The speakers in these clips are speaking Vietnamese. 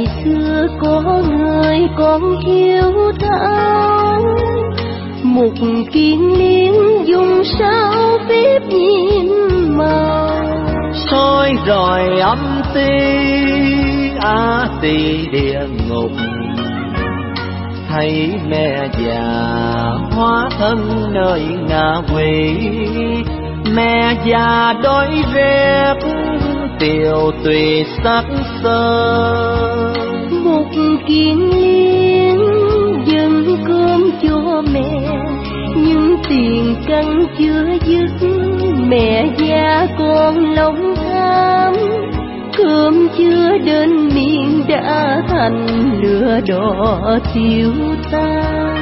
xưa có người còn yêu thấu, một kiên liên dùng sao phép nhiệm màu, soi rọi âm ti á tỳ địa ngục, thấy mẹ già hóa thân nơi ngạ quỷ, mẹ già đói rét tiều tùy sắc sơ. một kiên liên dâng cơm cho mẹ, nhưng tiền căn chưa dứt, mẹ già còn lòng tham, cơm chưa đến miệng đã thành lửa đỏ tiêu tan.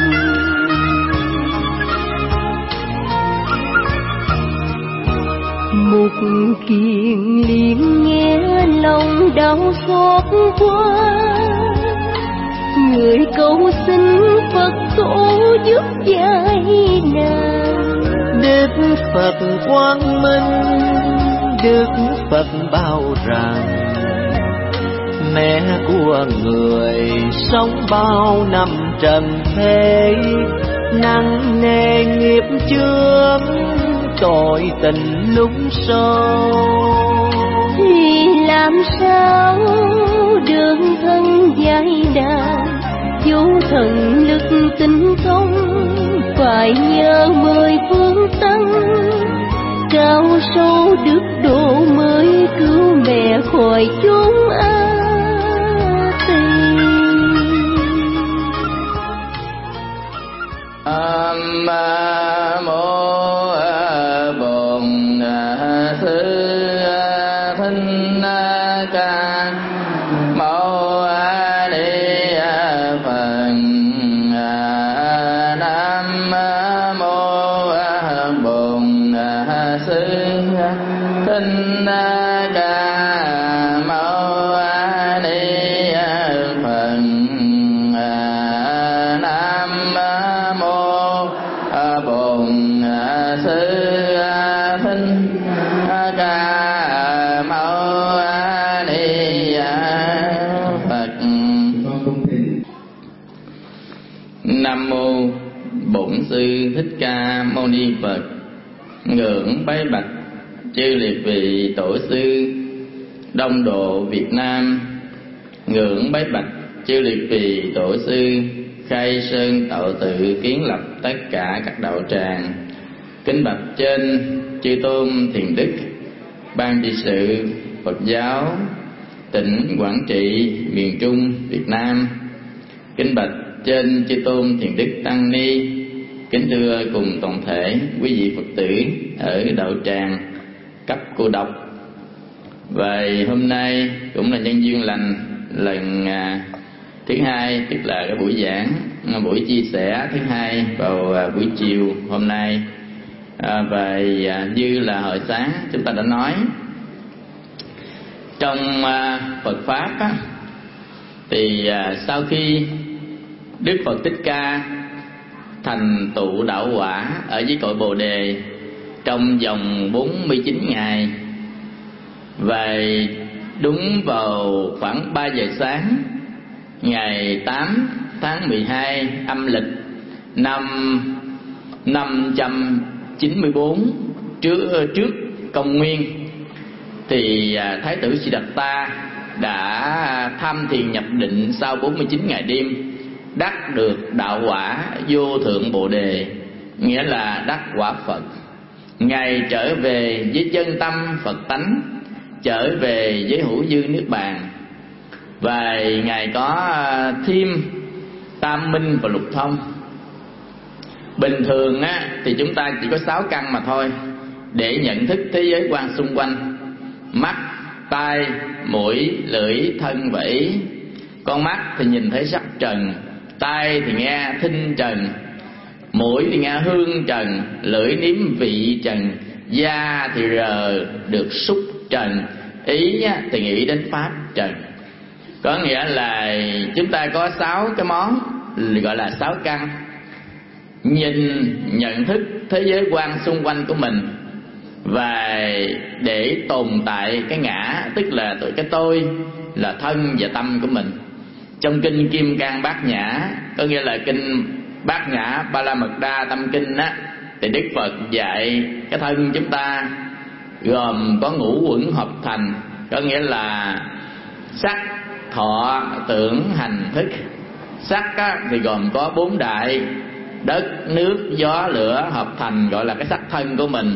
một kiền liền nghe lòng đau xót quá, người cầu xin Phật tổ giúp giải nàng. Đức Phật quang minh, Đức Phật bao rằng mẹ của người sống bao năm trần thế, nặng nề nghiệp chướng tội tình lúng sâu. Thì làm sao đường thân giải đà, vô thần lực tinh không phải nhờ mười phương tăng, cao sâu đức độ mới cứu mẹ khỏi chốn a tỳ. Thích Ca Mâu Ni Phật. Ngưỡng bái bạch chư liệt vị tổ sư Đông Độ Việt Nam. Ngưỡng bái bạch chư liệt vị tổ sư khai sơn tạo tự kiến lập tất cả các đạo tràng. Kính bạch trên chư tôn thiền đức ban trị sự Phật giáo tỉnh Quảng Trị miền Trung Việt Nam. Kính bạch trên chư tôn thiền đức tăng ni. Kính thưa cùng toàn thể quý vị Phật tử ở đạo tràng cấp cô độc. Và hôm nay cũng là nhân duyên lành lần thứ hai, tức là cái buổi giảng, buổi chia sẻ thứ hai vào buổi chiều hôm nay. Và như là hồi sáng chúng ta đã nói, trong Phật Pháp á, thì sau khi Đức Phật Thích Ca thành tựu đạo quả ở dưới cội Bồ Đề trong vòng 49 ngày, và đúng vào khoảng 3 giờ sáng ngày 8 tháng 12 âm lịch năm 594 trước công nguyên, thì Thái tử Siddhartha đã tham thiền nhập định sau 49 ngày đêm, đắc được đạo quả vô thượng Bồ Đề, nghĩa là đắc quả Phật. Ngài trở về với chân tâm Phật tánh, trở về với hữu dư nước bàn, và Ngài có thêm tam minh và lục thông. Bình thường á, thì chúng ta chỉ có 6 căn mà thôi để nhận thức thế giới quan xung quanh: mắt, tai, mũi, lưỡi, thân và ý. Con mắt thì nhìn thấy sắc trần, tai thì nghe thinh trần, mũi thì nghe hương trần, lưỡi nếm vị trần, da thì rờ được xúc trần, ý thì nghĩ đến pháp trần. Có nghĩa là chúng ta có 6 cái món gọi là 6 căn: nhìn, nhận thức thế giới quan xung quanh của mình, và để tồn tại cái ngã, tức là cái tôi, là thân và tâm của mình. Trong kinh Kim Cang Bát Nhã, có nghĩa là kinh Bát Nhã Ba La Mật Đa Tâm Kinh á, thì Đức Phật dạy cái thân chúng ta gồm có ngũ uẩn hợp thành, có nghĩa là sắc, thọ, tưởng, hành, thức. Sắc á, thì gồm có 4 đại: đất, nước, gió, lửa hợp thành, gọi là cái sắc thân của mình.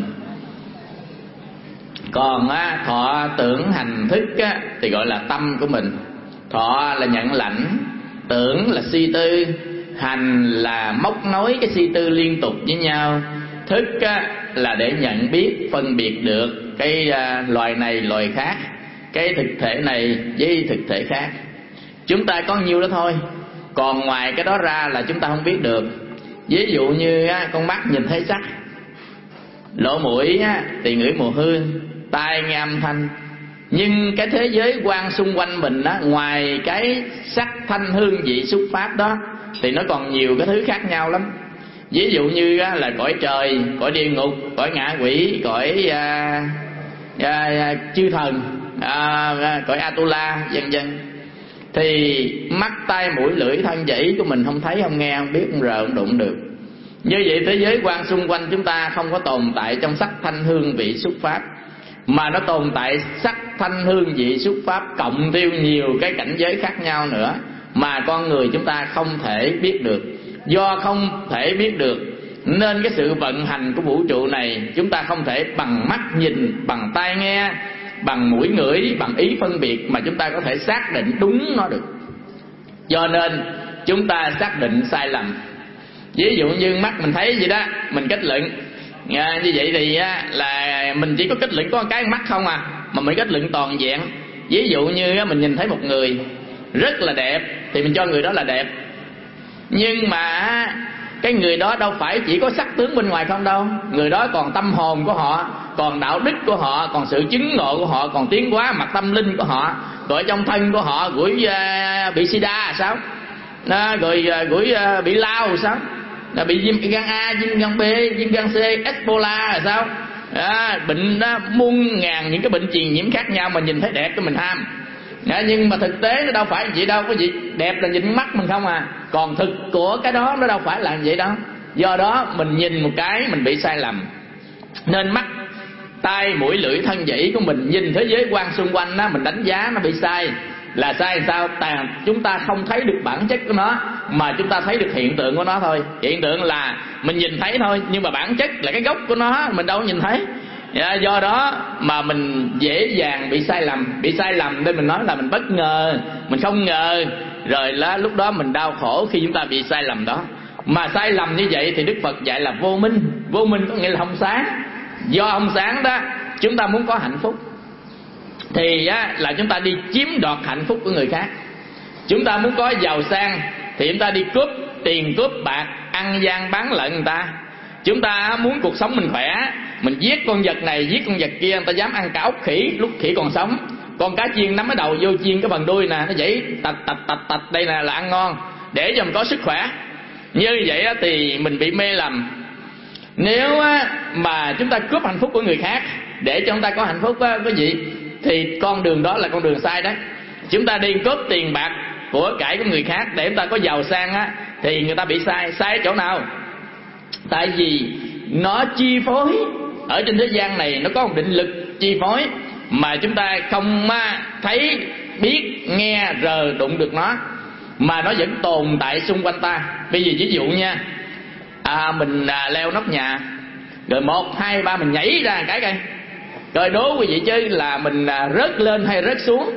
Còn á, thọ, tưởng, hành, thức á, thì gọi là tâm của mình. Thọ là nhận lãnh, tưởng là suy tư, hành là móc nối cái suy tư liên tục với nhau, thức á, là để nhận biết, phân biệt được cái loài này loài khác, cái thực thể này với thực thể khác. Chúng ta có nhiêu đó thôi, còn ngoài cái đó ra là chúng ta không biết được. Ví dụ như con mắt nhìn thấy sắc, lỗ mũi thì ngửi mùi hương, tai nghe âm thanh. Nhưng cái thế giới quan xung quanh mình á, ngoài cái sắc thanh hương vị xúc pháp đó thì nó còn nhiều cái thứ khác nhau lắm. Ví dụ như là cõi trời, cõi địa ngục, cõi ngạ quỷ, cõi chư thần, cõi Atula, vân vân. Thì mắt, tai, mũi, lưỡi, thân dẫy của mình không thấy, không nghe, không biết, không rờ, không đụng được. Như vậy thế giới quan xung quanh chúng ta không có tồn tại trong sắc thanh hương vị xúc pháp, mà nó tồn tại sắc thanh hương vị xúc pháp cộng thêm nhiều cái cảnh giới khác nhau nữa mà con người chúng ta không thể biết được. Do không thể biết được nên cái sự vận hành của vũ trụ này chúng ta không thể bằng mắt nhìn, bằng tai nghe, bằng mũi ngửi, bằng ý phân biệt mà chúng ta có thể xác định đúng nó được. Do nên chúng ta xác định sai lầm. Ví dụ như mắt mình thấy gì đó, mình kết luận như vậy thì là mình chỉ có kết luận có một cái mắt không à, mà mình kết luận toàn diện. Ví dụ như mình nhìn thấy một người rất là đẹp thì mình cho người đó là đẹp. Nhưng mà cái người đó đâu phải chỉ có sắc tướng bên ngoài không đâu. Người đó còn tâm hồn của họ, còn đạo đức của họ, còn sự chứng ngộ của họ, còn tiến hóa mặt tâm linh của họ. Rồi trong thân của họ gửi bị sida sao, rồi gửi bị lao sao, bị viêm gan A, viêm gan B, viêm gan C, Ebola là sao, bệnh muôn ngàn những cái bệnh truyền nhiễm khác nhau mà nhìn thấy đẹp cho mình ham. Nhưng mà thực tế nó đâu phải vậy đâu, có gì đẹp là nhìn mắt mình không à, còn thực của cái đó nó đâu phải là vậy đâu. Do đó mình nhìn một cái mình bị sai lầm. Nên mắt, tai, mũi, lưỡi, thân dẫy của mình nhìn thế giới quan xung quanh đó, mình đánh giá nó bị sai. Là sai sao? Chúng ta không thấy được bản chất của nó, mà chúng ta thấy được hiện tượng của nó thôi. Hiện tượng là mình nhìn thấy thôi, nhưng mà bản chất là cái gốc của nó mình đâu có nhìn thấy. Do đó mà mình dễ dàng bị sai lầm. Bị sai lầm nên mình nói là mình bất ngờ, mình không ngờ. Rồi lúc đó mình đau khổ khi chúng ta bị sai lầm đó. Mà sai lầm như vậy thì Đức Phật dạy là vô minh. Vô minh có nghĩa là không sáng. Do không sáng đó chúng ta muốn có hạnh phúc thì là chúng ta đi chiếm đoạt hạnh phúc của người khác. Chúng ta muốn có giàu sang thì chúng ta đi cướp tiền, cướp bạc, ăn gian bán lận người ta. Chúng ta muốn cuộc sống mình khỏe, mình giết con vật này, giết con vật kia, người ta dám ăn cả ốc khỉ lúc khỉ còn sống. Con cá chiên nắm cái đầu vô chiên cái phần đuôi nè, nó dãy tạch đây nè là ăn ngon, để cho mình có sức khỏe. Như vậy thì mình bị mê lầm. Nếu mà chúng ta cướp hạnh phúc của người khác để cho chúng ta có hạnh phúc quý vị, thì con đường đó là con đường sai đấy. Chúng ta đi cướp tiền bạc của cải của người khác để chúng ta có giàu sang thì người ta bị sai. Sai ở chỗ nào? Tại vì nó chi phối ở trên thế gian này, nó có một định lực chi phối mà chúng ta không thấy, biết, nghe, rờ, đụng được nó, mà nó vẫn tồn tại xung quanh ta. Bây giờ ví dụ nha, mình leo nóc nhà, rồi 1, 2, 3 mình nhảy ra cái coi, rồi đố quý vị chứ là mình rớt lên hay rớt xuống.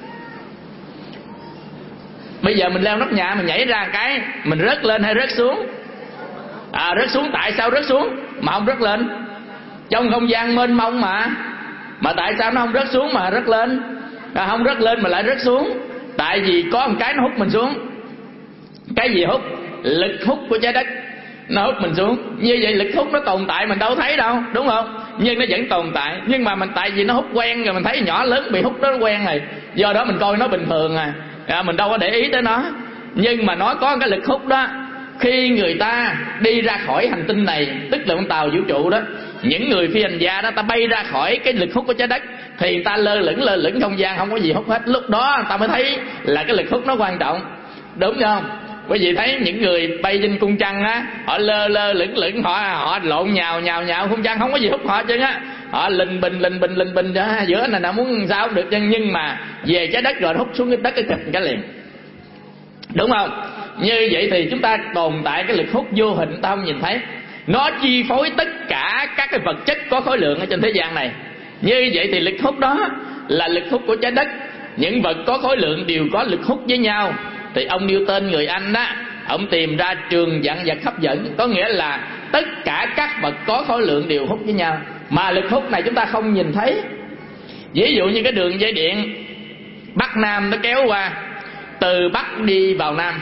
Bây giờ mình leo nóc nhà, mình nhảy ra cái, mình rớt lên hay rớt xuống? Rớt xuống. Tại sao rớt xuống mà không rớt lên? Trong không gian mênh mông mà tại sao nó không rớt xuống mà rớt lên? Không rớt lên mà lại rớt xuống. Tại vì có một cái nó hút mình xuống. Cái gì hút? Lực hút của trái đất nó hút mình xuống. Như vậy lực hút nó tồn tại mình đâu thấy đâu, đúng không? Nhưng nó vẫn tồn tại. Nhưng mà mình tại vì nó hút quen rồi, mình thấy nhỏ lớn bị hút nó quen rồi, do đó mình coi nó bình thường mình đâu có để ý tới nó. Nhưng mà nó có cái lực hút đó. Khi người ta đi ra khỏi hành tinh này, tức là con tàu vũ trụ đó, những người phi hành gia đó, ta bay ra khỏi cái lực hút của trái đất, thì người ta lơ lửng không gian, không có gì hút hết. Lúc đó người ta mới thấy là cái lực hút nó quan trọng, đúng không? Quý vị thấy những người bay trên cung trăng á, họ lơ lửng, họ lộn nhào cung trăng, không có gì hút họ chứ á. Họ lình bình giữa này nào muốn sao cũng được, nhưng mà về trái đất rồi hút xuống cái đất cái kịch cái liền, đúng không? Như vậy thì chúng ta tồn tại cái lực hút vô hình, ta không nhìn thấy, nó chi phối tất cả các cái vật chất có khối lượng ở trên thế gian này. Như vậy thì lực hút đó là lực hút của trái đất. Những vật có khối lượng đều có lực hút với nhau. Thì ông Newton người Anh đó, ông tìm ra trường vạn vật hấp dẫn, có nghĩa là tất cả các vật có khối lượng đều hút với nhau, mà lực hút này chúng ta không nhìn thấy. Ví dụ như cái đường dây điện Bắc Nam nó kéo qua, từ Bắc đi vào Nam,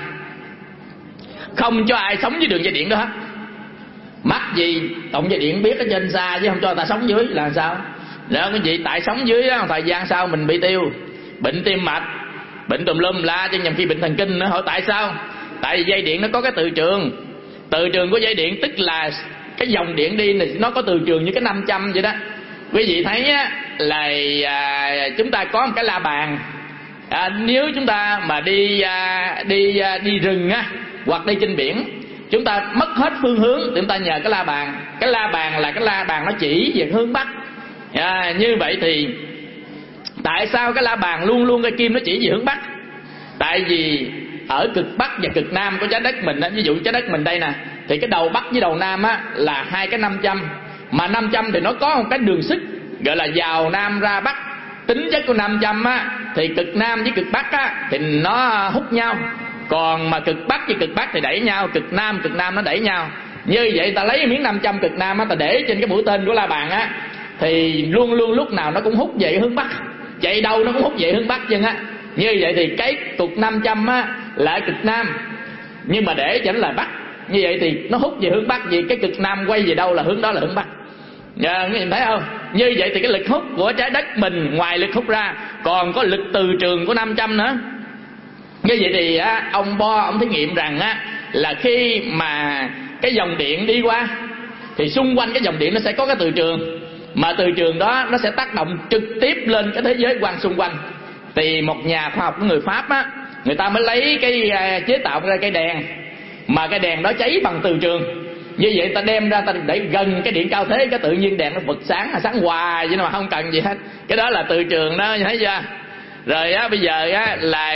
không cho ai sống với đường dây điện đó hết. Mắc gì tổng dây điện biết ở trên xa chứ không cho người ta sống dưới là sao? Đó cái gì tại sống dưới đó, thời gian sau mình bị tiêu, bệnh tim mạch, bệnh tùm lum la, chứ nhầm khi bệnh thần kinh nữa. Hỏi tại sao? Tại vì dây điện nó có cái từ trường của dây điện, tức là cái dòng điện đi này nó có từ trường như cái 500 vậy đó. Quý vị thấy á, là chúng ta có một cái la bàn. Nếu chúng ta mà đi rừng á, hoặc đi trên biển, chúng ta mất hết phương hướng thì chúng ta nhờ cái la bàn. Cái la bàn là cái la bàn nó chỉ về hướng Bắc. Như vậy thì tại sao cái la bàn luôn luôn cái kim nó chỉ về hướng Bắc? Tại vì ở cực Bắc và cực Nam của trái đất mình á, ví dụ trái đất mình đây nè, thì cái đầu Bắc với đầu Nam á là hai cái 500, mà 500 thì nó có một cái đường xích gọi là vào Nam ra Bắc. Tính chất của 500 á thì cực Nam với cực Bắc á thì nó hút nhau, còn mà cực Bắc với cực Bắc thì đẩy nhau, cực Nam nó đẩy nhau. Như vậy ta lấy miếng 500 cực Nam á, ta để trên cái mũi tên của la bàn á, thì luôn luôn lúc nào nó cũng hút về hướng Bắc, chạy đâu nó cũng hút về hướng Bắc chân á. Như vậy thì cái cục 500 á là cực Nam, nhưng mà để cho nó là Bắc. Như vậy thì nó hút về hướng Bắc, vì cái cực Nam quay về đâu là hướng đó là hướng Bắc. Nhìn thấy không? Như vậy thì cái lực hút của trái đất mình ngoài lực hút ra còn có lực từ trường của 500 nữa. Như vậy thì ông Bohr ông thí nghiệm rằng là khi mà cái dòng điện đi qua thì xung quanh cái dòng điện nó sẽ có cái từ trường, mà từ trường đó nó sẽ tác động trực tiếp lên cái thế giới quan xung quanh. Thì một nhà khoa học của người Pháp á, người ta mới lấy cái chế tạo ra cây đèn, mà cái đèn đó cháy bằng từ trường. Như vậy ta đem ra ta để gần cái điện cao thế, cái tự nhiên đèn nó bật sáng hoài vậy mà không cần gì hết. Cái đó là từ trường đó, thấy chưa? Rồi bây giờ là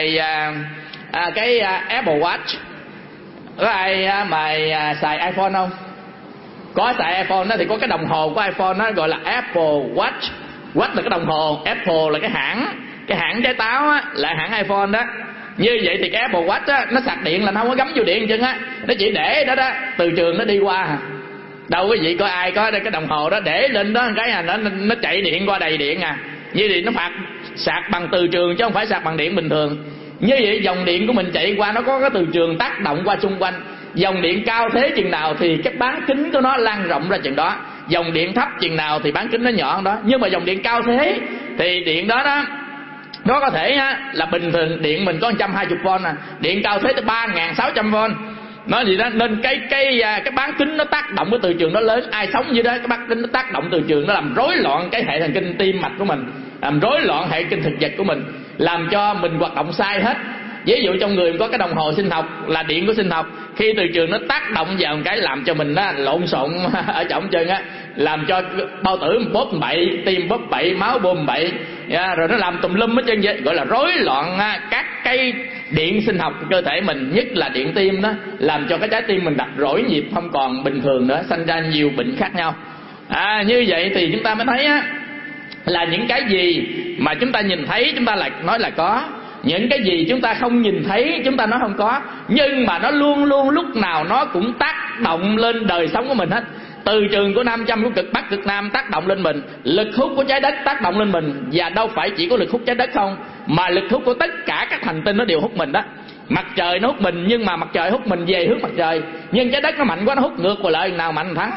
cái Apple Watch. Có ai mà xài iPhone không? Có xài iPhone đó thì có cái đồng hồ của iPhone nó gọi là Apple Watch. Watch là cái đồng hồ, Apple là cái hãng trái táo á, là hãng iPhone đó. Như vậy thì cái Apple Watch á, nó sạc điện là nó không có gắm vô điện chân á, nó chỉ để đó đó, từ trường nó đi qua. Đâu quý vị có ai có cái đồng hồ đó để lên đó cái nó chạy điện qua đầy điện à. Như vậy nó sạc bằng từ trường chứ không phải sạc bằng điện bình thường. Như vậy dòng điện của mình chạy qua nó có cái từ trường tác động qua xung quanh. Dòng điện cao thế chừng nào thì cái bán kính của nó lan rộng ra chừng đó, dòng điện thấp chừng nào thì bán kính nó nhỏ hơn đó. Nhưng mà dòng điện cao thế thì điện đó nó có thể là bình thường điện mình có 120V nè, điện cao thế tới 3600V. Nói gì đó, nên cái bán kính nó tác động của từ trường nó lớn. Ai sống như đó cái bán kính nó tác động từ trường, nó làm rối loạn cái hệ thần kinh tim mạch của mình, làm rối loạn hệ kinh thực vật của mình, làm cho mình hoạt động sai hết. Ví dụ trong người có cái đồng hồ sinh học là điện của sinh học, khi từ trường nó tác động vào một cái làm cho mình lộn xộn ở trong chân á, làm cho bao tử bóp bậy, tim bóp bậy, máu bơm bậy, rồi nó làm tùm lum hết chân vậy, gọi là rối loạn các cái điện sinh học của cơ thể mình, nhất là điện tim đó, làm cho cái trái tim mình đập rỗi nhịp không còn bình thường nữa, sanh ra nhiều bệnh khác nhau. Như vậy thì chúng ta mới thấy là những cái gì mà chúng ta nhìn thấy chúng ta lại nói là có, những cái gì chúng ta không nhìn thấy chúng ta nói không có, nhưng mà nó luôn luôn lúc nào nó cũng tác động lên đời sống của mình hết. Từ trường của 500 của cực Bắc cực Nam tác động lên mình, lực hút của trái đất tác động lên mình, và đâu phải chỉ có lực hút trái đất không, mà lực hút của tất cả các hành tinh nó đều hút mình đó. Mặt trời nó hút mình, nhưng mà mặt trời hút mình về hướng mặt trời, nhưng trái đất nó mạnh quá nó hút ngược qua lại, nào mạnh thắng.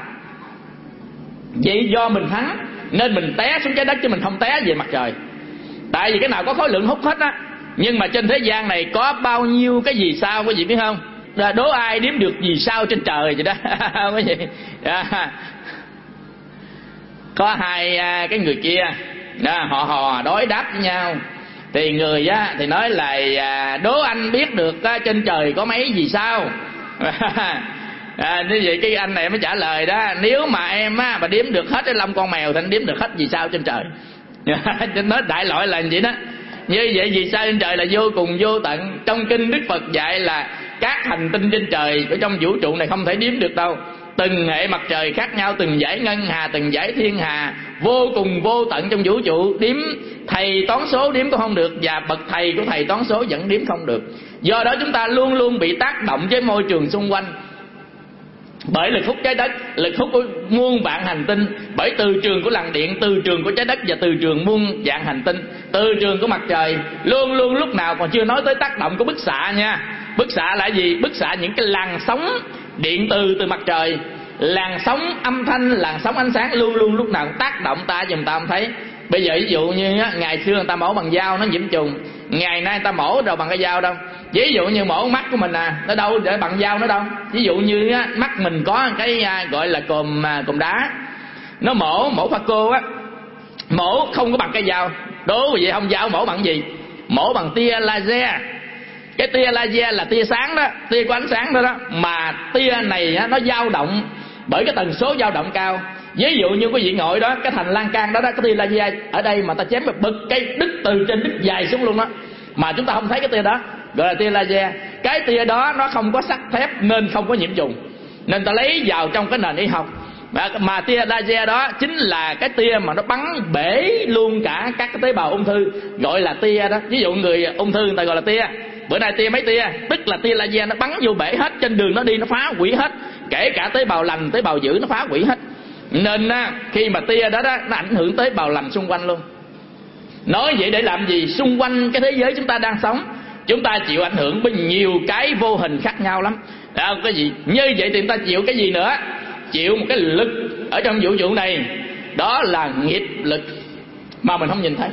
Vậy do mình thắng nên mình té xuống trái đất chứ mình không té về mặt trời. Tại vì cái nào có khối lượng hút hết á. Nhưng mà trên thế gian này có bao nhiêu cái vì sao quý vị biết không? Đố ai đếm được vì sao trên trời vậy đó quý vị. Có hai cái người kia đó, họ hò đối đáp với nhau. Thì người á thì nói là đố anh biết được trên trời có mấy vì sao. Như vậy cái anh này mới trả lời đó, nếu mà em á mà đếm được hết cái lông con mèo thì anh đếm được hết vì sao trên trời. Nói đại loại là vậy đó. Như vậy vì sao trên trời là vô cùng vô tận. Trong kinh Đức Phật dạy là các hành tinh trên trời ở trong vũ trụ này không thể đếm được đâu. Từng hệ mặt trời khác nhau, từng dải ngân hà, từng dải thiên hà, vô cùng vô tận trong vũ trụ. Đếm thầy toán số đếm cũng không được, và bậc thầy của thầy toán số vẫn đếm không được. Do đó chúng ta luôn luôn bị tác động với môi trường xung quanh, bởi lực hút trái đất, lực hút của muôn vạn hành tinh, bởi từ trường của làn điện, từ trường của trái đất và từ trường muôn vạn hành tinh, từ trường của mặt trời. Luôn luôn lúc nào, còn chưa nói tới tác động của bức xạ nha. Bức xạ là gì? Bức xạ những cái làn sóng điện từ mặt trời, làn sóng âm thanh, làn sóng ánh sáng, luôn luôn lúc nào cũng tác động ta dùm ta không thấy. Bây giờ ví dụ như ngày xưa người ta mổ bằng dao nó nhiễm trùng, ngày nay người ta mổ đâu bằng cái dao đâu. Ví dụ như mổ mắt của mình nó đâu để bằng dao nó đâu. Ví dụ như mắt mình có cái gọi là cồn đá, nó mổ pha cô á, mổ không có bằng cái dao. Đố vậy không, dao mổ bằng gì? Mổ bằng tia laser. Cái tia laser là tia sáng đó, tia của ánh sáng đó đó. Mà tia này nó dao động bởi cái tần số dao động cao. Ví dụ như quý vị ngồi đó, cái thành lan can đó đó, cái tia laser ở đây mà ta chém một bực cây đứt từ trên đứt dài xuống luôn đó, mà chúng ta không thấy cái tia đó, gọi là tia laser. Cái tia đó nó không có sắt thép nên không có nhiễm trùng, nên ta lấy vào trong cái nền y học. Mà tia laser đó chính là cái tia mà nó bắn bể luôn cả các cái tế bào ung thư, gọi là tia đó. Ví dụ người ung thư người ta gọi là tia. Bữa nay tia mấy tia, tức là tia laser nó bắn vô bể hết, trên đường nó đi nó phá hủy hết, kể cả tế bào lành, tế bào dữ nó phá hủy hết. Nên khi mà tia đó nó ảnh hưởng tế bào lành xung quanh luôn. Nói vậy để làm gì? Xung quanh cái thế giới chúng ta đang sống, chúng ta chịu ảnh hưởng bởi nhiều cái vô hình khác nhau lắm. Cái gì như vậy thì chúng ta chịu cái gì nữa? Chịu một cái lực ở trong vũ trụ này, đó là nghiệp lực mà mình không nhìn thấy.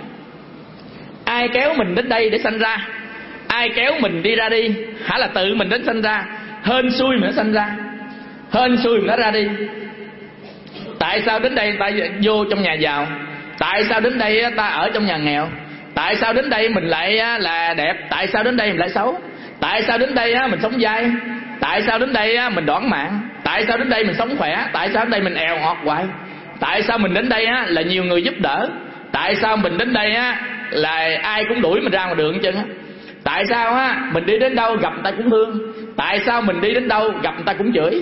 Ai kéo mình đến đây để sanh ra? Ai kéo mình đi ra đi? Hả là tự mình đến sanh ra? Hên xui mình nó sanh ra, hên xui mình nó ra đi. Tại sao đến đây ta vô trong nhà giàu? Tại sao đến đây ta ở trong nhà nghèo? Tại sao đến đây mình lại là đẹp? Tại sao đến đây mình lại xấu? Tại sao đến đây mình sống dai? Tại sao đến đây mình đoản mạng? Tại sao đến đây mình sống khỏe? Tại sao đến đây mình èo ọt hoài? Tại sao mình đến đây là nhiều người giúp đỡ? Tại sao mình đến đây là ai cũng đuổi mình ra ngoài đường chân? Tại sao mình đi đến đâu gặp người ta cũng thương? Tại sao mình đi đến đâu gặp người ta cũng chửi?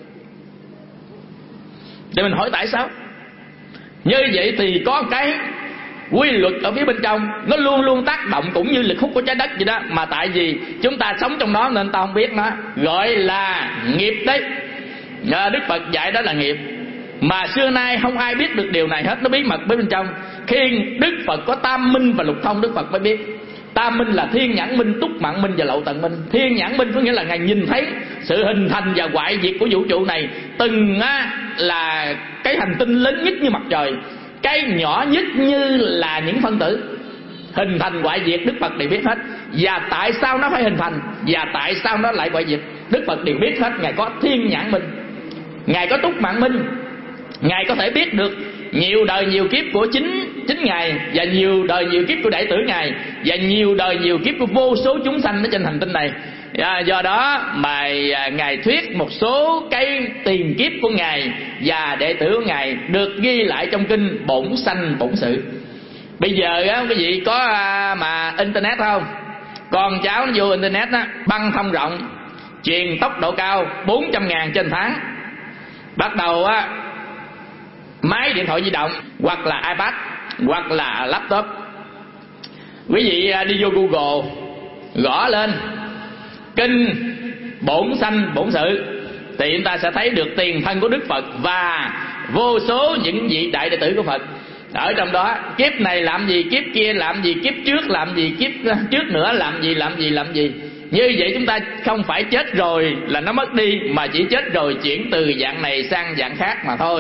Để mình hỏi tại sao? Như vậy thì có cái quy luật ở phía bên trong, nó luôn luôn tác động cũng như lực hút của trái đất vậy đó. Mà tại vì chúng ta sống trong đó nên ta không biết nó, gọi là nghiệp đấy. Đức Phật dạy đó là nghiệp. Mà xưa nay không ai biết được điều này hết, nó bí mật bên trong. Khi Đức Phật có tam minh và lục thông, Đức Phật mới biết. Tam minh là thiên nhãn minh, túc mạng minh và lậu tận minh. Thiên nhãn minh có nghĩa là Ngài nhìn thấy sự hình thành và hoại diệt của vũ trụ này. Từng là cái hành tinh lớn nhất như mặt trời, cái nhỏ nhất như là những phân tử, hình thành hoại diệt Đức Phật đều biết hết. Và tại sao nó phải hình thành, và tại sao nó lại hoại diệt, Đức Phật đều biết hết. Ngài có thiên nhãn minh, Ngài có túc mạng minh. Ngài có thể biết được nhiều đời nhiều kiếp của chính Ngài, và nhiều đời nhiều kiếp của đệ tử Ngài, và nhiều đời nhiều kiếp của vô số chúng sanh ở trên hành tinh này. Do đó mà Ngài thuyết một số cái tiền kiếp của Ngài và đệ tử của Ngài được ghi lại trong kinh Bổn Sanh Bổn Sự. Bây giờ quý vị có mà internet không? Con cháu nó vô internet băng thông rộng, truyền tốc độ cao 400.000 trên tháng. Bắt đầu máy điện thoại di động, hoặc là iPad, hoặc là laptop. Quý vị đi vô Google gõ lên kinh Bổn Sanh Bổn Sự thì chúng ta sẽ thấy được tiền thân của Đức Phật và vô số những vị đại đệ tử của Phật ở trong đó. Kiếp này làm gì, kiếp kia làm gì, kiếp trước làm gì, kiếp trước nữa làm gì. Như vậy chúng ta không phải chết rồi là nó mất đi, mà chỉ chết rồi chuyển từ dạng này sang dạng khác mà thôi.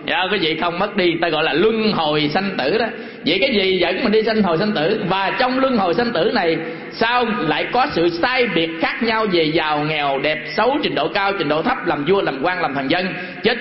Cái gì không mất đi, ta gọi là luân hồi sanh tử đó. Vậy cái gì dẫn mình đi sanh hồi sanh tử? Và trong luân hồi sanh tử này sao lại có sự sai biệt khác nhau về giàu nghèo, đẹp xấu, trình độ cao, trình độ thấp, làm vua, làm quan, làm thần dân, chết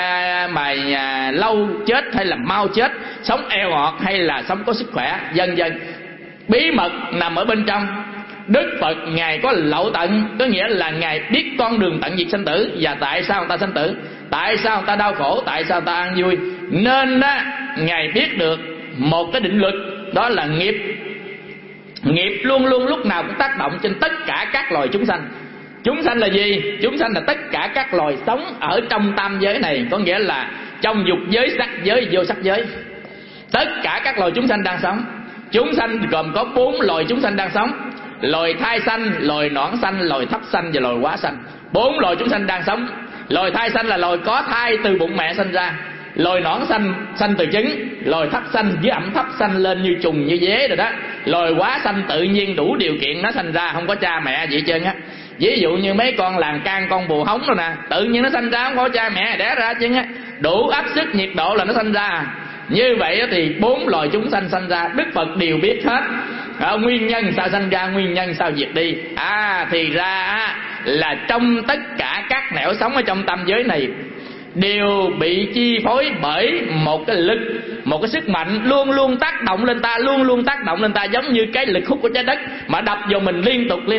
lâu chết hay là mau chết, sống eo ọt hay là sống có sức khỏe, vân vân. Bí mật nằm ở bên trong. Đức Phật Ngài có lậu tận, có nghĩa là Ngài biết con đường tận diệt sanh tử. Và tại sao người ta sanh tử, tại sao người ta đau khổ, tại sao người ta an vui. Nên đó, Ngài biết được một cái định luật, đó là nghiệp. Nghiệp luôn luôn lúc nào cũng tác động trên tất cả các loài chúng sanh. Chúng sanh là gì? Chúng sanh là tất cả các loài sống ở trong tam giới này, có nghĩa là trong dục giới, sắc giới, vô sắc giới. Tất cả các loài chúng sanh đang sống. Chúng sanh gồm có 4 loài chúng sanh đang sống: loài thai sanh, loài nõn sanh, loài thấp sanh và loài hóa sanh. 4 loài chúng sanh đang sống. Loài thai sanh là loài có thai từ bụng mẹ sinh ra. Loài nõn sanh sanh từ trứng. Loài thấp sanh với ẩm thấp sanh lên như trùng như dế rồi đó. Loài hóa sanh tự nhiên đủ điều kiện nó sanh ra, không có cha mẹ gì hết trơn á. Ví dụ như mấy con làng can, con bồ hóng rồi nè, tự nhiên nó sanh ra, không có cha mẹ đẻ ra chứ á. Đủ áp suất nhiệt độ là nó sanh ra. Như vậy thì 4 loài chúng sanh sanh ra, Đức Phật đều biết hết. Nguyên nhân sao sanh ra, nguyên nhân sao diệt đi. Thì ra là trong tất cả các nẻo sống ở trong tam giới này đều bị chi phối bởi một cái lực, một cái sức mạnh luôn luôn tác động lên ta, luôn luôn tác động lên ta, giống như cái lực hút của trái đất mà đập vào mình liên tục.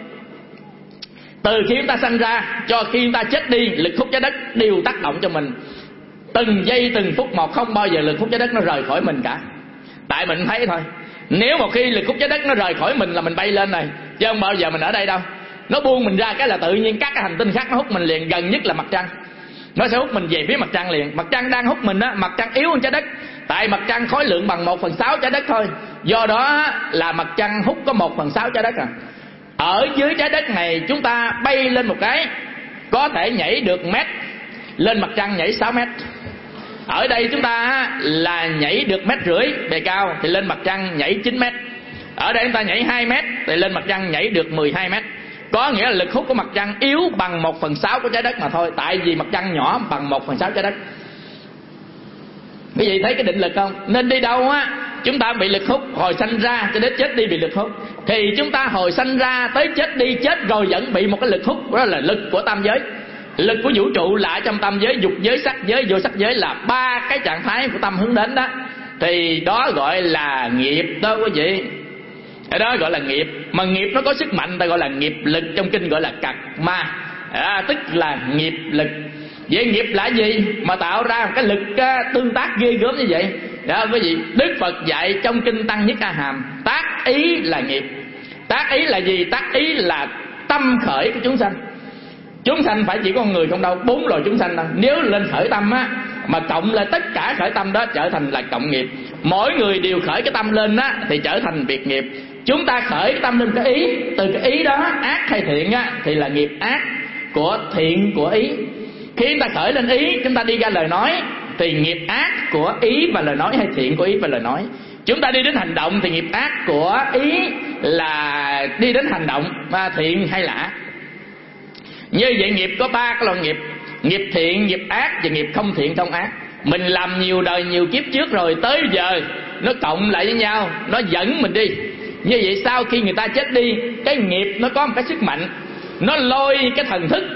Từ khi chúng ta sanh ra cho khi chúng ta chết đi, lực hút trái đất đều tác động cho mình từng giây từng phút một, không bao giờ lực hút trái đất nó rời khỏi mình cả. Tại mình thấy thôi, nếu một khi lực hút trái đất nó rời khỏi mình là mình bay lên rồi, chứ không bao giờ mình ở đây đâu. Nó buông mình ra cái là tự nhiên các cái hành tinh khác nó hút mình liền, gần nhất là mặt trăng. Nó sẽ hút mình về phía mặt trăng liền. Mặt trăng đang hút mình á, mặt trăng yếu hơn trái đất. Tại mặt trăng khối lượng bằng 1/6 trái đất thôi. Do đó là mặt trăng hút có 1/6 trái đất à. Ở dưới trái đất này chúng ta bay lên một cái có thể nhảy được mét, lên mặt trăng nhảy 6 mét. Ở đây chúng ta là nhảy được 1,5 mét bề cao, thì lên mặt trăng nhảy 9 mét. Ở đây chúng ta nhảy 2 mét thì lên mặt trăng nhảy được 12 mét. Có nghĩa là lực hút của mặt trăng yếu bằng 1/6 của trái đất mà thôi. Tại vì mặt trăng nhỏ bằng 1/6 trái đất. Quý vị thấy cái định lực không? Nên đi đâu á chúng ta bị lực hút, hồi sanh ra cho đến chết đi bị lực hút. Thì chúng ta hồi sanh ra tới chết đi, chết rồi vẫn bị một cái lực hút, đó là lực của tam giới. Lực của vũ trụ là trong tam giới, dục giới, sắc giới, vô sắc giới, là 3 cái trạng thái của tâm hướng đến đó. Thì đó gọi là nghiệp đó quý vị. Ở đó gọi là nghiệp. Mà nghiệp nó có sức mạnh, ta gọi là nghiệp lực, trong kinh gọi là cật ma, tức là nghiệp lực. Vậy nghiệp là gì mà tạo ra một cái lực tương tác ghê gớm như vậy đó quý vị? Đức Phật dạy trong kinh Tăng Nhất A Hàm, tác ý là nghiệp. Tác ý là gì? Tác ý là tâm khởi của chúng sanh. Chúng sanh phải chỉ có con người không đâu, 4 loài chúng sanh đâu. Nếu lên khởi tâm á, mà cộng lại tất cả khởi tâm đó trở thành là cộng nghiệp. Mỗi người đều khởi cái tâm lên á thì trở thành biệt nghiệp. Chúng ta khởi cái tâm lên cái ý, từ cái ý đó ác hay thiện á thì là nghiệp ác của thiện của ý. Khi chúng ta khởi lên ý, chúng ta đi ra lời nói thì nghiệp ác của ý và lời nói, hay thiện của ý và lời nói. Chúng ta đi đến hành động thì nghiệp ác của ý là đi đến hành động, và thiện hay là ác. Như vậy nghiệp có 3 cái loại nghiệp: nghiệp thiện, nghiệp ác và nghiệp không thiện không ác. Mình làm nhiều đời nhiều kiếp trước rồi, tới giờ nó cộng lại với nhau, nó dẫn mình đi. Như vậy sau khi người ta chết đi, cái nghiệp nó có một cái sức mạnh, nó lôi cái thần thức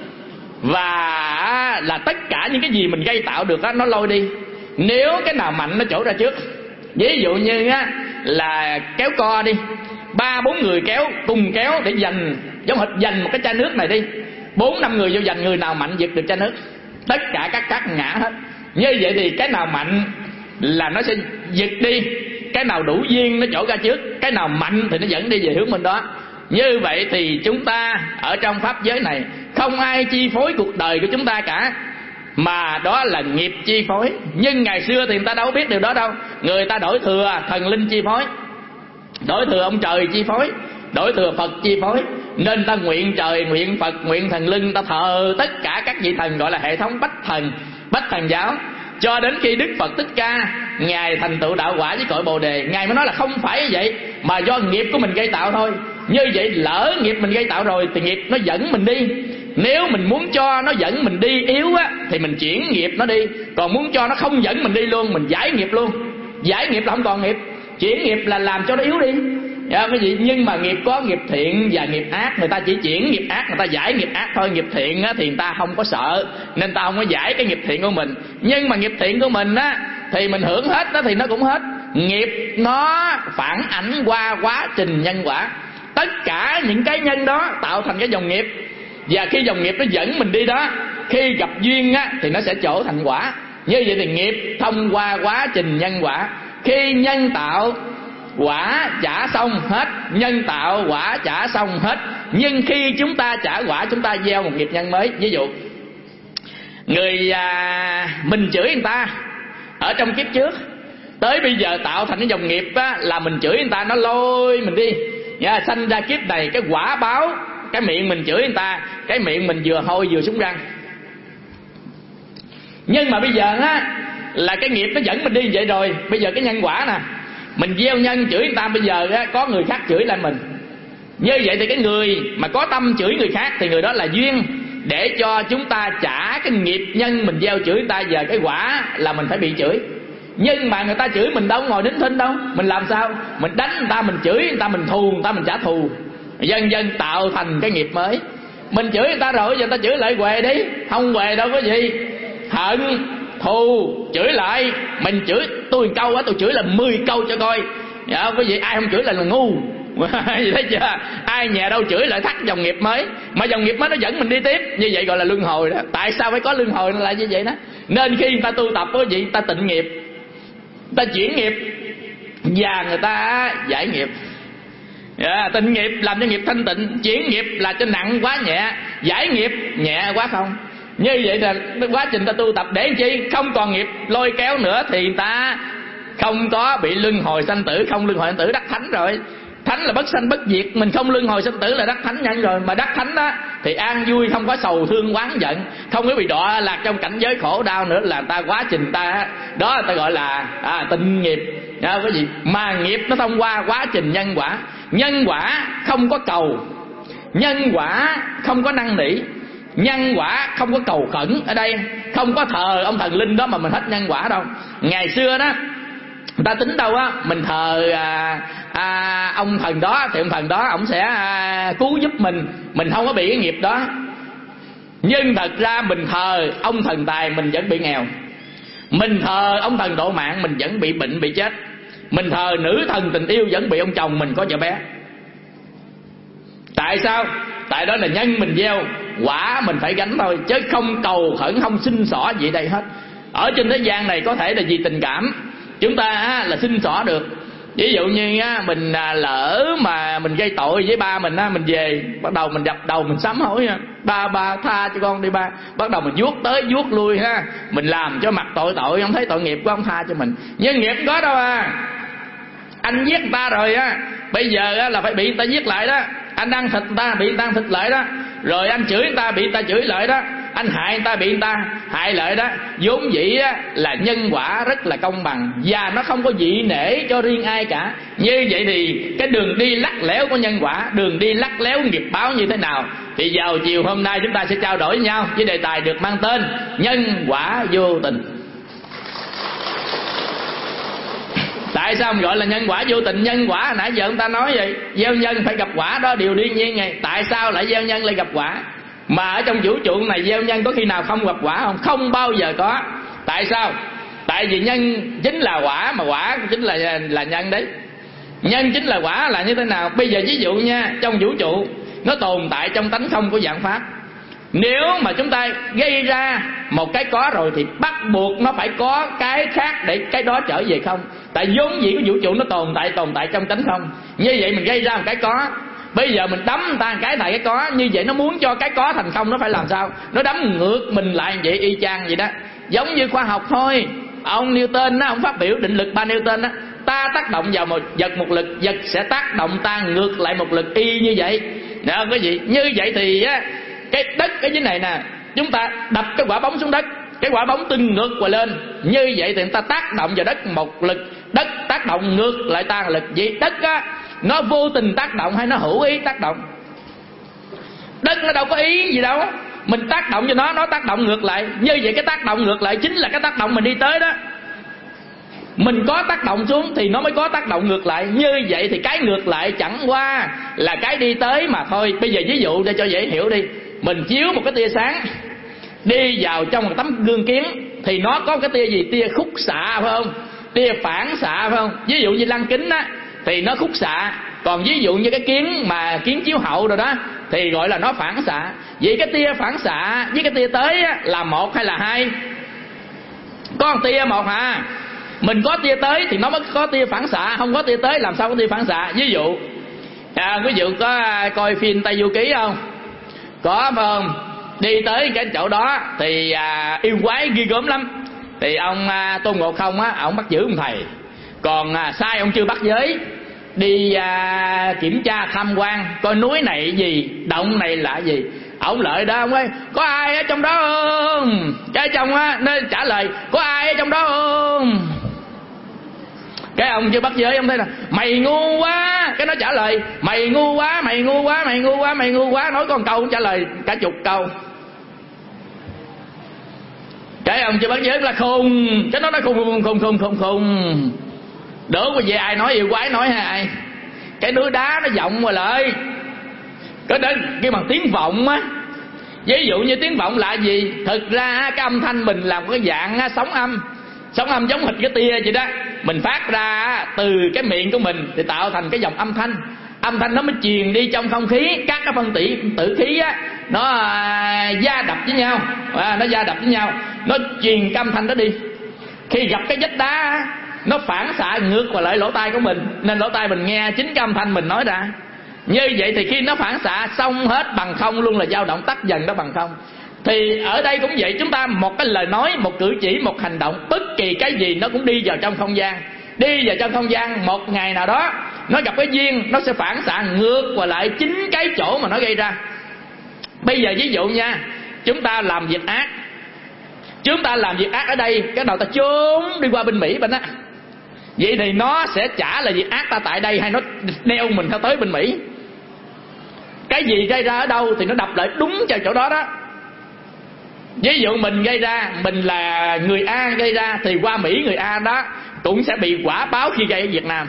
và là tất cả những cái gì mình gây tạo được đó, nó lôi đi. Nếu cái nào mạnh nó trổ ra trước. Ví dụ như á, là kéo co đi, 3-4 người kéo cùng kéo để giành, giống hệt giành một cái chai nước này đi, 4-5 người vô giành, người nào mạnh giật được chai nước, tất cả các cát ngã hết. Như vậy thì cái nào mạnh là nó sẽ giật đi, cái nào đủ duyên nó trổ ra trước, cái nào mạnh thì nó dẫn đi về hướng bên đó. Như vậy thì chúng ta ở trong pháp giới này không ai chi phối cuộc đời của chúng ta cả, mà đó là nghiệp chi phối. Nhưng ngày xưa thì người ta đâu biết điều đó đâu. Người ta đổi thừa thần linh chi phối, đổi thừa ông trời chi phối, đổi thừa Phật chi phối. Nên ta nguyện trời, nguyện Phật, nguyện thần linh, ta thờ tất cả các vị thần, gọi là hệ thống bách thần giáo. Cho đến khi Đức Phật Thích Ca Ngài thành tựu đạo quả với cội Bồ Đề, Ngài mới nói là không phải như vậy, mà do nghiệp của mình gây tạo thôi. Như vậy lỡ nghiệp mình gây tạo rồi thì nghiệp nó dẫn mình đi. Nếu mình muốn cho nó dẫn mình đi yếu á, thì mình chuyển nghiệp nó đi. Còn muốn cho nó không dẫn mình đi luôn, mình giải nghiệp luôn. Giải nghiệp là không còn nghiệp, chuyển nghiệp là làm cho nó yếu đi. Cái gì? Nhưng mà nghiệp có nghiệp thiện và nghiệp ác, người ta chỉ chuyển nghiệp ác, người ta giải nghiệp ác thôi. Nghiệp thiện á, thì người ta không có sợ, nên ta không có giải cái nghiệp thiện của mình. Nhưng mà nghiệp thiện của mình á, thì mình hưởng hết đó thì nó cũng hết. Nghiệp nó phản ảnh qua quá trình nhân quả. Tất cả những cái nhân đó tạo thành cái dòng nghiệp. Và khi dòng nghiệp nó dẫn mình đi đó, khi gặp duyên á, thì nó sẽ trổ thành quả. Như vậy thì nghiệp thông qua quá trình nhân quả. Khi nhân tạo quả trả xong hết, nhân tạo quả trả xong hết. Nhưng khi chúng ta trả quả, chúng ta gieo một nghiệp nhân mới. Ví dụ mình chửi người ta ở trong kiếp trước, tới bây giờ tạo thành cái dòng nghiệp á, là mình chửi người ta, nó lôi mình đi. Sanh ra kiếp này cái quả báo, cái miệng mình chửi người ta, cái miệng mình vừa hôi vừa súng răng. Nhưng mà bây giờ á, là cái nghiệp nó dẫn mình đi vậy rồi. Bây giờ cái nhân quả nè, mình gieo nhân chửi người ta, bây giờ á, có người khác chửi lại mình. Như vậy thì cái người mà có tâm chửi người khác thì người đó là duyên để cho chúng ta trả cái nghiệp nhân mình gieo chửi người ta. Giờ cái quả là mình phải bị chửi. Nhưng mà người ta chửi mình đâu ngồi nín thinh đâu, mình làm sao? Mình đánh người ta, mình chửi người ta, mình thù người ta, mình trả thù, dần dần tạo thành cái nghiệp mới. Mình chửi người ta rồi, giờ người ta chửi lại huề đi, không huề đâu có gì. Hận, thù, chửi lại. Mình chửi tôi một câu á, tôi chửi là 10 câu cho coi. Cái gì ai không chửi là ngu. Thấy chưa? Ai nhà đâu chửi lại thắt dòng nghiệp mới. Mà dòng nghiệp mới nó dẫn mình đi tiếp. Như vậy gọi là luân hồi đó. Tại sao phải có luân hồi là như vậy đó? Nên khi người ta tu tập có gì, người ta tịnh nghiệp, người ta chuyển nghiệp, và người ta giải nghiệp. Tịnh nghiệp làm cho nghiệp thanh tịnh, chuyển nghiệp là cho nặng quá nhẹ, giải nghiệp nhẹ quá không. Như vậy là quá trình ta tu tập để làm chi? Không còn nghiệp lôi kéo nữa thì ta không có bị luân hồi sanh tử. Không luân hồi sanh tử đắc thánh rồi. Thánh là bất sanh bất diệt, mình không luân hồi sanh tử là đắc thánh nhân rồi. Mà đắc thánh đó thì an vui, không có sầu thương oán giận, không có bị đọa lạc trong cảnh giới khổ đau nữa. Là ta quá trình ta đó ta gọi là tịnh nghiệp. Cái gì? Mà nghiệp nó thông qua quá trình nhân quả. Nhân quả không có cầu, nhân quả không có năn nỉ, nhân quả không có cầu khẩn. Ở đây không có thờ ông thần linh đó mà mình hết nhân quả đâu. Ngày xưa đó người ta tính đâu á, mình thờ ông thần đó thì ông thần đó ông sẽ cứu giúp mình không có bị cái nghiệp đó. Nhưng thật ra mình thờ ông thần tài mình vẫn bị nghèo, mình thờ ông thần độ mạng mình vẫn bị bệnh bị chết, mình thờ nữ thần tình yêu vẫn bị ông chồng mình có vợ bé. Tại sao? Tại đó là nhân mình gieo, quả mình phải gánh thôi, chứ không cầu khẩn, không xin xỏ gì đây hết. Ở trên thế gian này có thể là vì tình cảm chúng ta là xin xỏ được. Ví dụ như mình lỡ mà mình gây tội với ba mình, mình về bắt đầu mình đập đầu mình sám hối, ba tha cho con đi ba. Bắt đầu mình vuốt tới vuốt lui ha, mình làm cho mặt tội không thấy tội nghiệp của ông tha cho mình. Nhưng nghiệp không có đâu anh giết người ta rồi bây giờ là phải bị người ta giết lại đó. Anh ăn thịt người ta bị người ta ăn thịt lại đó. Rồi anh chửi người ta bị người ta chửi lại đó. Anh hại người ta bị người ta hại lại đó. Vốn dĩ là nhân quả rất là công bằng, và nó không có dị nể cho riêng ai cả. Như vậy thì cái đường đi lắt léo của nhân quả, đường đi lắt léo nghiệp báo như thế nào, thì vào chiều hôm nay chúng ta sẽ trao đổi với nhau với đề tài được mang tên nhân quả vô tình. Tại sao gọi là nhân quả vô tình? Nhân quả nãy giờ chúng ta nói vậy, gieo nhân phải gặp quả, đó điều đương nhiên này. Tại sao lại gieo nhân lại gặp quả? Mà ở trong vũ trụ này gieo nhân có khi nào không gặp quả không? Không bao giờ có. Tại sao? Tại vì nhân chính là quả, mà quả chính là nhân đấy. Nhân chính là quả là như thế nào? Bây giờ ví dụ nha, trong vũ trụ nó tồn tại trong tánh không của vạn pháp. Nếu mà chúng ta gây ra một cái có rồi thì bắt buộc nó phải có cái khác để cái đó trở về không. Tại vốn dĩ của vũ trụ nó tồn tại trong tánh không. Như vậy mình gây ra một cái có, bây giờ mình đấm ta cái tại cái có. Như vậy nó muốn cho cái có thành không, nó phải làm sao? Nó đấm ngược mình lại vậy, y chang vậy đó. Giống như khoa học thôi. Ông Newton ông phát biểu định lực 3 Newton đó. Ta tác động vào một vật một lực, vật sẽ tác động ta ngược lại một lực y như vậy. Đó, cái gì? Như vậy thì cái đất ở dưới này nè, chúng ta đập cái quả bóng xuống đất, cái quả bóng tưng ngược qua lên. Như vậy thì người ta tác động vào đất một lực, đất tác động ngược lại ta lực. Vậy đất nó vô tình tác động hay nó hữu ý tác động? Đất nó đâu có ý gì đâu, mình tác động cho nó tác động ngược lại. Như vậy cái tác động ngược lại chính là cái tác động mình đi tới đó. Mình có tác động xuống thì nó mới có tác động ngược lại. Như vậy thì cái ngược lại chẳng qua là cái đi tới mà thôi. Bây giờ ví dụ để cho dễ hiểu đi, mình chiếu một cái tia sáng đi vào trong một tấm gương kiến thì nó có cái tia gì? Tia khúc xạ phải không? Tia phản xạ phải không? Ví dụ như lăng kính á thì nó khúc xạ, còn ví dụ như cái kiến mà kiến chiếu hậu rồi đó thì gọi là nó phản xạ. Vậy cái tia phản xạ với cái tia tới á, là một hay là hai? Có một tia một à. Mình có tia tới thì nó mới có tia phản xạ, không có tia tới làm sao có tia phản xạ? Ví dụ quý vị có coi phim Tây Du Ký không? Có phải không? Đi tới cái chỗ đó thì yêu quái ghi gớm lắm. Thì ông Tôn Ngộ Không á, ông bắt giữ ông thầy. Còn sai ông chưa bắt giới. Đi kiểm tra tham quan coi núi này gì, động này là gì. Ông lợi đó, ông ơi có ai ở trong đó không? Cái trong á nó trả lời có ai ở trong đó không? Cái ông chưa bắt giới, ông thấy là mày ngu quá. Cái nó trả lời mày ngu quá, mày ngu quá, mày ngu quá, mày ngu quá. Nói con câu trả lời cả chục câu. Cái ông chưa bắt giới là khùng. Cái nó nói khùng. Đỡ qua về ai nói yêu quái nói hay ai? Cái núi đá nó vọng rồi lại. Cái đó cái bằng tiếng vọng á. Ví dụ như tiếng vọng là gì? Thực ra cái âm thanh mình làm cái dạng sóng âm. Sóng âm giống hệt cái tia vậy đó. Mình phát ra từ cái miệng của mình thì tạo thành cái dòng âm thanh. Âm thanh nó mới truyền đi trong không khí. Các cái phân tử khí á, nó va đập với nhau. Nó va đập với nhau, nó truyền cái âm thanh đó đi. Khi gặp cái vách đá, nó phản xạ ngược vào lại lỗ tai của mình, nên lỗ tai mình nghe chính cái âm thanh mình nói ra. Như vậy thì khi nó phản xạ xong hết bằng không luôn, là dao động tắt dần đó bằng không. Thì ở đây cũng vậy, chúng ta một cái lời nói, một cử chỉ, một hành động, bất kỳ cái gì nó cũng đi vào trong không gian. Đi vào trong không gian, một ngày nào đó nó gặp cái duyên, nó sẽ phản xạ ngược vào lại chính cái chỗ mà nó gây ra. Bây giờ ví dụ nha, chúng ta làm việc ác. Chúng ta làm việc ác ở đây, cái đầu ta trốn đi qua bên Mỹ bên á. Vậy thì nó sẽ trả là việc ác ta tại đây, hay nó đeo mình theo tới bên Mỹ? Cái gì gây ra ở đâu thì nó đập lại đúng cho chỗ đó đó. Ví dụ mình gây ra, mình là người A gây ra, thì qua Mỹ người A đó cũng sẽ bị quả báo khi gây ở Việt Nam.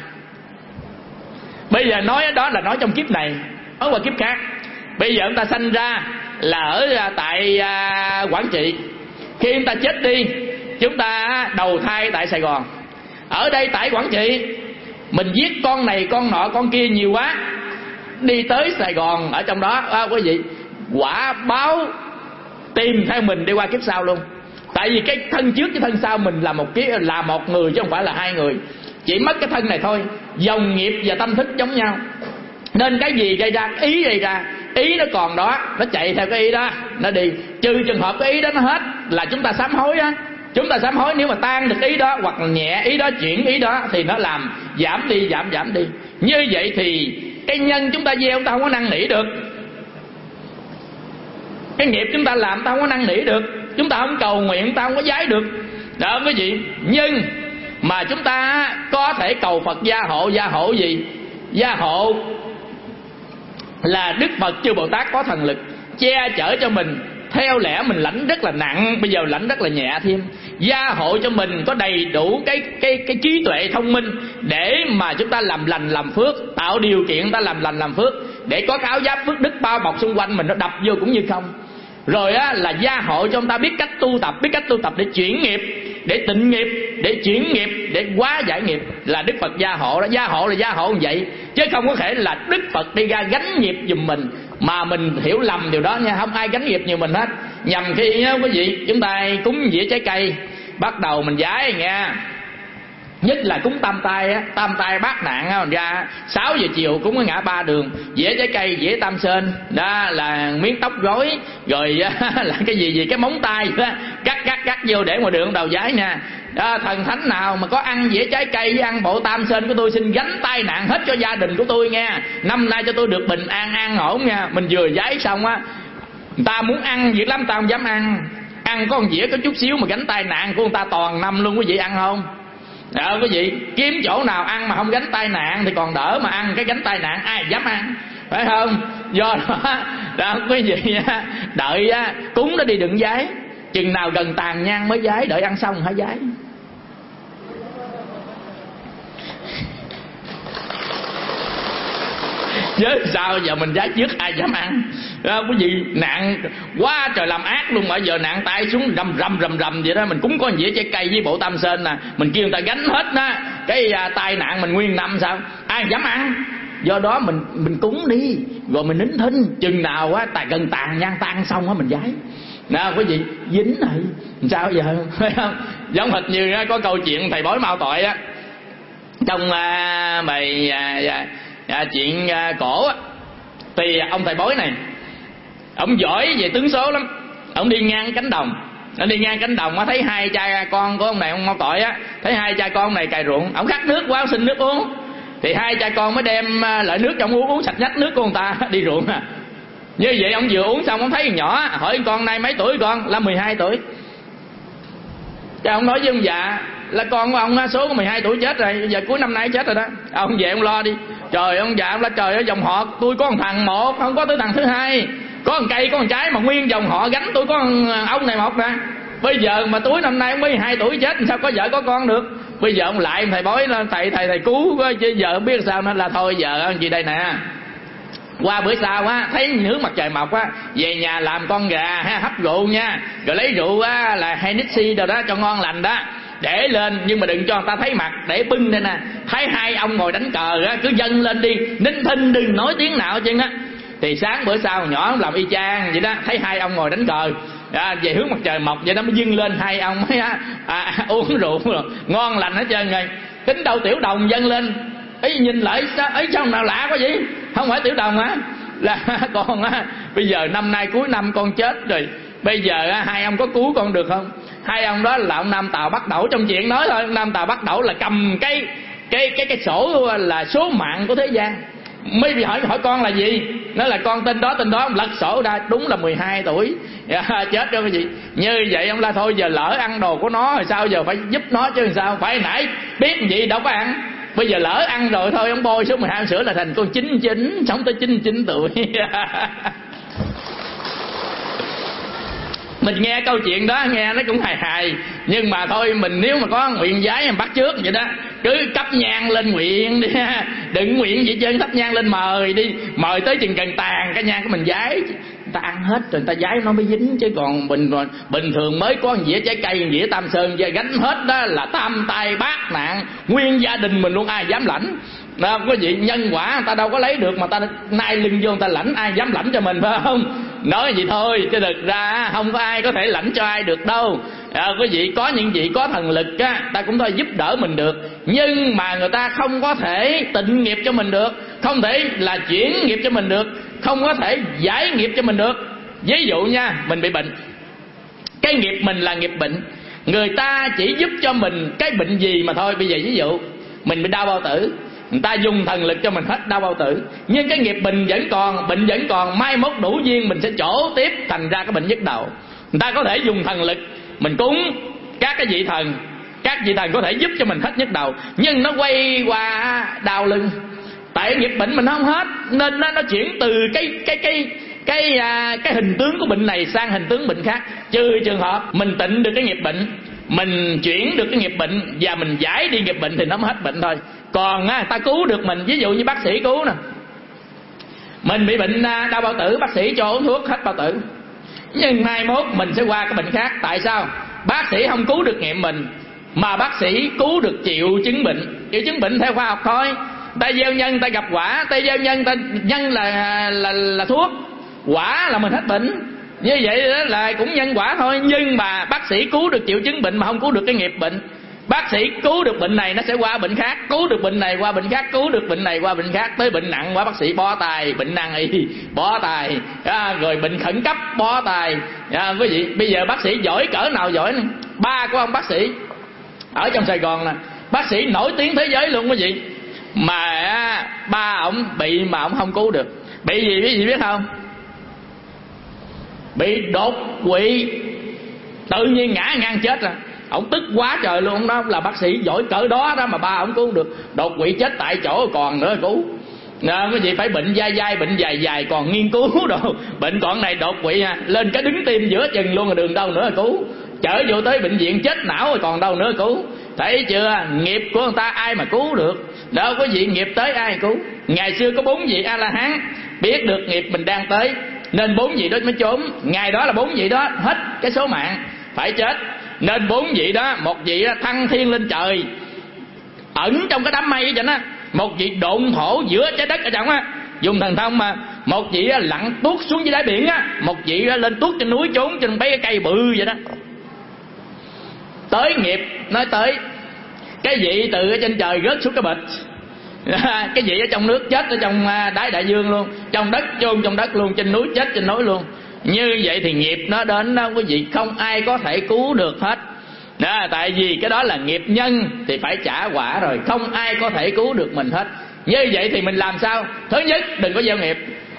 Bây giờ nói đó là nói trong kiếp này, ở ngoài kiếp khác. Bây giờ chúng ta sanh ra là ở tại Quảng Trị. Khi chúng ta chết đi, chúng ta đầu thai tại Sài Gòn. Ở đây tại Quảng Trị mình giết con này con nọ con kia nhiều quá, đi tới Sài Gòn, ở trong đó quý vị, quả báo tìm theo mình đi qua kiếp sau luôn. Tại vì cái thân trước với thân sau mình là một người chứ không phải là hai người. Chỉ mất cái thân này thôi. Dòng nghiệp và tâm thức giống nhau, nên cái gì gây ra, ý gây ra, ý nó còn đó, nó chạy theo cái ý đó, nó đi. Trừ trường hợp cái ý đó nó hết là chúng ta sám hối á. Chúng ta sám hối, nếu mà tan được ý đó hoặc là nhẹ ý đó, chuyển ý đó, thì nó làm giảm đi, giảm đi. Như vậy thì cái nhân chúng gieo chúng ta không có năn nỉ được. Cái nghiệp chúng ta làm ta không có năn nỉ được. Chúng ta không cầu nguyện, ta không có giái được. Đó quý vị. Nhưng mà chúng ta có thể cầu Phật gia hộ. Gia hộ gì? Gia hộ là Đức Phật Chư Bồ Tát có thần lực che chở cho mình. Theo lẽ mình lãnh rất là nặng, bây giờ lãnh rất là nhẹ thêm. Gia hộ cho mình có đầy đủ cái trí tuệ thông minh để mà chúng ta làm lành làm phước, tạo điều kiện ta làm lành làm phước, để có cái áo giáp phước đức bao bọc xung quanh mình, nó đập vô cũng như không. Rồi là gia hộ cho chúng ta biết cách tu tập để chuyển nghiệp, để tịnh nghiệp, để chuyển nghiệp, để hóa giải nghiệp, là Đức Phật gia hộ đó. Gia hộ là gia hộ như vậy, chứ không có thể là Đức Phật đi ra gánh nghiệp giùm mình, mà mình hiểu lầm điều đó nha. Không ai gánh nghiệp nhiều mình hết. Nhằm khi quý vị, chúng ta cúng dĩa trái cây, bắt đầu mình giái nha. Nhất là cúng tam tai á, tam tai bát nạn á, ra 6 giờ chiều cúng cái ngã ba đường, dĩa trái cây, dĩa tam sên, đó là miếng tóc rối, rồi là cái gì cái móng tay đó, cắt vô để ngoài đường đầu giái nha. Đó, thần thánh nào mà có ăn dĩa trái cây với ăn bộ tam sên của tôi xin gánh tai nạn hết cho gia đình của tôi nha. Năm nay cho tôi được bình an ổn nha. Mình vừa giái xong á, người ta muốn ăn dữ lắm, ta không dám ăn. Ăn có một dĩa có chút xíu mà gánh tai nạn của người ta toàn năm luôn, quý vị ăn không? Đó quý vị, kiếm chỗ nào ăn mà không gánh tai nạn thì còn đỡ, mà ăn cái gánh tai nạn ai dám ăn. phải không? Do đó quý vị đợi cúng nó đi đừng giái, chừng nào gần tàn nhang mới giái, đợi ăn xong hả giái. Chứ sao giờ mình giái trước ai dám ăn. Quý vị nạn quá trời làm ác luôn, mà giờ nạn tay xuống rầm vậy đó. Mình cúng có dĩa trái cây với bộ tam sơn nè, mình kêu người ta gánh hết đó, cái tai nạn mình nguyên năm sao ai dám ăn. Do đó mình cúng đi rồi mình nín thinh, chừng nào gần tàn nhang tan xong á mình giái. Nè quý vị dính này sao giờ, phải không? Giống hệt như có câu chuyện thầy bói mau tội á, trong bài chuyện cổ á, thì ông thầy bói này ông giỏi về tướng số lắm. Ông đi ngang cánh đồng, thấy hai cha con của ông này, ông mau tội á, thấy hai cha con này cày ruộng, ông khát nước quá, ông xin nước uống. Thì hai cha con mới đem lại nước cho ông uống sạch nhách nước của người ta đi ruộng. Như vậy ông vừa uống xong ông thấy thằng nhỏ, hỏi con này mấy tuổi? Con là 12 tuổi. Cái ông nói với ông già là con của ông số có 12 tuổi chết rồi, giờ cuối năm nay chết rồi đó, ông về ông lo đi. Trời, ông già ông la trời ơi, dòng họ tôi có một thằng một, không có tới thằng thứ hai, có một cây có một trái mà nguyên dòng họ gánh tôi có ông này một nè. Bây giờ mà tuổi năm nay ông 12 tuổi chết sao có vợ có con được. Bây giờ ông lại thầy bói là thầy cứu chứ giờ không biết sao nữa, là thôi giờ anh chị đây nè. Qua bữa sau thấy nướng mặt trời mọc về nhà làm con gà hấp rượu nha, rồi lấy rượu là Hennessy rồi đó cho ngon lành đó, để lên nhưng mà đừng cho người ta thấy mặt, để bưng đây nè. Thấy hai ông ngồi đánh cờ cứ dâng lên đi, nín thinh đừng nói tiếng nào chứ á. Thì sáng bữa sau nhỏ làm y chang vậy đó, thấy hai ông ngồi đánh cờ về hướng mặt trời mọc vậy đó, mới dâng lên hai ông mới uống rượu rồi, ngon lành hết trơn rồi. Tính đâu tiểu đồng dâng lên ấy, nhìn lại sao nào lạ quá vậy, không phải tiểu đồng là con bây giờ năm nay cuối năm con chết rồi, bây giờ hai ông có cứu con được không? Hai ông đó là ông Nam Tào Bắc Đẩu, trong chuyện nói thôi. Ông Nam Tào Bắc Đẩu là cầm cái sổ là số mạng của thế gian. Mới bị hỏi con là gì, nó là con tên đó ông lật sổ ra, đúng là 12 tuổi chết rồi quý vị. Như vậy ông la thôi giờ lỡ ăn đồ của nó rồi sao, giờ phải giúp nó chứ sao, phải nãy biết gì đâu có ăn. Bây giờ lỡ ăn rồi thôi, ông bôi số 12 sữa là thành con 99, sống tới 99 tuổi. Mình nghe câu chuyện đó nghe nó cũng hài hài, nhưng mà thôi mình nếu mà có nguyện giái mình bắt trước vậy đó, cứ cấp nhang lên nguyện đi, đừng nguyện gì trơn, thắp nhang lên mời đi, mời tới chừng gần tàn cái nhang của mình giái. Người ta ăn hết rồi người ta giái nó mới dính, chứ còn bình thường mới có một dĩa trái cây, một dĩa tam sơn về gánh hết đó là tam tai bát nạn, nguyên gia đình mình luôn, ai dám lãnh. Đó, quý vị, nhân quả người ta đâu có lấy được mà ta nai lưng vô người ta lãnh, ai dám lãnh cho mình, phải không? Nói vậy thôi chứ thực ra không có ai có thể lãnh cho ai được đâu. Quý vị, có những vị có thần lực ta cũng thôi giúp đỡ mình được, nhưng mà người ta không có thể tịnh nghiệp cho mình được, không thể là chuyển nghiệp cho mình được, không có thể giải nghiệp cho mình được. Ví dụ nha, mình bị bệnh, cái nghiệp mình là nghiệp bệnh, người ta chỉ giúp cho mình cái bệnh gì mà thôi. Bây giờ ví dụ mình bị đau bao tử, người ta dùng thần lực cho mình hết đau bao tử, nhưng cái nghiệp bệnh vẫn còn, mai mốt đủ duyên mình sẽ trổ tiếp, thành ra cái bệnh nhức đầu. Người ta có thể dùng thần lực, mình cúng các cái vị thần, các vị thần có thể giúp cho mình hết nhức đầu, nhưng nó quay qua đau lưng, tại nghiệp bệnh mình không hết, nên nó chuyển từ cái hình tướng của bệnh này sang hình tướng bệnh khác. Trừ trường hợp mình tịnh được cái nghiệp bệnh, mình chuyển được cái nghiệp bệnh và mình giải đi nghiệp bệnh thì nó mới hết bệnh thôi. Còn ta cứu được mình, ví dụ như bác sĩ cứu nè, mình bị bệnh đau bao tử, bác sĩ cho uống thuốc hết bao tử, nhưng mai mốt mình sẽ qua cái bệnh khác. Tại sao? Bác sĩ không cứu được nghiệp mình, mà bác sĩ cứu được triệu chứng bệnh. Triệu chứng bệnh theo khoa học thôi, ta gieo nhân ta gặp quả, ta gieo nhân ta nhân là thuốc, quả là mình hết bệnh. Như vậy đó là cũng nhân quả thôi. Nhưng mà bác sĩ cứu được triệu chứng bệnh mà không cứu được cái nghiệp bệnh. Bác sĩ cứu được bệnh này nó sẽ qua bệnh khác, cứu được bệnh này qua bệnh khác, cứu được bệnh này qua bệnh khác, tới bệnh nặng quá bác sĩ bó tay, bệnh nan y bó tay, rồi bệnh khẩn cấp bó tay. Quý vị, bây giờ bác sĩ giỏi cỡ nào giỏi này. Ba của ông bác sĩ ở trong Sài Gòn nè, bác sĩ nổi tiếng thế giới luôn quý vị, mà ba ổng bị mà ổng không cứu được. Bị gì quý vị biết không? Bị đột quỵ, tự nhiên ngã ngang chết rồi. Ông tức quá trời luôn đó, là bác sĩ giỏi cỡ đó đó mà ba ông cứu được. Đột quỵ chết tại chỗ còn nữa cứu. Quý vị phải bệnh dai dai, bệnh dài dài còn nghiên cứu đồ, bệnh còn này đột quỵ lên cái đứng tim giữa chừng luôn, rồi đường đâu nữa là cứu. Chở vô tới bệnh viện chết não rồi còn đâu nữa cứu. Thấy chưa, nghiệp của người ta ai mà cứu được. Đâu có gì nghiệp tới ai cứu. Ngày xưa có 4 vị A-la-hán biết được nghiệp mình đang tới, nên 4 vị đó mới trốn. Ngày đó là 4 vị đó hết cái số mạng phải chết, nên 4 vị đó, một vị thăng thiên lên trời ẩn trong cái đám mây vậy đó, một vị độn thổ giữa trái đất ở trong á, dùng thần thông mà, một vị lặn tuốt xuống dưới đáy biển á, một vị lên tuốt trên núi trốn trên mấy cái cây bự vậy đó. Tới nghiệp nói tới, cái vị từ ở trên trời rớt xuống cái bịch, cái vị ở trong nước chết ở trong đáy đại dương luôn, trong đất chôn trong đất luôn, trên núi chết trên núi luôn. Như vậy thì nghiệp nó đến đó quý vị không ai có thể cứu được hết đó, tại vì cái đó là nghiệp nhân thì phải trả quả rồi, không ai có thể cứu được mình hết. Như vậy thì mình làm sao? Thứ nhất, đừng có gieo nghiệp.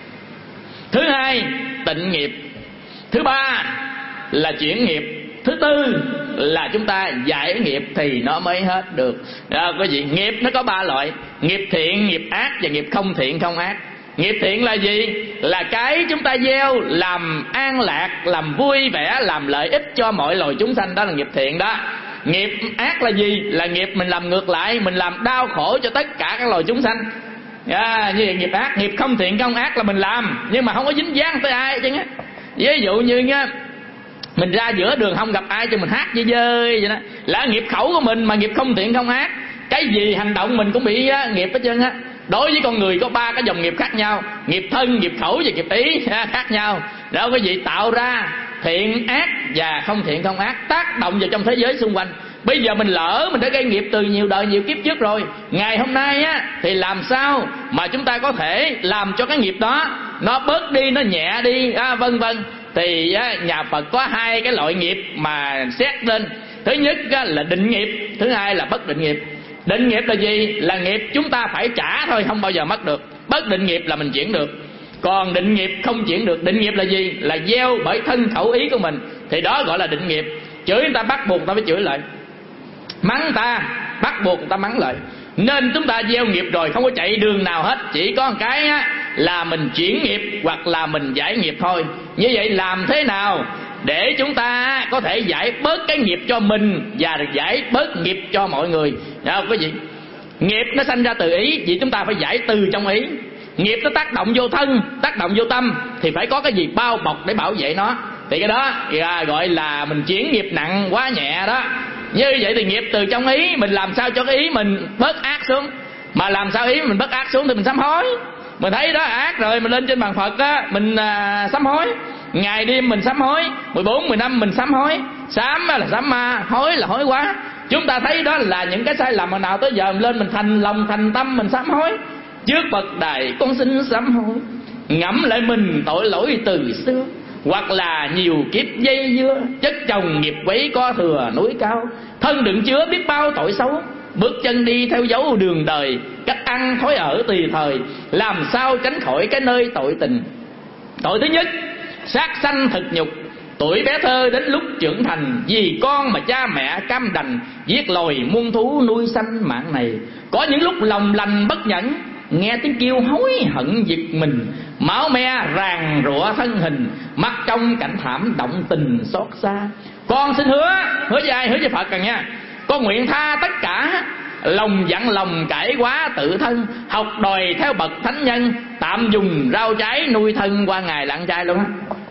Thứ hai, tịnh nghiệp. Thứ ba là chuyển nghiệp. Thứ tư là chúng ta giải nghiệp thì nó mới hết được đó, quý vị. Nghiệp nó có 3 loại: nghiệp thiện, nghiệp ác và nghiệp không thiện không ác. Nghiệp thiện là gì? Là cái chúng ta gieo làm an lạc, làm vui vẻ, làm lợi ích cho mọi loài chúng sanh, đó là nghiệp thiện đó. Nghiệp ác là gì? Là nghiệp mình làm ngược lại, mình làm đau khổ cho tất cả các loài chúng sanh. Như vậy nghiệp ác. Nghiệp không thiện không ác là mình làm nhưng mà không có dính dáng tới ai chứ. Ví dụ như nha, mình ra giữa đường không gặp ai cho mình hát dơi dơi vậy đó, là nghiệp khẩu của mình, mà nghiệp không thiện không ác. Cái gì hành động mình cũng bị nghiệp hết trơn á. Đối với con người có 3 cái dòng nghiệp khác nhau: nghiệp thân, nghiệp khẩu và nghiệp ý khác nhau. Đó quý vị, tạo ra thiện ác và không thiện không ác tác động vào trong thế giới xung quanh. Bây giờ mình lỡ mình đã gây nghiệp từ nhiều đời nhiều kiếp trước rồi, ngày hôm nay á thì làm sao mà chúng ta có thể làm cho cái nghiệp đó nó bớt đi, nó nhẹ đi vân vân. Thì nhà Phật có 2 cái loại nghiệp mà xét lên. Thứ nhất là định nghiệp, thứ hai là bất định nghiệp. Định nghiệp là gì? Là nghiệp chúng ta phải trả thôi, không bao giờ mất được. Bất định nghiệp là mình chuyển được, còn định nghiệp không chuyển được. Định nghiệp là gì? Là gieo bởi thân khẩu ý của mình, thì đó gọi là định nghiệp. Chửi người ta bắt buộc người ta phải chửi lại, mắng người ta bắt buộc người ta mắng lại. Nên chúng ta gieo nghiệp rồi không có chạy đường nào hết, chỉ có một cái là mình chuyển nghiệp hoặc là mình giải nghiệp thôi. Như vậy làm thế nào để chúng ta có thể giải bớt cái nghiệp cho mình và giải bớt nghiệp cho mọi người? Quý vị, nghiệp nó sanh ra từ ý, vì chúng ta phải giải từ trong ý. Nghiệp nó tác động vô thân, tác động vô tâm, thì phải có cái gì bao bọc để bảo vệ nó. Thì cái đó gọi là mình chuyển nghiệp nặng quá nhẹ đó. Như vậy thì nghiệp từ trong ý, mình làm sao cho cái ý mình bớt ác xuống. Mà làm sao ý mình bớt ác xuống thì mình sám hối. Mình thấy đó ác rồi, mình lên trên bàn Phật á, mình sám hối. Ngày đêm mình sám hối, 14, 15 mình sám hối. Sám là sám ma, hối là hối quá. Chúng ta thấy đó là những cái sai lầm mà nào tới giờ mình lên mình thành lòng thành tâm mình sám hối. Trước Phật đài con xin sám hối, ngẫm lại mình tội lỗi từ xưa, hoặc là nhiều kiếp dây dưa, chất chồng nghiệp quấy có thừa núi cao. Thân đựng chứa biết bao tội xấu, bước chân đi theo dấu đường đời, cách ăn thói ở tùy thời, làm sao tránh khỏi cái nơi tội tình. Tội thứ nhất, sát sanh thực nhục. Tuổi bé thơ đến lúc trưởng thành, vì con mà cha mẹ cam đành, giết loài muôn thú nuôi sanh mạng này. Có những lúc lòng lành bất nhẫn, nghe tiếng kêu hối hận giật mình, máu me ràn rụa thân hình, mắt trong cảnh thảm động tình xót xa. Con xin hứa với ai? Hứa với Phật cần nha. Con nguyện tha tất cả, lòng dặn lòng cải quá tự thân, học đòi theo bậc thánh nhân, tạm dùng rau trái nuôi thân qua ngày lặng trai luôn á.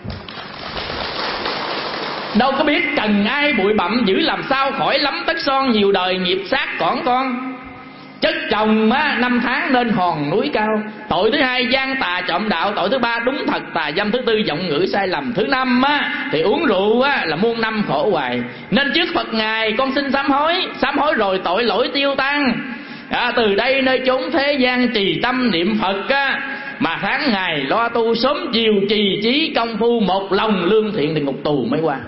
Đâu có biết cần ai bụi bặm, giữ làm sao khỏi lắm tất son, nhiều đời nghiệp sát cỏn con. Chất chồng năm tháng nên hòn núi cao. Tội thứ hai, gian tà trộm đạo. Tội thứ ba, đúng thật tà dâm. Thứ tư, giọng ngữ sai lầm. Thứ năm thì uống rượu là muôn năm khổ hoài. Nên trước Phật ngài con xin sám hối. Sám hối rồi tội lỗi tiêu tan. Từ đây nơi chốn thế gian trì tâm niệm Phật mà tháng ngày lo tu, sớm chiều trì trí công phu, một lòng lương thiện thì ngục tù mới qua.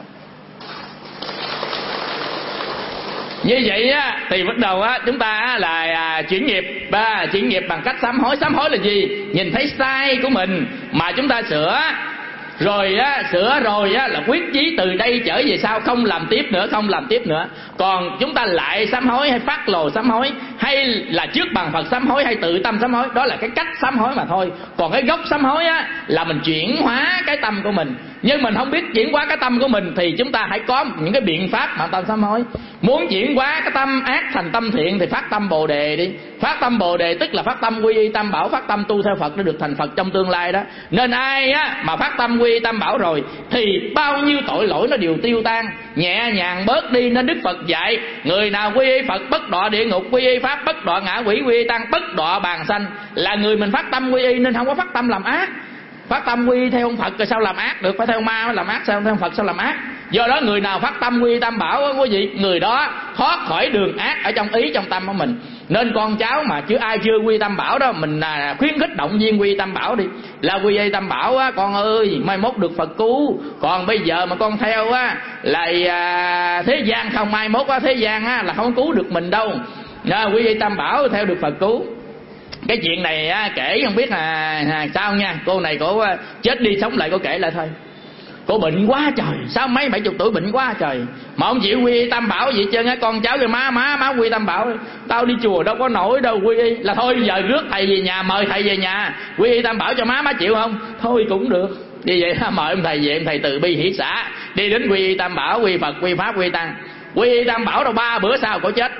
Như vậy thì bắt đầu chúng ta là chuyển nghiệp. Chuyển nghiệp bằng cách sám hối. Sám hối là gì? Nhìn thấy sai của mình mà chúng ta sửa. rồi á, sửa rồi á là quyết chí từ đây trở về sau không làm tiếp nữa, không làm tiếp nữa. Còn chúng ta lại sám hối hay phát lồ sám hối, hay là trước bàn Phật sám hối, hay tự tâm sám hối, đó là cái cách sám hối mà thôi. Còn cái gốc sám hối á là mình chuyển hóa cái tâm của mình. Nhưng mình không biết chuyển hóa cái tâm của mình thì chúng ta hãy có những cái biện pháp mà tâm sám hối. Muốn chuyển hóa cái tâm ác thành tâm thiện thì phát tâm Bồ Đề đi. Phát tâm Bồ Đề tức là phát tâm quy y Tam Bảo, phát tâm tu theo Phật để được thành Phật trong tương lai đó. Nên ai á mà phát tâm quy y Tam Bảo rồi thì bao nhiêu tội lỗi nó đều tiêu tan, nhẹ nhàng bớt đi. Nên Đức Phật dạy người nào quy y Phật bất đọa địa ngục, quy y Pháp bất đọa ngã quỷ, quy y Tăng bất đọa bàn sanh. Là người mình phát tâm quy y nên không có phát tâm làm ác. Phát tâm quy theo ông Phật rồi sao làm ác được, phải theo ma mới làm ác, sao theo ông Phật sao làm ác. Do đó người nào phát tâm quy Tam Bảo quý vị, người đó thoát khỏi đường ác ở trong ý trong tâm của mình. Nên con cháu mà chứ ai chưa quy Tam Bảo đó, mình khuyến khích động viên quy Tam Bảo đi. Là quy y Tam Bảo á con ơi, mai mốt được Phật cứu. Còn bây giờ mà con theo á là thế gian không, mai mốt á thế gian á là không cứu được mình đâu. Quy y Tam Bảo theo được Phật cứu. Cái chuyện này á, kể không biết là sao nha. Cô này cổ chết đi sống lại, cô kể lại thôi. Cô bệnh quá trời, sao mấy 70 tuổi bệnh quá trời mà không chịu quy y Tam Bảo gì trơn á. Con cháu kêu má quy Tam Bảo, tao đi chùa đâu có nổi đâu quy y. Là thôi giờ rước thầy về nhà, mời thầy về nhà quy y Tam Bảo cho má chịu không? Thôi cũng được. Như vậy mời ông thầy về, ông thầy từ bi hỷ xả đi đến quy y Tam Bảo, quy Phật, quy Pháp, quy Tăng. Quy y Tam Bảo đâu 3 bữa sau cổ chết.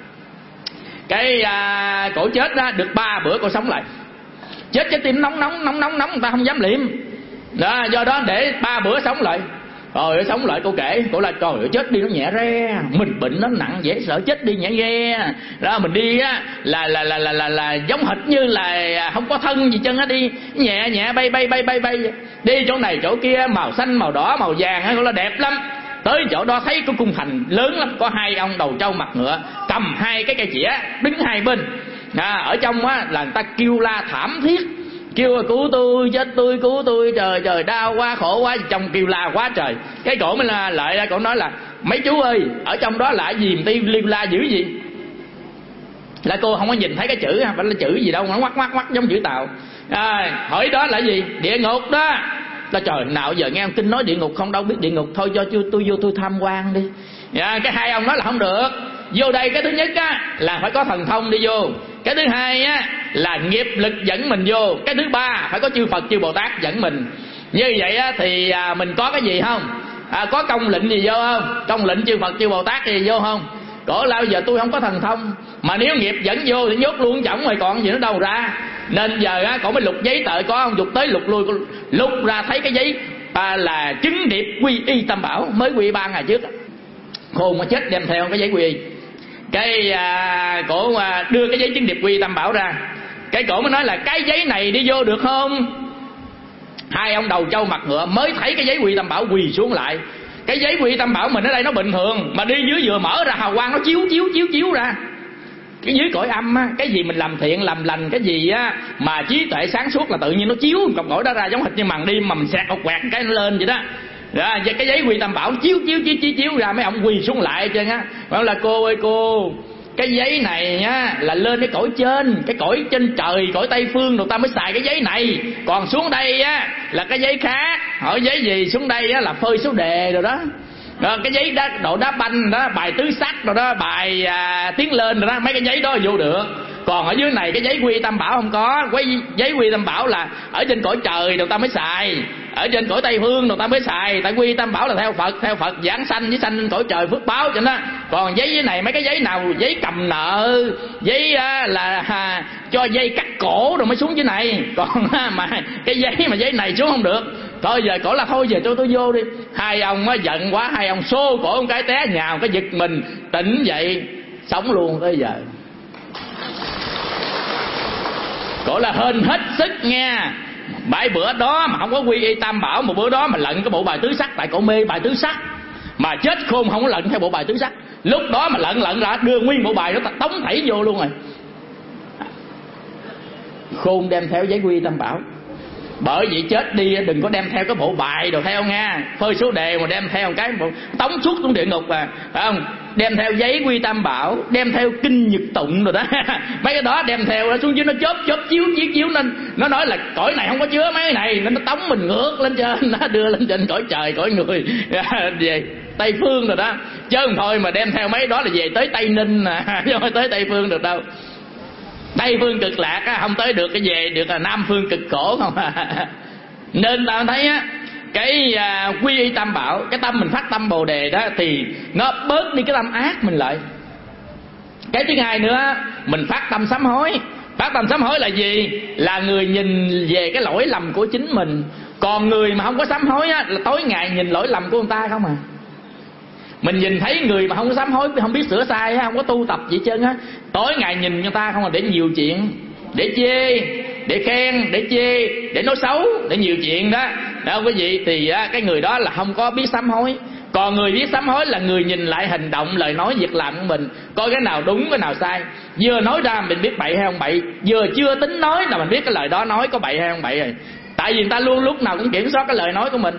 Cái cổ chết đó được 3 bữa cổ sống lại. Chết trái tim nóng người ta không dám liệm đó, do đó để 3 bữa sống lại. Rồi sống lại cô kể, cô là trời ơi chết đi nó nhẹ re, mình bệnh nó nặng dễ sợ, chết đi nhẹ re đó. Mình đi á là giống hệt như là không có thân gì chân á, đi nhẹ bay đi chỗ này chỗ kia, màu xanh màu đỏ màu vàng á, gọi là đẹp lắm. Tới chỗ đó thấy cái cung thành lớn lắm, có 2 ông đầu trâu mặt ngựa cầm 2 cái cây chĩa đứng 2 bên. Ở trong á là người ta kêu la thảm thiết, kêu cứu tôi, chết tôi, cứu tôi, trời đau quá, khổ quá, trong kêu la quá trời. Cái cổ mới là lại ra, cổ nói là mấy chú ơi, ở trong đó là gì mà kêu la dữ gì? Là cô không có nhìn thấy cái chữ, phải là chữ gì đâu, nó ngoắc giống chữ Tàu. Hỏi đó là gì? Địa ngục đó. Là trời nào giờ nghe ông Kinh nói địa ngục không đâu biết địa ngục, thôi cho tôi vô tôi tham quan đi. Cái 2 ông nói là không được. Vô đây cái thứ nhất á là phải có thần thông đi vô. Cái thứ hai á là nghiệp lực dẫn mình vô. Cái thứ ba phải có chư Phật chư Bồ Tát dẫn mình. Như vậy á thì mình có cái gì không? Có công lệnh gì vô không? Công lệnh chư Phật chư Bồ Tát gì vô không? Cổ lao giờ tôi không có thần thông, mà nếu nghiệp dẫn vô thì nhốt luôn chổng rồi còn gì nó đâu ra. Nên giờ á cổ mới lục giấy tờ có không, dục tới lục lui, lục ra thấy cái giấy là chứng điệp quy y Tam Bảo, mới quy 3 ngày trước. Khôn mà chết đem theo cái giấy quy y. Cái cổ đưa cái giấy chứng điệp quy Tam Bảo ra. Cái cổ mới nói là cái giấy này đi vô được không? 2 ông đầu trâu mặt ngựa mới thấy cái giấy quy Tam Bảo quỳ xuống lại. Cái giấy quy Tam Bảo mình ở đây nó bình thường, mà đi dưới vừa mở ra hào quang nó chiếu ra. Cái dưới cõi âm á, cái gì mình làm thiện làm lành, cái gì á mà trí tuệ sáng suốt là tự nhiên nó chiếu cọc cõi đó ra, giống hệt như màn đêm mà mình xẹt một quẹt cái nó lên vậy đó. Cái giấy quy Tam Bảo chiếu ra, mấy ông quỳ xuống lại chứ á. Bảo là cô ơi cô, cái giấy này á là lên cái cõi trên, cái cõi trên trời, cõi Tây Phương người ta mới xài cái giấy này. Còn xuống đây á là cái giấy khác. Hỏi giấy gì? Xuống đây á là phơi số đề rồi đó. Cái giấy đó, độ đá banh đó, bài tứ sắc rồi đó, bài tiến lên rồi đó, mấy cái giấy đó vô được. Còn ở dưới này cái giấy quy Tam Bảo không có. Giấy quy Tam Bảo là ở trên cõi trời người ta mới xài, ở trên cõi Tây Phương người ta mới xài. Tại quy Tam Bảo là theo Phật giảng sanh với sanh lên cõi trời phước báo cho nó. Còn giấy dưới này mấy cái giấy nào giấy cầm nợ, giấy là cho dây cắt cổ rồi mới xuống dưới này. Còn mà cái giấy này xuống không được. Thôi giờ cổ là thôi giờ cho tôi vô đi. 2 ông á giận quá, 2 ông xô cổ một cái té nhào cái giật mình tỉnh dậy sống luôn tới giờ. Cổ là hên hết sức nha. 7 bữa đó mà không có quy y Tam Bảo, một bữa đó mà lận cái bộ bài tứ sắc, tại cổ mê bài tứ sắc mà chết khôn không có lận theo bộ bài tứ sắc. Lúc đó mà lận ra đưa nguyên bộ bài đó tống thảy vô luôn rồi. Khôn đem theo giấy quy Tam Bảo. Bởi vậy chết đi đừng có đem theo cái bộ bài đồ theo nha, phơi số đề mà đem theo cái bộ tống suốt xuống địa ngục phải không? Đem theo giấy quy tam bảo, đem theo kinh nhật tụng rồi đó mấy cái đó đem theo xuống dưới nó chớp chiếu nên nó nói là cõi này không có chứa mấy cái này, nên nó tống mình ngược lên trên, nó đưa lên trên cõi trời cõi người về Tây Phương rồi đó, chứ không thôi mà đem theo mấy đó là về tới Tây Ninh chứ không tới Tây Phương được đâu. Tây Phương cực lạc á, không tới được cái về được là Nam Phương cực khổ không Nên ta thấy á, cái quy y tam bảo, cái tâm mình phát tâm Bồ Đề đó thì nó bớt đi cái tâm ác mình lại. Cái thứ hai nữa, mình phát tâm sám hối. Phát tâm sám hối là gì? Là người nhìn về cái lỗi lầm của chính mình. Còn người mà không có sám hối á, là tối ngày nhìn lỗi lầm của người ta không à. Mình nhìn thấy người mà không có sám hối, không biết sửa sai, không có tu tập gì hết trơn á, tối ngày nhìn người ta không là để nhiều chuyện, để chê, để khen, để chê, để nói xấu, để nhiều chuyện đó. Đó quý vị, thì cái người đó là không có biết sám hối. Còn người biết sám hối là người nhìn lại hành động, lời nói, việc làm của mình, coi cái nào đúng, cái nào sai. Vừa nói ra mình biết bậy hay không bậy, vừa chưa tính nói là mình biết cái lời đó nói có bậy hay không bậy rồi. Tại vì người ta luôn lúc nào cũng kiểm soát cái lời nói của mình.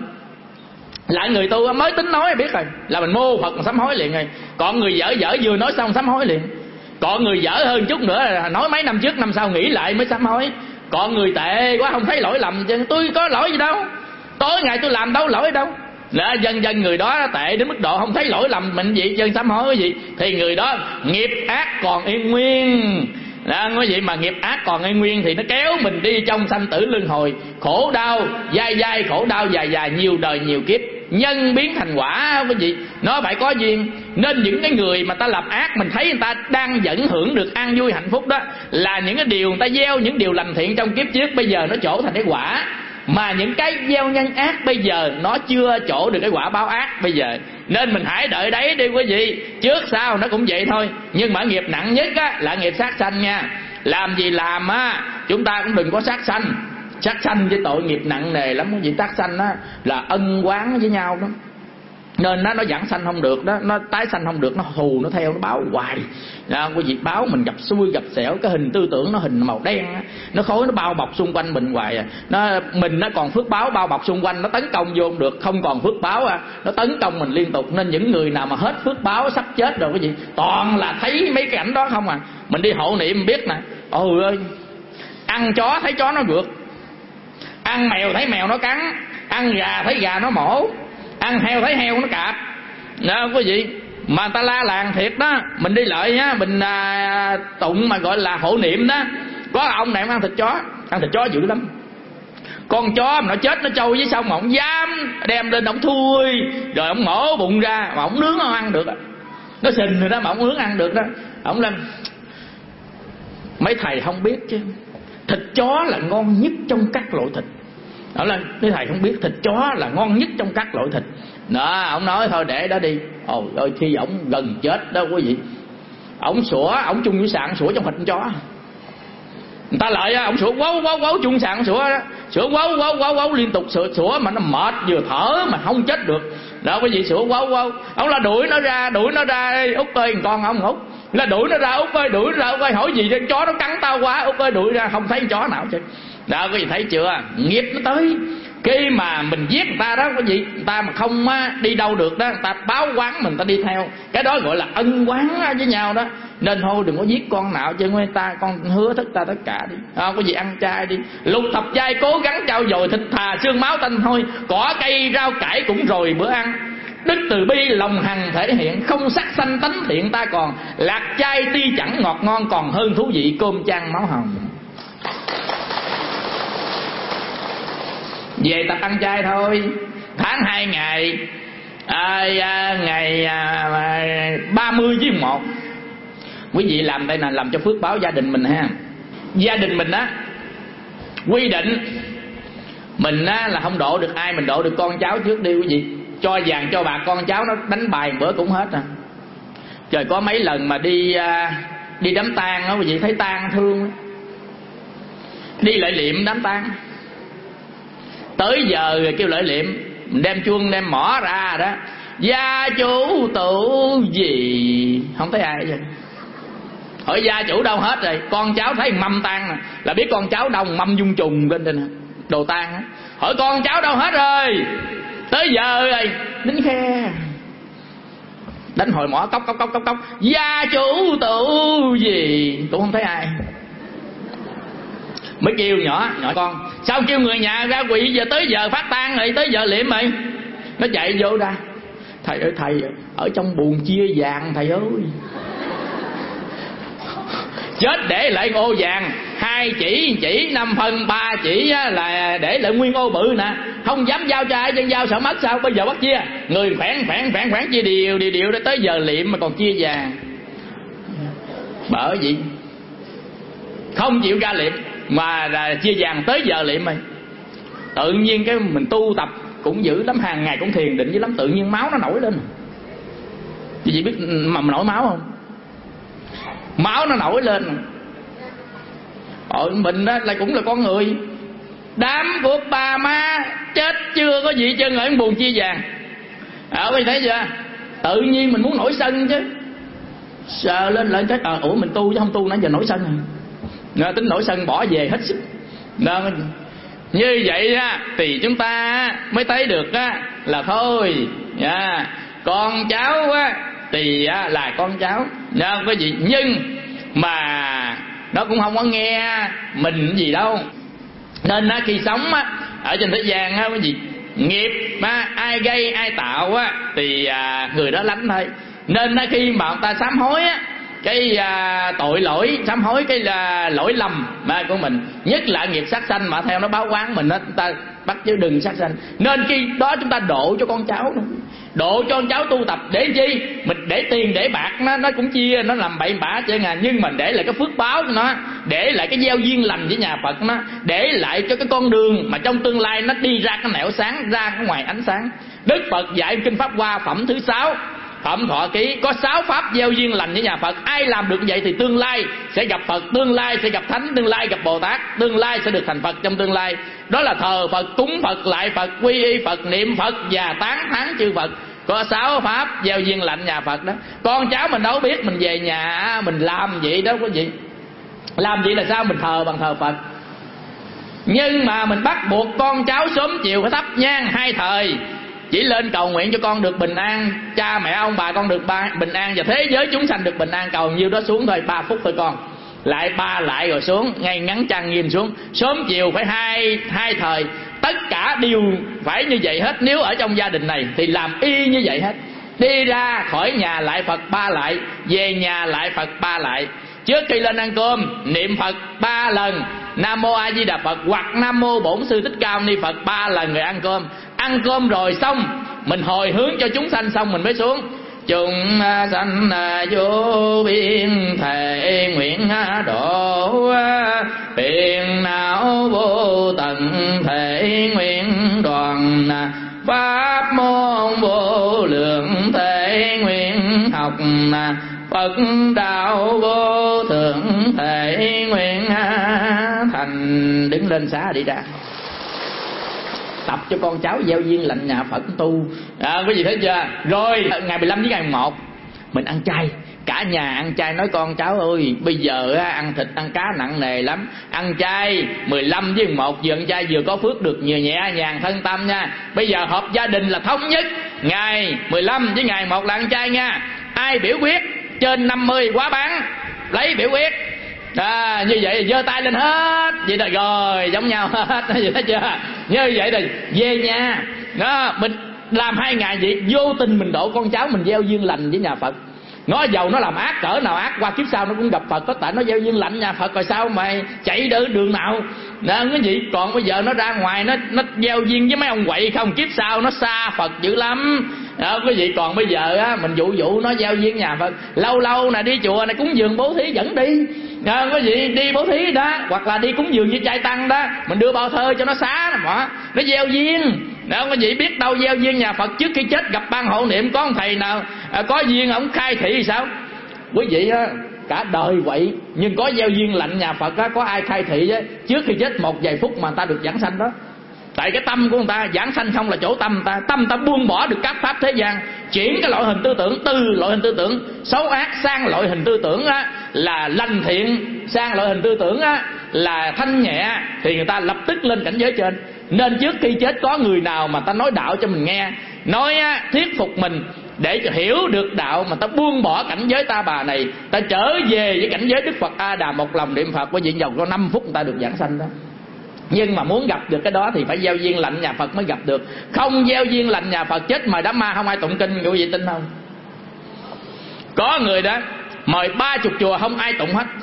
Lại người tu mới tính nói biết rồi, là mình mô Phật sám hối liền rồi. Còn người dở vừa nói xong sám hối liền. Còn người dở hơn chút nữa là nói mấy năm trước năm sau nghĩ lại mới sám hối. Còn người tệ quá không thấy lỗi lầm, tôi có lỗi gì đâu, tối ngày tôi làm đâu lỗi đâu. Là dần người đó tệ đến mức độ không thấy lỗi lầm mình gì chân sám hối cái gì, thì người đó nghiệp ác còn yên nguyên. Đó, nói vậy mà nghiệp ác còn yên nguyên thì nó kéo mình đi trong sanh tử luân hồi, khổ đau dai khổ đau dài nhiều đời nhiều kiếp, nhân biến thành quả cái gì nó phải có duyên. Nên những cái người mà ta làm ác, mình thấy người ta đang vẫn hưởng được an vui hạnh phúc đó, là những cái điều người ta gieo những điều lành thiện trong kiếp trước, bây giờ nó trổ thành cái quả. Mà những cái gieo nhân ác bây giờ nó chưa trổ được cái quả báo ác bây giờ. Nên mình hãy đợi đấy đi quý vị, trước sau nó cũng vậy thôi. Nhưng mà nghiệp nặng nhất á, là nghiệp sát sanh nha. Làm gì làm á, chúng ta cũng đừng có sát sanh. Sát sanh với tội nghiệp nặng nề lắm quý vị. Sát sanh á là ân oán với nhau đó, nên nó giảng sanh không được đó, nó tái sanh không được, nó hù nó theo, nó báo hoài. Quý vị, báo mình gặp xui gặp xẻo, cái hình tư tưởng nó hình màu đen, nó khối nó bao bọc xung quanh mình hoài. Mình nó còn phước báo bao bọc xung quanh, nó tấn công vô không được. Không còn phước báo nó tấn công mình liên tục. Nên những người nào mà hết phước báo sắp chết rồi quý vị, toàn là thấy mấy cái cảnh đó không à. Mình đi hộ niệm biết nè, ôi ơi, ăn chó thấy chó nó rượt, ăn mèo thấy mèo nó cắn, ăn gà thấy gà nó mổ, ăn heo thấy heo nó cạp. Đó quý vị, mà người ta la làng thiệt đó. Mình đi lợi nhá, mình tụng mà gọi là hộ niệm đó, có ông này ăn thịt chó, ăn thịt chó dữ lắm. Con chó mà nó chết nó trâu dưới sông mà ông dám đem lên ông thui, rồi ông mổ bụng ra mà ông nướng không ăn được, nó sình rồi đó mà ông nướng ăn được đó. Ông lên, mấy thầy không biết chứ thịt chó là ngon nhất trong các loại thịt. Đó là mấy thầy không biết thịt chó là ngon nhất trong các loại thịt đó. Ông nói thôi để đó đi. Ôi ơi, khi ổng gần chết đó quý vị, ổng sủa, ổng chung với sạn sủa trong thịt con chó. Người ta lợi ổng sủa quấu chung sạn sủa đó, sủa quấu liên tục sủa mà nó mệt, vừa thở mà không chết được đó quý vị. Sủa quấu ông là đuổi nó ra Út ơi, con ông Út là đuổi nó ra, Út ơi đuổi ra, Út ơi hỏi gì trên chó nó cắn tao quá, Út ơi đuổi ra, không thấy chó nào chứ. Đó quý vị thấy chưa, nghiệp nó tới. Khi mà mình giết người ta đó quý vị, người ta mà không đi đâu được đó, người ta báo oán mình, ta đi theo, cái đó gọi là ân oán với nhau đó. Nên thôi đừng có giết con nào chứ người ta, con hứa thất ta tất cả đi. Quý vị ăn chay đi, lục thập giai cố gắng trau dồi, thịt thà xương máu tanh thôi, cỏ cây rau cải cũng rồi bữa ăn. Đức từ bi lòng hằng thể hiện, không sắc sanh tánh thiện ta còn, lạc chay tuy chẳng ngọt ngon còn hơn thú vị cơm chan máu hồng. Về tập ăn chay thôi, tháng 2 ngày, ngày 30 với 1 quý vị làm đây là làm cho phước báo gia đình mình ha. Gia đình mình á, quy định mình á là không độ được ai, mình độ được con cháu trước đi quý vị. Cho vàng cho bạc con cháu nó đánh bài bữa cũng hết à. Trời, có mấy lần mà đi đám tang đó quý vị, thấy tang thương, đi lại liệm đám tang, tới giờ rồi kêu lợi liệm, đem chuông đem mỏ ra đó, gia chủ tụ gì không thấy ai vậy. Hỏi gia chủ đâu hết rồi, con cháu thấy mâm tang nè, là biết con cháu đông mâm dung trùng lên đây nè, đồ tang á, hỏi con cháu đâu hết rồi, tới giờ rồi, đính khe đánh hồi mỏ cốc cốc cốc cốc cốc, gia chủ tụ gì cũng không thấy ai. Mới kêu nhỏ con, sao kêu người nhà ra quỳ, giờ tới giờ phát tang rồi, tới giờ liệm rồi. Nó chạy vô ra, thầy ơi thầy, ở trong buồng chia vàng thầy ơi. Chết để lại ô vàng 2 chỉ 5 phân, 3 chỉ là để lại nguyên ô bự nè, không dám giao cho ai, dân giao sợ mất sao, bây giờ bắt chia. Người khoản chia điều đó, tới giờ liệm mà còn chia vàng. Bởi vậy không chịu ra liệm mà là chia vàng tới giờ liệm rồi. Tự nhiên cái mình tu tập cũng dữ lắm, hàng ngày cũng thiền định dữ lắm, tự nhiên máu nó nổi lên. Chị biết mà nổi máu không? Máu nó nổi lên. Mình đó là cũng là con người, đám của bà má chết chưa có gì chân ở buồn chia vàng. Bây thấy chưa? Tự nhiên mình muốn nổi sân chứ, sợ lên lại cái ủa mình tu chứ không tu nãy giờ nổi sân rồi. Tính nổi sân bỏ về hết sức. Như vậy á thì chúng ta mới thấy được á là thôi con cháu á thì là con cháu không có gì, nhưng mà nó cũng không có nghe mình gì đâu. Nên khi sống á ở trên thế gian á, cái gì nghiệp ai gây ai tạo á thì người đó lánh thôi. Nên khi mà người ta sám hối á, cái tội lỗi sám hối cái là lỗi lầm của mình, nhất là nghiệp sát sanh mà theo nó báo quán mình đó, chúng ta bắt chứ đừng sát sanh. Nên khi đó chúng ta độ cho con cháu, độ cho con cháu tu tập để chi? Mình để tiền để bạc nó cũng chia, nó làm bậy bạ chứ ngà, nhưng mình để lại cái phước báo cho nó, để lại cái gieo duyên lành với nhà Phật nó, để lại cho cái con đường mà trong tương lai nó đi ra cái nẻo sáng, ra cái ngoài ánh sáng. Đức Phật dạy kinh Pháp Hoa phẩm thứ 6 Phẩm Thọ Ký có 6 pháp gieo duyên lành với nhà Phật. Ai làm được vậy thì tương lai sẽ gặp Phật, tương lai sẽ gặp Thánh, tương lai gặp Bồ Tát, tương lai sẽ được thành Phật trong tương lai. Đó là thờ Phật, cúng Phật, lại Phật, quy y Phật, niệm Phật và tán thán chư Phật. Có 6 pháp gieo duyên lành nhà Phật đó. Con cháu mình đâu biết, mình về nhà mình làm vậy đâu có gì. Làm vậy là sao? Mình thờ bằng thờ Phật. Nhưng mà mình bắt buộc con cháu sớm chiều phải thắp nhang 2 thời, chỉ lên cầu nguyện cho con được bình an, cha mẹ ông bà con được bình an, và thế giới chúng sanh được bình an. Cầu nhiêu đó xuống thôi, 3 phút thôi con, lại 3 lại rồi xuống, ngay ngắn trang nghiêm xuống. Sớm chiều phải hai thời, tất cả đều phải như vậy hết. Nếu ở trong gia đình này thì làm y như vậy hết. Đi ra khỏi nhà lại Phật 3 lại, về nhà lại Phật 3 lại. Trước khi lên ăn cơm niệm Phật 3 lần Nam Mô A Di Đà Phật hoặc Nam Mô Bổn Sư Thích Ca Mâu Ni Phật 3 lần rồi ăn cơm. Ăn cơm rồi xong mình hồi hướng cho chúng sanh, xong mình mới xuống. Chúng sanh vô biên thệ nguyện độ, phiền não vô tận thể nguyện đoàn, pháp môn vô lượng thể nguyện học, Phật đạo vô thượng thể nguyện thành. Đứng lên xá đi ra, tập cho con cháu gieo duyên lành nhà Phật tu. Có gì thấy chưa? Rồi ngày 15 với ngày 11 mình ăn chay, cả nhà ăn chay. Nói con cháu ơi, bây giờ ăn thịt ăn cá nặng nề lắm, ăn chay 15 với 11 vừa ăn chay vừa có phước, được nhiều nhẹ nhàng thân tâm nha. Bây giờ họp gia đình là thống nhất ngày 15 với ngày 1 là ăn chay nha. Ai biểu quyết trên 50 quá bán lấy biểu quyết. Như vậy giơ tay lên hết vậy là rồi giống nhau hết. Thấy chưa? Như vậy thì về nhà đó, mình làm 2 ngày vậy, vô tình mình độ con cháu mình gieo duyên lành với nhà Phật. Nó giàu nó làm ác cỡ nào ác, qua kiếp sau nó cũng gặp Phật. Có tại nó gieo duyên lành nhà Phật rồi sao mày chạy đường nào đó, cái gì. Còn bây giờ nó ra ngoài nó gieo duyên với mấy ông quậy không, kiếp sau nó xa Phật dữ lắm đó, cái gì. Còn bây giờ á, mình dụ nó gieo duyên nhà Phật, lâu lâu nè đi chùa này cúng dường bố thí dẫn đi đó, cái gì đi bố thí đó, hoặc là đi cúng dường như trai tăng đó, mình đưa bao thơ cho nó xá nó gieo duyên đó. Cái gì biết đâu gieo duyên nhà Phật, trước khi chết gặp ban hộ niệm có ông thầy nào có duyên ông khai thị thì sao? Quý vị á, cả đời vậy nhưng có gieo duyên lạnh nhà Phật á, có ai khai thị chứ? Trước khi chết một vài phút mà người ta được giảng sanh đó. Tại cái tâm của người ta, giảng sanh không là chỗ tâm ta. Tâm ta buông bỏ được các pháp thế gian, chuyển cái loại hình tư tưởng từ loại hình tư tưởng xấu ác sang loại hình tư tưởng á, là lành thiện, sang loại hình tư tưởng á, là thanh nhẹ thì người ta lập tức lên cảnh giới trên. Nên trước khi chết có người nào mà ta nói đạo cho mình nghe, nói thuyết phục mình để cho hiểu được đạo, mà ta buông bỏ cảnh giới ta bà này, ta trở về với cảnh giới Đức Phật A Đà một lòng niệm Phật, có diện dầu có 5 phút người ta được giảng sanh đó. Nhưng mà muốn gặp được cái đó thì phải gieo duyên lạnh nhà Phật mới gặp được. Không gieo duyên lạnh nhà Phật, chết mời đám ma không ai tụng kinh, quý vị tin không? Có người đó mời 30 chùa không ai tụng hết.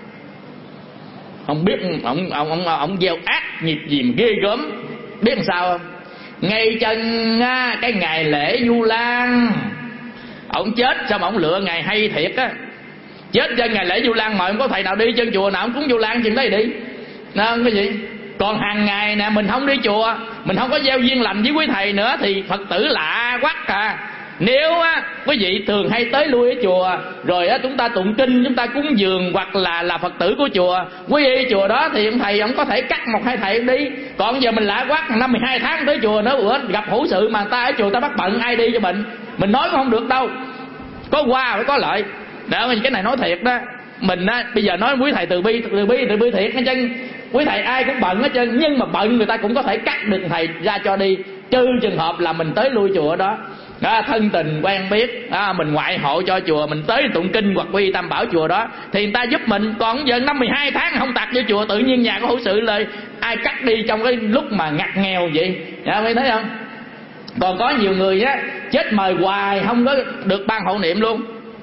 Không biết ông gieo ác nghiệp gì mà ghê gớm. Biết làm sao không? Ngay chân cái ngày lễ Vu Lan, ông chết xong ông lựa ngày hay thiệt á. Chết trên ngày lễ Vu Lan mời không có thầy nào đi, chân chùa nào ông cúng Vu Lan chừng đấy đi. Nên cái gì? Còn hàng ngày nè mình không đi chùa, mình không có gieo duyên lành với quý thầy nữa thì Phật tử lạ quắc à. Nếu quý vị thường hay tới lui ở chùa, rồi chúng ta tụng kinh, chúng ta cúng dường, hoặc là Phật tử của chùa, quý vị chùa đó thì ông thầy ông có thể cắt 1-2 thầy đi. Còn giờ mình lạ quắc, năm 12 tháng tới chùa nữa, bữa gặp hữu sự mà ta ở chùa ta bắt bận, ai đi cho mình nói cũng không được đâu. Có qua phải có lợi đó, cái này nói thiệt đó. Mình bây giờ nói quý thầy từ bi thiệt hết trơn, quý thầy ai cũng bận hết trơn, nhưng mà bận người ta cũng có thể cắt được thầy ra cho đi, trừ trường hợp là mình tới lui chùa đó. Thân tình quen biết, mình ngoại hộ cho chùa, mình tới tụng kinh hoặc quy tam bảo chùa đó thì người ta giúp mình. Còn giờ 5-12 tháng không tạc vô chùa, tự nhiên nhà có hữu sự lời ai cắt đi trong cái lúc mà ngặt nghèo vậy, mới thấy không? Còn có nhiều người chết mời hoài không có được ban hộ niệm luôn,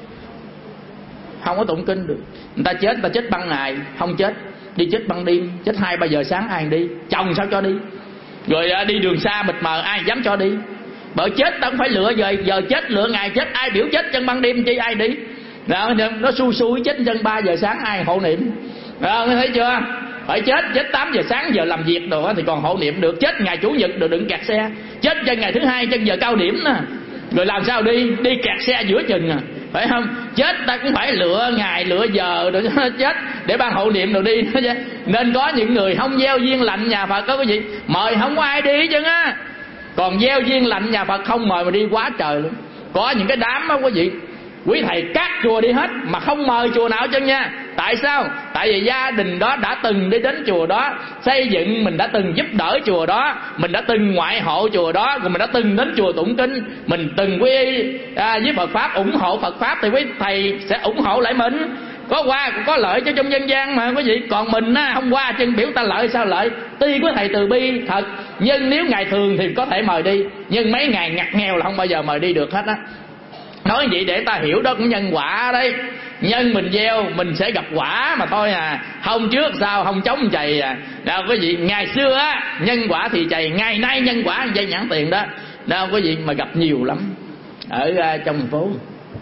không có tụng kinh được. Người ta chết ban ngày không chết, đi chết ban đêm, chết 2-3 giờ sáng ai đi, chồng sao cho đi, rồi đi đường xa mịt mờ ai dám cho đi. Bởi chết ta cũng phải lựa giờ chết, lựa ngày chết, ai biểu chết chân ban đêm chi ai đi. Nó xui chết chân 3 giờ sáng ai hộ niệm. Thấy chưa? Phải chết 8 giờ sáng giờ làm việc đồ thì còn hộ niệm được. Chết ngày Chủ nhật đồ đừng kẹt xe, chết chân ngày thứ Hai chân giờ cao điểm nè, rồi làm sao đi kẹt xe giữa chừng à, phải không? Chết ta cũng phải lựa ngày lựa giờ rồi chết để ban hộ niệm rồi đi. Nên có những người không gieo duyên lạnh nhà Phật có cái gì mời không có ai đi chứ á. Còn gieo duyên lạnh nhà Phật không mời mà đi quá trời luôn. Có những cái đám đó quý vị, quý thầy cắt chùa đi hết mà không mời chùa nào chân nha. Tại sao? Tại vì gia đình đó đã từng đi đến chùa đó xây dựng, mình đã từng giúp đỡ chùa đó, mình đã từng ngoại hộ chùa đó, rồi mình đã từng đến chùa tụng kinh, mình từng quy với Phật pháp, ủng hộ Phật pháp thì quý thầy sẽ ủng hộ lại mình. Có qua cũng có lợi cho trong dân gian mà quý vị. Còn mình không qua chân biểu ta lợi sao lợi. Tuy có thầy từ bi thật, nhưng nếu ngày thường thì có thể mời đi, nhưng mấy ngày ngặt nghèo là không bao giờ mời đi được hết á. Nói vậy để ta hiểu đó cũng nhân quả đấy. Nhân mình gieo mình sẽ gặp quả mà thôi à, không trước sau không chống chày à. Đâu quý vị, ngày xưa nhân quả thì chày, ngày nay nhân quả dây nhãn tiền đó. Đâu quý vị, mà gặp nhiều lắm. Ở trong thành phố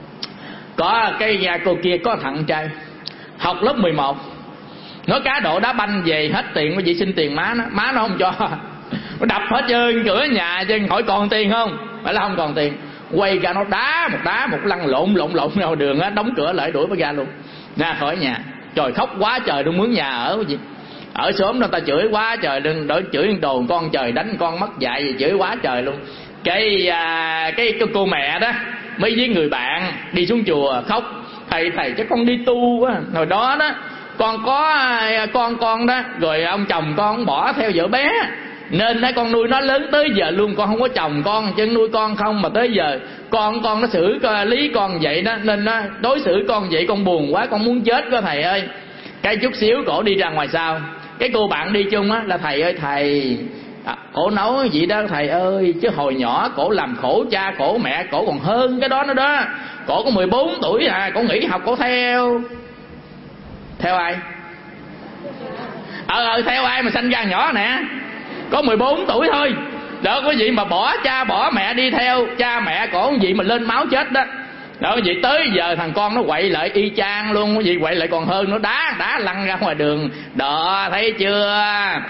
có cái nhà cô kia có thằng trai học lớp 11, nó cá độ đá banh về hết tiền, quý vị xin tiền má nó không cho, nó đập hết trơn cửa nhà chứ hỏi còn tiền không, phải là không còn tiền, quay ra nó đá một lăn lộn ra đường á, đóng cửa lại đuổi nó ra luôn, ra khỏi nhà. Trời khóc quá trời, đừng mướn nhà ở cái gì. Ở xóm nó ta chửi quá trời, đừng đổi chửi đồ con trời đánh con mất dạy gì, chửi quá trời luôn. Cái cô mẹ đó mới với người bạn đi xuống chùa khóc, thầy cho con đi tu á. Hồi đó con có con đó, rồi ông chồng con bỏ theo vợ bé, nên con nuôi nó lớn tới giờ luôn. Con không có chồng con chứ nuôi con không, mà tới giờ con nó xử lý con vậy đó, nên nó đối xử con vậy. Con buồn quá, con muốn chết đó thầy ơi. Cái chút xíu cổ đi ra ngoài sau, cái cô bạn đi chung á là thầy ơi thầy, cổ nói vậy đó thầy ơi, chứ hồi nhỏ cổ làm khổ cha khổ mẹ cổ còn hơn cái đó nữa đó. Cổ có 14 tuổi à, cổ nghỉ học cổ theo ai? Theo ai mà sanh ra nhỏ nè, có 14 tuổi thôi đó quý vị, mà bỏ cha bỏ mẹ đi theo cha mẹ cổ gì mà lên máu chết đó. Đó quý vị, tới giờ thằng con nó quậy lại y chang luôn quý vị, quậy lại còn hơn, nó đá lăn ra ngoài đường đó, thấy chưa?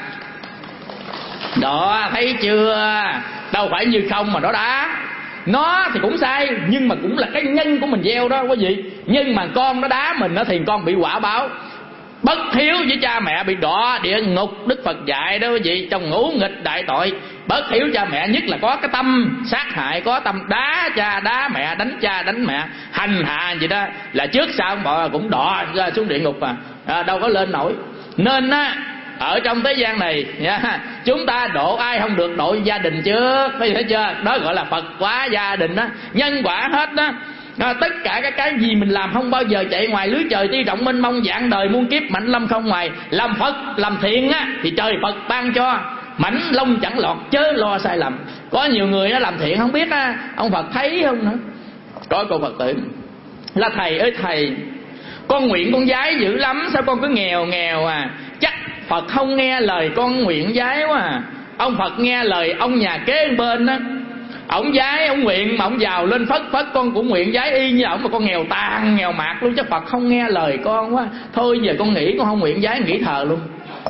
Đó, thấy chưa? Đâu phải như không mà nó đá. Nó thì cũng sai, nhưng mà cũng là cái nhân của mình gieo đó quý vị. Nhưng mà con nó đá mình thì con bị quả báo. Bất hiếu với cha mẹ bị đọa địa ngục. Đức Phật dạy đó quý vị, trong ngũ nghịch đại tội. Bất hiếu cha mẹ, nhất là có cái tâm sát hại, có tâm đá cha đá mẹ, đánh cha đánh mẹ, hành hạ gì đó, là trước sau bọn cũng đọa ra xuống địa ngục đâu có lên nổi. Nên á, ở trong thế gian này nha, chúng ta độ ai không được, độ gia đình trước, thấy chưa? Đó gọi là Phật hóa gia đình đó, nhân quả hết đó. Tất cả cái gì mình làm không bao giờ chạy ngoài lưới trời ti rộng mênh mông vạn đời muôn kiếp mạnh lâm không ngoài. Làm Phật làm thiện á thì trời Phật ban cho mảnh lông chẳng lọt, chớ lo sai lầm. Có nhiều người nó làm thiện không biết á, ông Phật thấy không nữa. Có câu Phật tử là thầy ơi thầy, con nguyện con vái dữ lắm, sao con cứ nghèo nghèo à? Chắc Phật không nghe lời con nguyện vái quá à. Ông Phật nghe lời ông nhà kế bên á, ông vái ông nguyện mà ông giàu lên phất phất, con cũng nguyện vái y như ông, mà con nghèo tàn nghèo mạt luôn. Chắc Phật không nghe lời con quá, thôi giờ con nghĩ con không nguyện vái, nghỉ thờ luôn.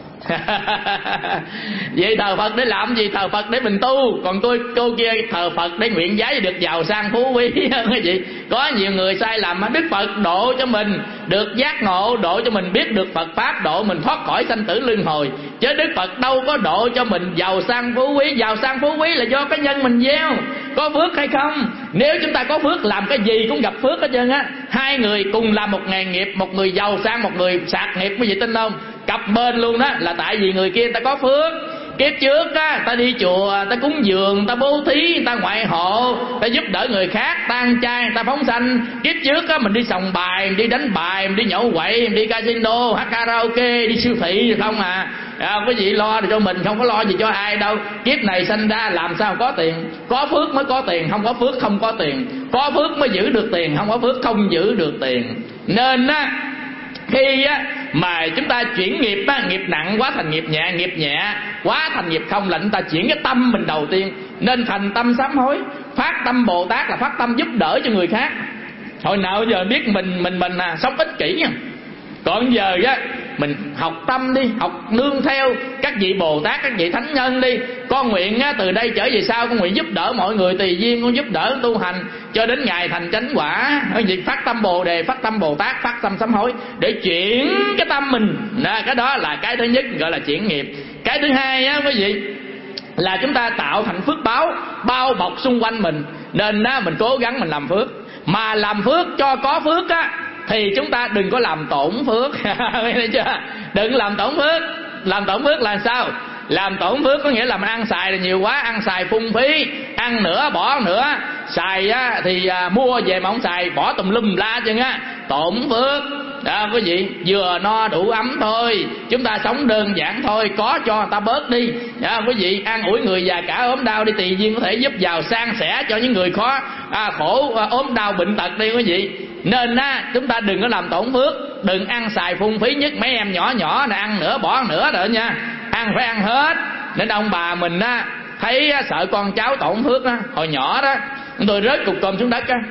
Vậy thờ Phật để làm gì? Thờ Phật để mình tu, còn cô kia thờ Phật để nguyện vái được giàu sang phú quý. Cái gì? Có nhiều người sai lầm. Đức Phật độ cho mình được giác ngộ, độ cho mình biết được Phật pháp, độ mình thoát khỏi sanh tử luân hồi, chứ Đức Phật đâu có độ cho mình giàu sang phú quý. Giàu sang phú quý là do cái nhân mình gieo, có phước hay không. Nếu chúng ta có phước làm cái gì cũng gặp phước hết trơn á. Hai người cùng làm một nghề nghiệp, một người giàu sang, một người sạt nghiệp, quý vị tin không? Cặp bên luôn đó, là tại vì người kia ta có phước. Kiếp trước á, ta đi chùa, ta cúng dường, ta bố thí, ta ngoại hộ, ta giúp đỡ người khác, ta ăn chay, ta phóng sanh. Kiếp trước á, mình đi sòng bài, mình đi đánh bài, mình đi nhậu quậy, mình đi casino, hát karaoke, đi siêu thị không à. Cái gì lo được cho mình, không có lo gì cho ai đâu. Kiếp này sanh ra làm sao có tiền? Có phước mới có tiền, không có phước không có tiền. Có phước mới giữ được tiền, không có phước không giữ được tiền. Nên á, khi á mà chúng ta chuyển nghiệp á, nghiệp nặng quá thành nghiệp nhẹ, nghiệp nhẹ quá thành nghiệp không, là chúng ta chuyển cái tâm mình đầu tiên. Nên thành tâm sám hối. Phát tâm Bồ Tát là phát tâm giúp đỡ cho người khác. Hồi nào giờ biết mình sống ích kỷ nha. Còn giờ á, mình học tâm đi, học nương theo các vị Bồ Tát, các vị thánh nhân đi. Con nguyện á, từ đây trở về sau con nguyện giúp đỡ mọi người tùy duyên, con giúp đỡ tu hành cho đến ngày thành chánh quả. Việc phát tâm Bồ Đề, phát tâm Bồ Tát, phát tâm sám hối để chuyển cái tâm mình. Cái đó là cái thứ nhất, gọi là chuyển nghiệp. Cái thứ hai á quý vị, là chúng ta tạo thành phước báo bao bọc xung quanh mình. Nên á, mình cố gắng mình làm phước. Mà làm phước cho có phước á, thì chúng ta đừng có làm tổn phước. Thấy chưa? Đừng làm tổn phước. Làm tổn phước là sao? Làm tổn phước có nghĩa là mình ăn xài là nhiều quá, ăn xài phung phí, ăn nữa bỏ nữa. Xài á, thì mua về mà không xài, bỏ tùm lum la chân á, tổn phước. Quý vị, vừa no đủ ấm thôi, chúng ta sống đơn giản thôi, có cho người ta bớt đi. Quý vị, an ủi người già cả ốm đau đi, tùy duyên có thể giúp giàu sang sẻ cho những người khó khổ ốm đau bệnh tật đi quý vị. Nên chúng ta đừng có làm tổn phước, đừng ăn xài phung phí. Nhất mấy em nhỏ nhỏ này ăn nữa bỏ nữa rồi nha, ăn phải ăn hết. Nên ông bà mình thấy sợ con cháu tổn phước á, hồi nhỏ đó tôi rớt cục cơm xuống đất á,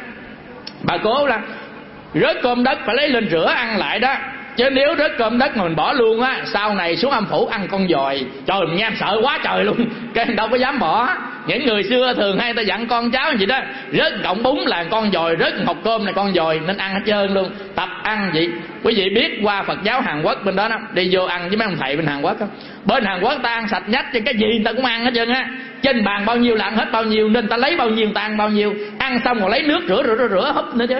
bà cố là rớt cơm đất phải lấy lên rửa ăn lại đó. Chứ nếu rớt cơm đất mà mình bỏ luôn á, sau này xuống âm phủ ăn con dòi. Trời, mình nghe em sợ quá trời luôn, cái đâu có dám bỏ. Những người xưa thường hay ta dặn con cháu gì đó, rớt cọng bún là con dòi, rớt hộp cơm là con dòi, nên ăn hết trơn luôn. Tập ăn vậy. Quý vị biết qua Phật giáo Hàn Quốc bên đó, đi vô ăn với mấy ông thầy bên Hàn Quốc đó. Bên Hàn Quốc ta ăn sạch nhách, cho cái gì người ta cũng ăn hết trơn á. Trên bàn bao nhiêu là ăn hết bao nhiêu, nên ta lấy bao nhiêu người ta ăn bao nhiêu. Ăn xong rồi lấy nước rửa húp nữa chứ.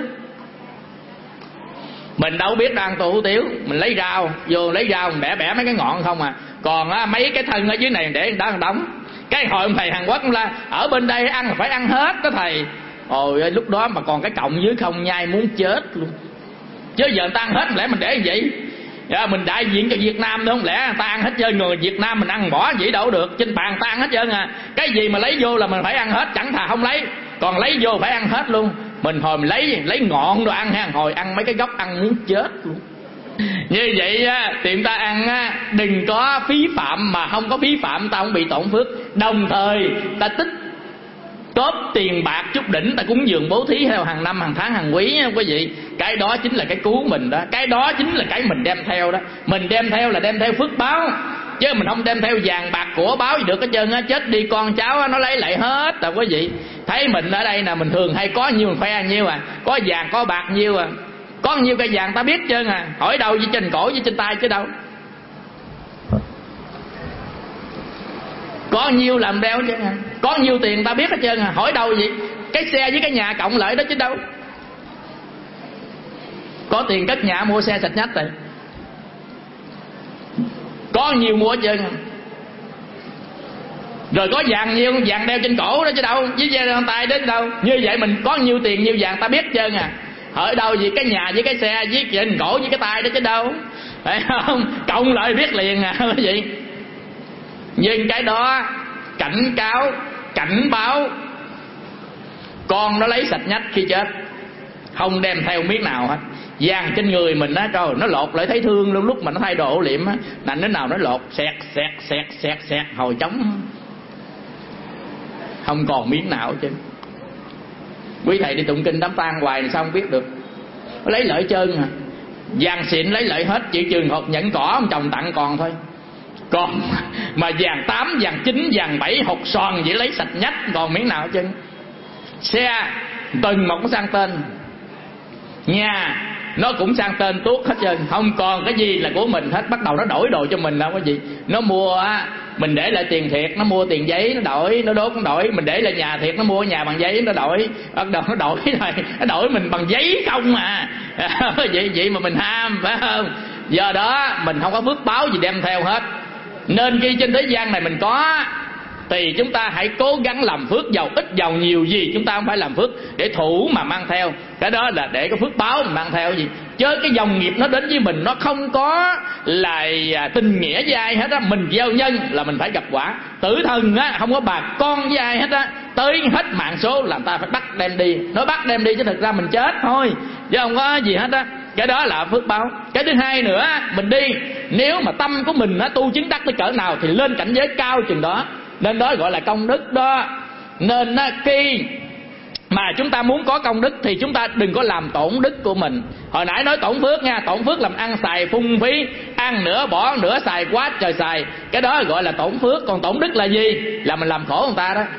Mình đâu biết đang tu tiểu, mình lấy rau vô, lấy rau mình bẻ mấy cái ngọn không à. Còn mấy cái thân ở dưới này để người ta đóng. Cái hồi ông thầy Hàn Quốc là ở bên đây ăn phải ăn hết đó thầy. Ôi lúc đó mà còn cái cọng dưới không nhai muốn chết luôn. Chứ giờ người ta ăn hết, lẽ mình để như vậy? Mình đại diện cho Việt Nam đúng không? Lẽ người ta ăn hết trơn, người Việt Nam mình ăn bỏ vậy đâu được. Trên bàn ta ăn hết trơn à. Cái gì mà lấy vô là mình phải ăn hết, chẳng thà không lấy. Còn lấy vô phải ăn hết luôn. Mình hồi mình lấy ngọn rồi ăn ha, hồi ăn mấy cái gốc ăn muốn chết luôn. Như vậy thì chúng ta ăn đừng có phí phạm, mà không có phí phạm ta không bị tổn phước. Đồng thời ta tích góp tiền bạc chút đỉnh, ta cúng dường bố thí theo hàng năm, hàng tháng, hàng quý quý vị. Cái đó chính là cái cứu mình đó. Cái đó chính là cái mình đem theo đó. Mình đem theo là đem theo phước báo, chứ mình không đem theo vàng bạc của báo gì được hết trơn á. Chết đi con cháu nó lấy lại hết rồi quý vị. Thấy mình ở đây là mình thường hay có nhiêu mình khoe nhiêu à, có vàng có bạc nhiêu à, có nhiêu cây vàng ta biết trơn à, hỏi đâu với trên cổ với trên tay chứ đâu. Có nhiêu làm đeo chứ à, có nhiêu tiền ta biết hết trơn à, hỏi đâu vậy. Cái xe với cái nhà cộng lại đó chứ đâu. Có tiền cất nhà mua xe sạch nhách rồi. có nhiều mua hết trơn. Rồi có vàng nhiêu, vàng đeo trên cổ đó chứ đâu, với dây tay đến đâu. Như vậy mình có nhiêu tiền nhiêu vàng ta biết trơn à. Ở đâu gì cái nhà với cái xe với trên cổ với cái tay đó chứ đâu, phải không? Cộng lại biết liền à quý vị. Nhưng cái đó cảnh cáo, cảnh báo con nó lấy sạch nhách khi chết, không đem theo miếng nào hết. Vàng trên người mình á, trời, nó lột lại thấy thương luôn. Lúc mà nó thay đồ ổ liệm á, nành đến nào nó lột xẹt xẹt xẹt xẹt xẹt hồi trống, không còn miếng nào chứ. Quý thầy đi tụng kinh đám tang hoài sao không biết được. Nó lấy lợi trơn à. Vàng xịn lấy lợi hết, chỉ chừng hộp nhẫn cỏ ông chồng tặng còn thôi. Còn mà vàng 8, vàng 9, vàng 7 hột son chỉ lấy sạch nhách, còn miếng nào chứ. Xe từng một nó sang tên, nhà nó cũng sang tên tuốt hết trơn, không còn cái gì là của mình hết. Bắt đầu nó đổi đồ cho mình đâu có gì. Nó mua á, mình để lại tiền thiệt, nó mua tiền giấy nó đổi, nó đốt nó đổi. Mình để lại nhà thiệt, nó mua nhà bằng giấy nó đổi. Bắt đầu nó đổi này, nó đổi mình bằng giấy không à. Vậy mà mình ham, phải không? Do đó mình không có phước báo gì đem theo hết. Nên khi trên thế gian này mình có thì chúng ta hãy cố gắng làm phước, giàu ít giàu nhiều gì chúng ta không phải làm phước để thủ mà mang theo. Cái đó là để có phước báo mình mang theo gì. Chứ cái dòng nghiệp nó đến với mình nó không có là tình nghĩa với ai hết á. Mình gieo nhân là mình phải gặp quả. Tử thần á không có bà con với ai hết á, tới hết mạng số là người ta phải bắt đem đi. Nói bắt đem đi chứ thực ra mình chết thôi, chứ không có gì hết á. Cái đó là phước báo. Cái thứ hai nữa, mình đi, nếu mà tâm của mình tu chứng đắc tới cỡ nào thì lên cảnh giới cao chừng đó. Nên đó gọi là công đức đó. Nên khi mà chúng ta muốn có công đức thì chúng ta đừng có làm tổn đức của mình. Hồi nãy nói tổn phước nha, tổn phước làm ăn xài phung phí, ăn nửa bỏ nửa, xài quá trời xài. Cái đó gọi là tổn phước. Còn tổn đức là gì? Là mình làm khổ người ta đó.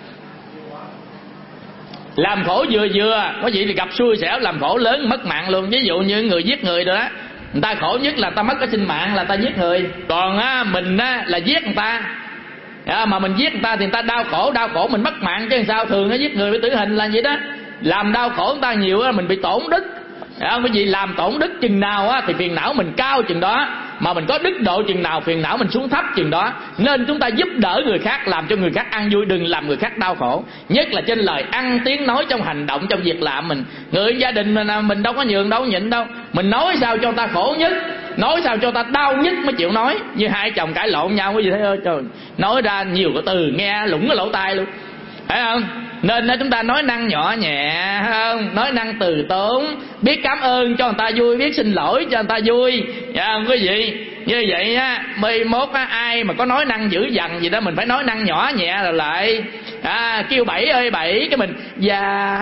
Làm khổ vừa có gì thì gặp xui xẻo, làm khổ lớn mất mạng luôn. Ví dụ như người giết người rồi đó, người ta khổ nhất là người ta mất cái sinh mạng, là người ta giết người. Còn mình là giết người ta, mà mình giết người ta thì người ta đau khổ mình mất mạng chứ sao. Thường nó giết người với tử hình là vậy đó. Làm đau khổ người ta nhiều mình bị tổn đức. Cái gì làm tổn đức chừng nào thì phiền não mình cao chừng đó, mà mình có đức độ chừng nào phiền não mình xuống thấp chừng đó. Nên chúng ta giúp đỡ người khác, làm cho người khác ăn vui, đừng làm người khác đau khổ. Nhất là trên lời ăn tiếng nói, trong hành động, trong việc làm mình. Người gia đình mình đâu có nhường đâu nhịn đâu. Mình nói sao cho người ta khổ nhất, nói sao cho ta đau nhất mới chịu nói. Như hai chồng cãi lộn nhau cái gì thế ơi trời, nói ra nhiều cái từ nghe lủng cái lỗ tai luôn, phải không? Nên chúng ta nói năng nhỏ nhẹ, không? Nói năng từ tốn, biết cảm ơn cho người ta vui, biết xin lỗi cho người ta vui, không quý vị? Như vậy á, 11 ai mà có nói năng dữ dằn gì đó, mình phải nói năng nhỏ nhẹ rồi lại. Kêu bảy ơi bảy, cái mình dạ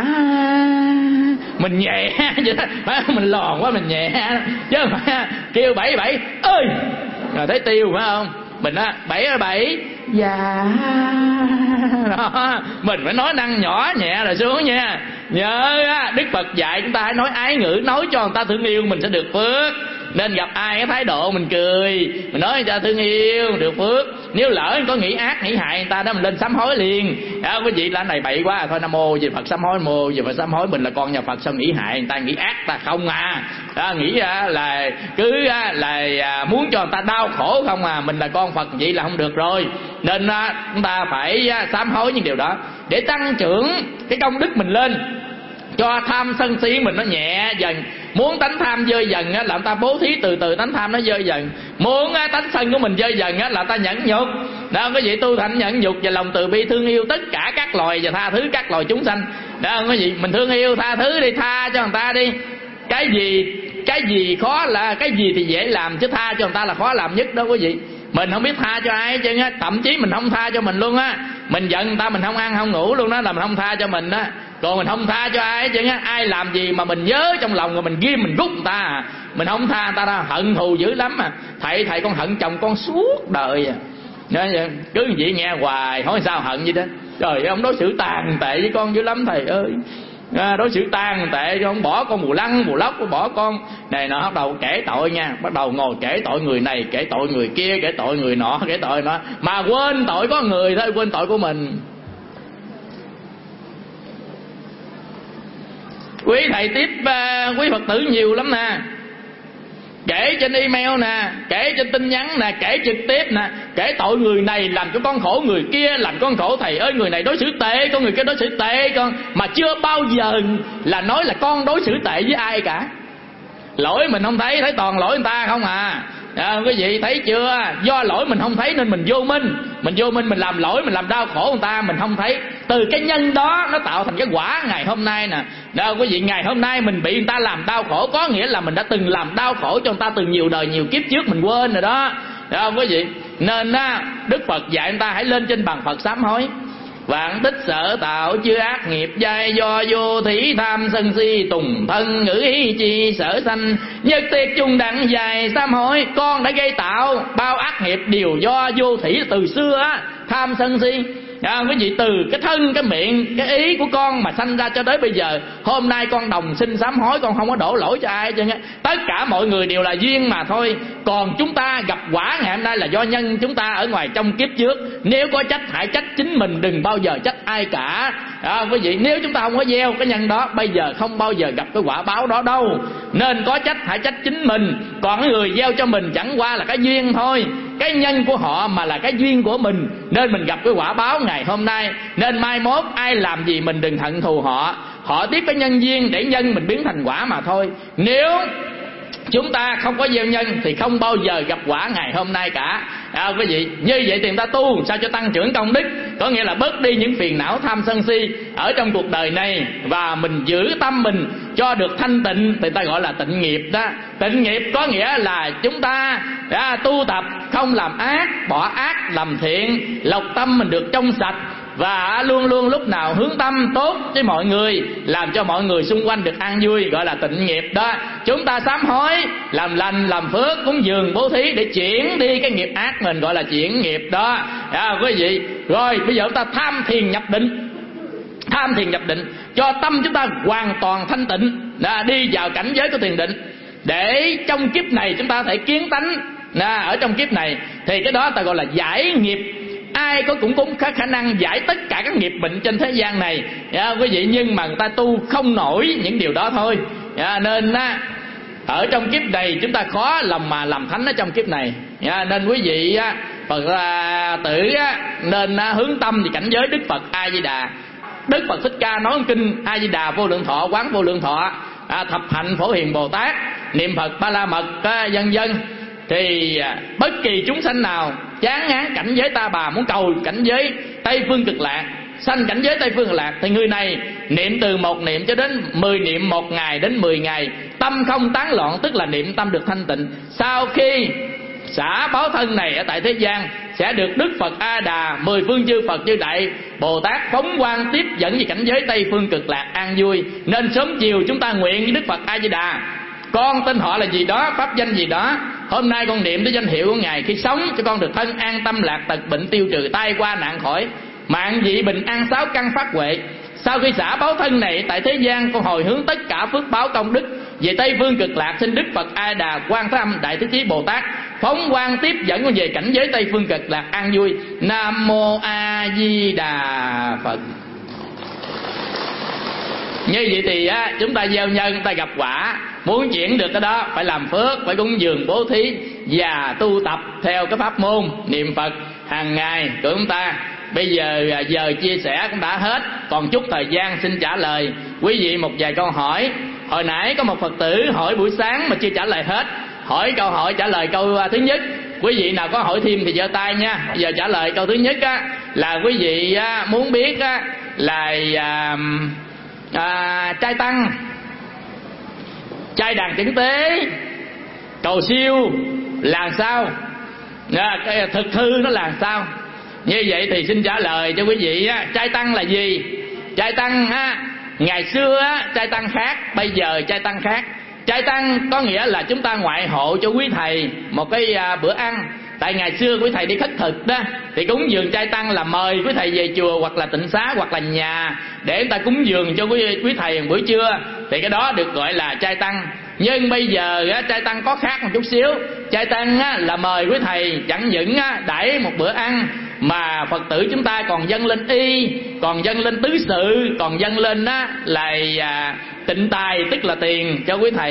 mình nhẹ vậy đó, phải không? Mình lòn quá mình nhẹ, chứ không phải kêu bảy bảy ơi rồi thấy tiêu, phải không? Mình bảy ơi bảy dạ đó, mình phải nói năng nhỏ nhẹ rồi xuống nha. Nhớ Đức Phật dạy chúng ta hãy nói ái ngữ, nói cho người ta thương yêu mình sẽ được phước. Nên gặp ai cái thái độ mình cười, mình nói cho thương yêu được phước. Nếu lỡ có nghĩ ác nghĩ hại người ta đó, mình lên sám hối liền. Quý vị là này bậy quá thôi, Nam Mô Di Phật sám hối, mô Di Phật sám hối. Mình là con nhà Phật sao nghĩ hại người ta, nghĩ ác ta không đó, nghĩ là cứ là muốn cho người ta đau khổ không mình là con Phật vậy là không được rồi. Nên chúng ta phải sám hối những điều đó để tăng trưởng cái công đức mình lên, cho tham sân si mình nó nhẹ dần. Muốn tánh tham rơi dần là người ta bố thí từ từ tánh tham nó rơi dần. Muốn tánh sân của mình rơi dần là người ta nhẫn nhục đó. Quý vị tu thành nhẫn nhục và lòng từ bi, thương yêu tất cả các loài và tha thứ các loài chúng sanh đó. Quý vị mình thương yêu tha thứ đi, tha cho người ta đi. Cái gì khó là cái gì thì dễ làm, chứ tha cho người ta là khó làm nhất đó quý vị. Mình không biết tha cho ai chứ thậm chí mình không tha cho mình luôn á. Mình giận người ta mình không ăn không ngủ luôn đó, là mình không tha cho mình đó. Còn mình không tha cho ai chứ ai làm gì mà mình nhớ trong lòng rồi mình ghim mình rút người ta mình không tha người ta đâu, hận thù dữ lắm thầy con hận chồng con suốt đời cứ như vậy nghe hoài hỏi sao hận vậy đó. Trời ơi, ông đối xử tàn tệ với con dữ lắm thầy ơi. Đối xử tàn tệ, không bỏ con mù lăng mù lóc, bỏ con này nọ. Bắt đầu kể tội nha, bắt đầu ngồi kể tội người này, kể tội người kia, kể tội người nọ, kể tội nọ, mà quên tội có người thôi, quên tội của mình. Quý thầy tiếp quý Phật tử nhiều lắm nè. kể trên email nè, kể trên tin nhắn nè, kể trực tiếp nè, kể tội người này làm cho con khổ, người kia làm con khổ, thầy ơi người này đối xử tệ con, người kia đối xử tệ con, mà chưa bao giờ là nói là con đối xử tệ với ai cả. Lỗi mình không thấy, thấy toàn lỗi người ta không à. Quý vị thấy chưa? Do lỗi mình không thấy nên mình vô minh. Mình vô minh, mình làm lỗi, mình làm đau khổ người ta, mình không thấy. Từ cái nhân đó nó tạo thành cái quả ngày hôm nay nè. Quý vị, ngày hôm nay mình bị người ta làm đau khổ, có nghĩa là mình đã từng làm đau khổ cho người ta từ nhiều đời nhiều kiếp trước, mình quên rồi đó. Được không quý vị? Nên Đức Phật dạy người ta hãy lên trên bàn Phật sám hối. Vạn tích sở tạo chư ác nghiệp giai, do vô thí tham sân si tùng thân ngữ ý chi sở sanh, nhất tiệt chung đặng dài sám hối. Con đã gây tạo bao ác nghiệp đều do vô thí từ xưa á, tham sân si. Quý vị, từ cái thân, cái miệng, cái ý của con mà sanh ra cho tới bây giờ, hôm nay con đồng xin sám hối, con không có đổ lỗi cho ai chứ. Tất cả mọi người đều là duyên mà thôi. Còn chúng ta gặp quả ngày hôm nay là do nhân chúng ta ở ngoài trong kiếp trước. Nếu có trách hãy trách chính mình, đừng bao giờ trách ai cả. Quý vị, nếu chúng ta không có gieo cái nhân đó, bây giờ không bao giờ gặp cái quả báo đó đâu. Nên có trách hãy trách chính mình. Còn cái người gieo cho mình chẳng qua là cái duyên thôi, cái nhân của họ mà là cái duyên của mình, nên mình gặp cái quả báo ngày hôm nay. Nên mai mốt ai làm gì mình đừng hận thù họ. Họ tiếp cái nhân duyên để nhân mình biến thành quả mà thôi. Nếu chúng ta không có gieo nhân thì không bao giờ gặp quả ngày hôm nay cả. Quý vị, như vậy thì người ta tu sao cho tăng trưởng công đức, có nghĩa là bớt đi những phiền não tham sân si ở trong cuộc đời này, và mình giữ tâm mình cho được thanh tịnh thì ta gọi là tịnh nghiệp đó. Tịnh nghiệp có nghĩa là chúng ta tu tập không làm ác, bỏ ác làm thiện, lọc tâm mình được trong sạch, và luôn luôn lúc nào hướng tâm tốt với mọi người, làm cho mọi người xung quanh được an vui, gọi là tịnh nghiệp đó. Chúng ta sám hối, làm lành, làm phước, cúng dường, bố thí để chuyển đi cái nghiệp ác mình, gọi là chuyển nghiệp đó. Quý vị, rồi bây giờ chúng ta tham thiền nhập định. Tham thiền nhập định cho tâm chúng ta hoàn toàn thanh tịnh, đi vào cảnh giới của thiền định, để trong kiếp này chúng ta thể kiến tánh ở trong kiếp này. Thì cái đó ta gọi là giải nghiệp. Ai cũng có khả năng giải tất cả các nghiệp bệnh trên thế gian này, quý vị, nhưng mà người ta tu không nổi những điều đó thôi. Nên ở trong kiếp này chúng ta khó lòng mà làm thánh ở trong kiếp này. Nên quý vị Phật tử nên hướng tâm thì cảnh giới Đức Phật A Di Đà. Đức Phật Thích Ca nói kinh A Di Đà Vô Lượng Thọ, Quán Vô Lượng Thọ, thập hạnh Phổ Hiền Bồ Tát, niệm Phật Ba La Mật, vân vân. Thì bất kỳ chúng sanh nào chán ngán cảnh giới ta bà, muốn cầu cảnh giới Tây Phương Cực Lạc, sanh cảnh giới Tây Phương Cực Lạc, thì người này niệm từ 1 niệm cho đến 10 niệm, 1 ngày đến 10 ngày, tâm không tán loạn, tức là niệm tâm được thanh tịnh. Sau khi xả báo thân này ở tại thế gian, sẽ được Đức Phật A Đà, 10 phương chư Phật chư Đại Bồ Tát phóng quang tiếp dẫn về cảnh giới Tây Phương Cực Lạc an vui. Nên sớm chiều chúng ta nguyện với Đức Phật A Di Đà, con tên họ là gì đó, pháp danh gì đó, hôm nay con niệm tới danh hiệu của Ngài, khi sống cho con được thân an tâm lạc tật bệnh tiêu trừ, tai qua nạn khỏi, mạng dị bình an, 6 căn phát huệ. Sau khi xả báo thân này tại thế gian, con hồi hướng tất cả phước báo công đức về Tây Phương Cực Lạc, xin Đức Phật A Đà Quan Thế Âm Đại Thế Chí Bồ Tát phóng quang tiếp dẫn con về cảnh giới Tây Phương Cực Lạc an vui. Nam Mô A Di Đà Phật. Như vậy thì chúng ta gieo nhân, chúng ta gặp quả. Muốn chuyển được cái đó phải làm phước, phải cúng dường bố thí và tu tập theo cái pháp môn niệm Phật hàng ngày của chúng ta. Bây giờ giờ chia sẻ cũng đã hết, còn chút thời gian xin trả lời quý vị một vài câu hỏi. Hồi nãy có một Phật tử hỏi buổi sáng mà chưa trả lời hết. Hỏi câu hỏi trả lời câu thứ nhất. Quý vị nào có hỏi thêm thì giơ tay nha. Bây giờ trả lời câu thứ nhất là quý vị muốn biết là trai tăng, trai đàn chứng tế, cầu siêu là sao, cái thực hư nó là sao. Như vậy thì xin trả lời cho quý vị trai tăng là gì. Trai tăng ngày xưa trai tăng khác, bây giờ trai tăng khác. Trai tăng có nghĩa là chúng ta ngoại hộ cho quý thầy một cái bữa ăn. Tại ngày xưa quý thầy đi khất thực đó, thì cúng dường trai tăng là mời quý thầy về chùa hoặc là tịnh xá hoặc là nhà để người ta cúng dường cho quý thầy buổi trưa, thì cái đó được gọi là trai tăng. Nhưng bây giờ trai tăng có khác một chút xíu. Trai tăng là mời quý thầy chẳng những đãi một bữa ăn, mà Phật tử chúng ta còn dâng lên y, còn dâng lên tứ sự, còn dâng lên là tịnh tài, tức là tiền cho quý thầy.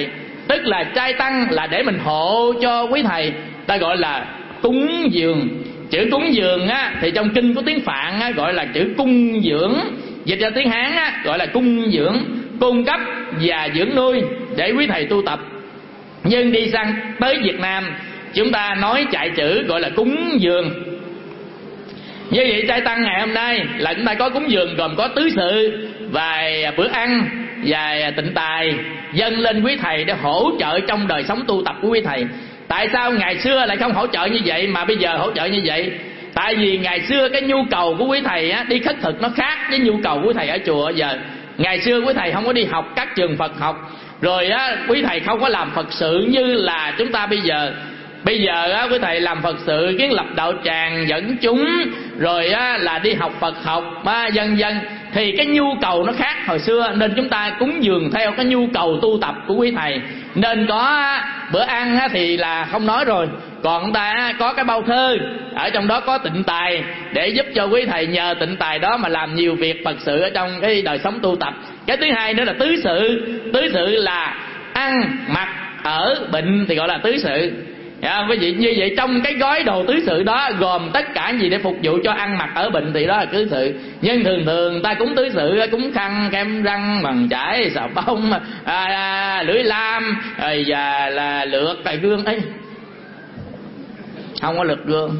Tức là trai tăng là để mình hộ cho quý thầy, ta gọi là cúng dường. Chữ cúng dường á thì trong kinh của tiếng Phạn á, gọi là chữ cung dưỡng, dịch ra tiếng Hán á, gọi là cung dưỡng, cung cấp và dưỡng nuôi để quý thầy tu tập. Nhưng đi sang tới Việt Nam, chúng ta nói chạy chữ gọi là cúng dường. Như vậy trai tăng ngày hôm nay là chúng ta có cúng dường, gồm có tứ sự, vài bữa ăn và tịnh tài dâng lên quý thầy để hỗ trợ trong đời sống tu tập của quý thầy. Tại sao ngày xưa lại không hỗ trợ như vậy mà bây giờ hỗ trợ như vậy? Tại vì ngày xưa cái nhu cầu của quý thầy á, đi khất thực nó khác với nhu cầu của quý thầy ở chùa giờ. Ngày xưa quý thầy không có đi học các trường Phật học, rồi á quý thầy không có làm Phật sự như là chúng ta bây giờ. Bây giờ á quý thầy làm Phật sự, kiến lập đạo tràng dẫn chúng, rồi á là đi học Phật học vân vân, thì cái nhu cầu nó khác hồi xưa, nên chúng ta cúng dường theo cái nhu cầu tu tập của quý thầy. Nên có bữa ăn á thì là không nói rồi, còn chúng ta có cái bao thơ, ở trong đó có tịnh tài để giúp cho quý thầy nhờ tịnh tài đó mà làm nhiều việc Phật sự ở trong cái đời sống tu tập. Cái thứ hai nữa là tứ sự. Tứ sự là ăn mặc ở bệnh thì gọi là tứ sự. Quý vị, như vậy trong cái gói đồ tứ sự đó gồm tất cả gì để phục vụ cho ăn mặc ở bệnh thì đó là tứ sự. Nhưng thường ta cúng tứ sự, cúng khăn, kem răng, bằng chải, xà bông, lưỡi lam, và là lược, cài gương ấy. Không có lược gương.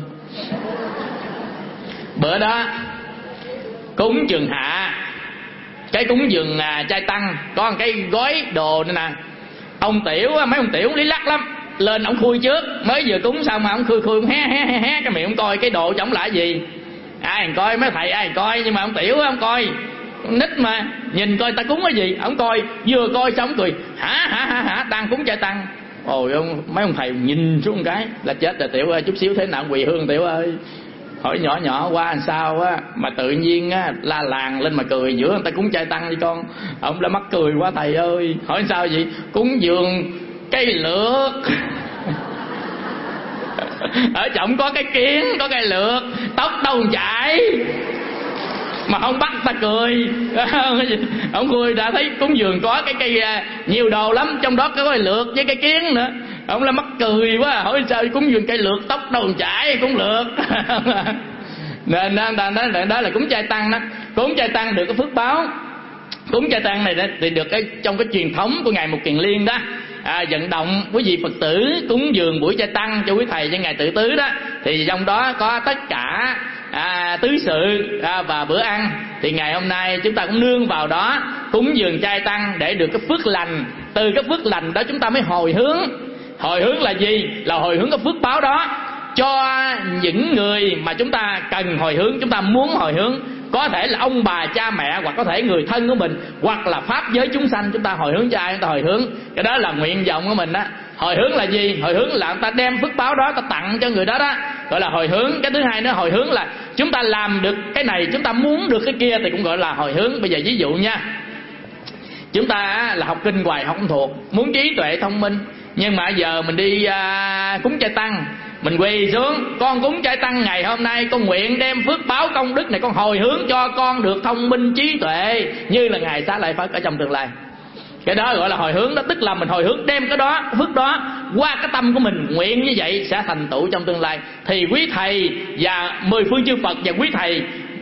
Bữa đó cúng trường hạ, cái cúng dường trai tăng có một cái gói đồ này nè. Ông Tiểu, mấy ông Tiểu lý lắc lắm, lên ông khui trước, mới vừa cúng xong mà ông khui hé cái miệng ông coi cái độ trống là gì. Ai coi, mấy thầy ai coi, nhưng mà ông Tiểu ông coi, nít mà nhìn coi ta cúng cái gì, ông coi, vừa coi xong cười hả đang cúng trai tăng. Ôi mấy ông thầy nhìn xuống một cái là chết rồi. Tiểu ơi, chút xíu thế nào quỳ hương Tiểu ơi. Hỏi nhỏ qua làm sao á mà tự nhiên á la làng lên mà cười giữa người ta cúng trai tăng đi con. Ông đã mắc cười quá thầy ơi. Hỏi sao vậy? Cúng dường cây lược. Ở trọng có cái kiến, có cây lược, tóc đâu chải mà không bắt ta cười. Ông cười đã thấy cúng dường có cái cây nhiều đồ lắm, trong đó có cây lược với cây kiến nữa. Ông là mắc cười quá. Hỏi sao cúng dường cây lược, tóc đâu chải cúng lược. Nên ta nói đó là cúng trai tăng đó. Cúng trai tăng được cái phước báo. Cúng trai tăng này thì được cái trong cái truyền thống của ngài Mục Kiền Liên đó, vận động quý vị Phật tử cúng dường buổi trai tăng cho quý thầy cho ngài Tự Tứ đó, thì trong đó có tất cả tứ sự và bữa ăn. Thì ngày hôm nay chúng ta cũng nương vào đó cúng dường trai tăng để được cái phước lành. Từ cái phước lành đó chúng ta mới hồi hướng. Hồi hướng là gì? Là hồi hướng cái phước báo đó cho những người mà chúng ta cần hồi hướng, chúng ta muốn hồi hướng. Có thể là ông bà cha mẹ, hoặc có thể người thân của mình, hoặc là pháp giới chúng sanh. Chúng ta hồi hướng cho ai chúng ta hồi hướng. Cái đó là nguyện vọng của mình đó. Hồi hướng là gì? Hồi hướng là người ta đem phước báo đó ta tặng cho người đó đó, gọi là hồi hướng. Cái thứ hai nữa, hồi hướng là chúng ta làm được cái này, chúng ta muốn được cái kia thì cũng gọi là hồi hướng. Bây giờ ví dụ nha, chúng ta là học kinh hoài không thuộc, muốn trí tuệ thông minh, nhưng mà giờ mình đi cúng trai tăng, mình quỳ xuống, con cúng trai tăng ngày hôm nay, con nguyện đem phước báo công đức này con hồi hướng cho con được thông minh trí tuệ như là ngài Xá Lợi Phất ở trong tương lai. Cái đó gọi là hồi hướng đó, tức là mình hồi hướng đem cái đó, phước đó qua cái tâm của mình, nguyện như vậy sẽ thành tựu trong tương lai. Thì quý thầy và 10 phương chư Phật và quý thầy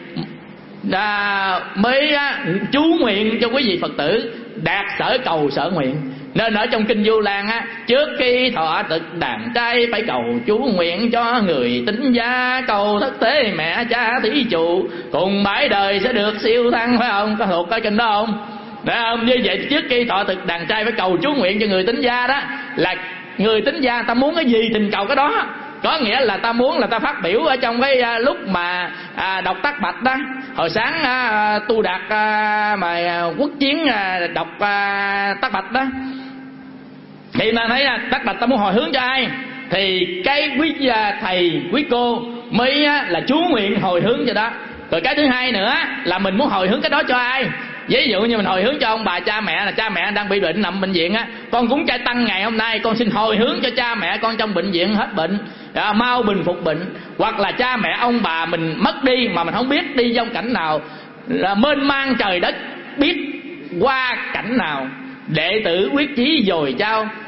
mới chú nguyện cho quý vị Phật tử đạt sở cầu sở nguyện. Nên ở trong kinh Vu Lan á, trước khi thọ thực đàn trai phải cầu chú nguyện cho người tín gia, cầu thất thế mẹ cha thí chủ cùng bãi đời sẽ được siêu thăng, phải không? Có thuộc cái kinh đó không? Đấy không? Như vậy trước khi thọ thực đàn trai phải cầu chú nguyện cho người tín gia đó, là người tín gia ta muốn cái gì thì cầu cái đó. Có nghĩa là ta muốn là ta phát biểu ở trong cái lúc mà đọc Tắc Bạch đó. Hồi sáng tu đạt mà quốc chiến đọc Tắc Bạch đó, thì ta thấy Tắc Bạch ta muốn hồi hướng cho ai, thì cái quý thầy quý cô mới là chú nguyện hồi hướng cho đó. Rồi cái thứ hai nữa là mình muốn hồi hướng cái đó cho ai. Ví dụ như mình hồi hướng cho ông bà cha mẹ, là cha mẹ đang bị bệnh nằm bệnh viện á, con cúng trai tăng ngày hôm nay, con xin hồi hướng cho cha mẹ con trong bệnh viện hết bệnh, mau bình phục bệnh. Hoặc là cha mẹ ông bà mình mất đi mà mình không biết đi trong cảnh nào, là mênh mang trời đất, biết qua cảnh nào, đệ tử quyết chí dồi trao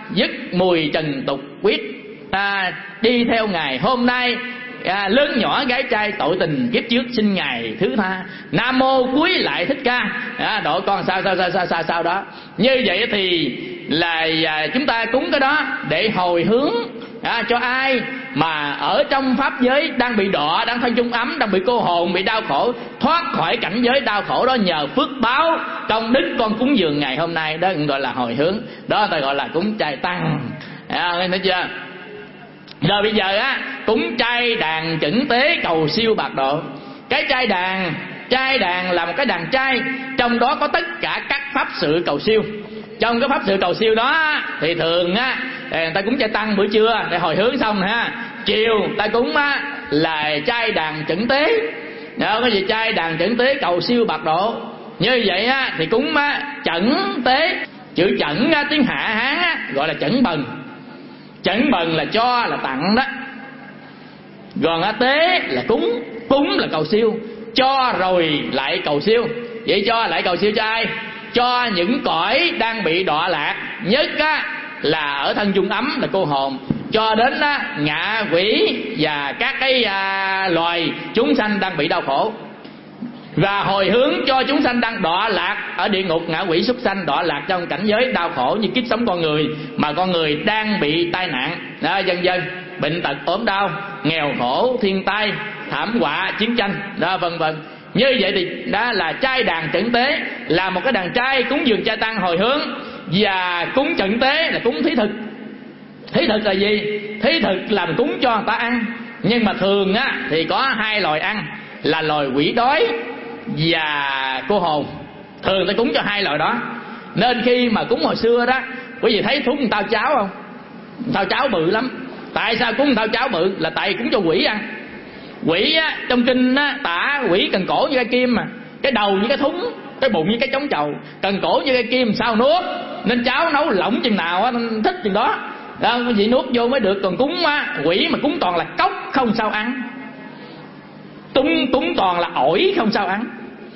dứt mùi trần tục quyết, đi theo Ngài hôm nay, lớn nhỏ gái trai tội tình kiếp trước xin Ngài thứ tha. Nam mô cúi lại Thích Ca, độ con sao đó. Như vậy thì là chúng ta cúng cái đó để hồi hướng cho ai mà ở trong pháp giới đang bị đọa, đang thân chung ấm, đang bị cô hồn, bị đau khổ, thoát khỏi cảnh giới đau khổ đó nhờ phước báo công đức con cúng dường ngày hôm nay. Đó gọi là hồi hướng, đó người ta gọi là cúng chay tăng. Thấy chưa? Rồi bây giờ cúng chay đàn chẩn tế cầu siêu bạc độ. Cái chay đàn là một cái đàn chay, trong đó có tất cả các pháp sự cầu siêu. Trong cái pháp sự cầu siêu đó thì thường người ta cúng chay tăng bữa trưa để hồi hướng xong chiều ta cúng là chay đàn chẩn tế. Cái gì chay đàn chẩn tế cầu siêu bạc độ. Như vậy thì cúng chẩn tế. Chữ chẩn tiếng Hạ Hán gọi là chẩn bần. Chẩn bần là cho, là tặng đó. Còn tế là cúng, cúng là cầu siêu. Cho rồi lại cầu siêu. Vậy cho lại cầu siêu cho ai? Cho những cõi đang bị đọa lạc, nhất là ở thân chung ấm là cô hồn, cho đến ngạ quỷ và các cái loài chúng sanh đang bị đau khổ. Và hồi hướng cho chúng sanh đang đọa lạc ở địa ngục, ngạ quỷ súc sanh đọa lạc trong cảnh giới đau khổ như kiếp sống con người, mà con người đang bị tai nạn đó, vân vân, bệnh tật ốm đau, nghèo khổ, thiên tai, thảm họa, chiến tranh đó, vân vân. Như vậy thì đó là chay đàn chẩn tế, là một cái đàn chay cúng dường chay tăng hồi hướng. Và cúng chẩn tế là cúng thí thực. Thí thực là gì? Thí thực là mình cúng cho người ta ăn. Nhưng mà thường thì có hai loài ăn, là loài quỷ đói và cô hồn. Thường ta cúng cho hai loài đó. Nên khi mà cúng hồi xưa đó, quý vị thấy thúng tao cháo không? Tao cháo bự lắm. Tại sao cúng tao cháo bự? Là tại cúng cho quỷ ăn. Quỷ trong kinh tả quỷ cần cổ như cây kim, mà cái đầu như cái thúng, cái bụng như cái trống trầu, cần cổ như cây kim sao nuốt. Nên cháo nấu lỏng chừng nào thích chừng đó, quý vị nuốt vô mới được. Còn cúng quỷ mà cúng toàn là cốc không sao ăn, túng toàn là ổi không sao ăn.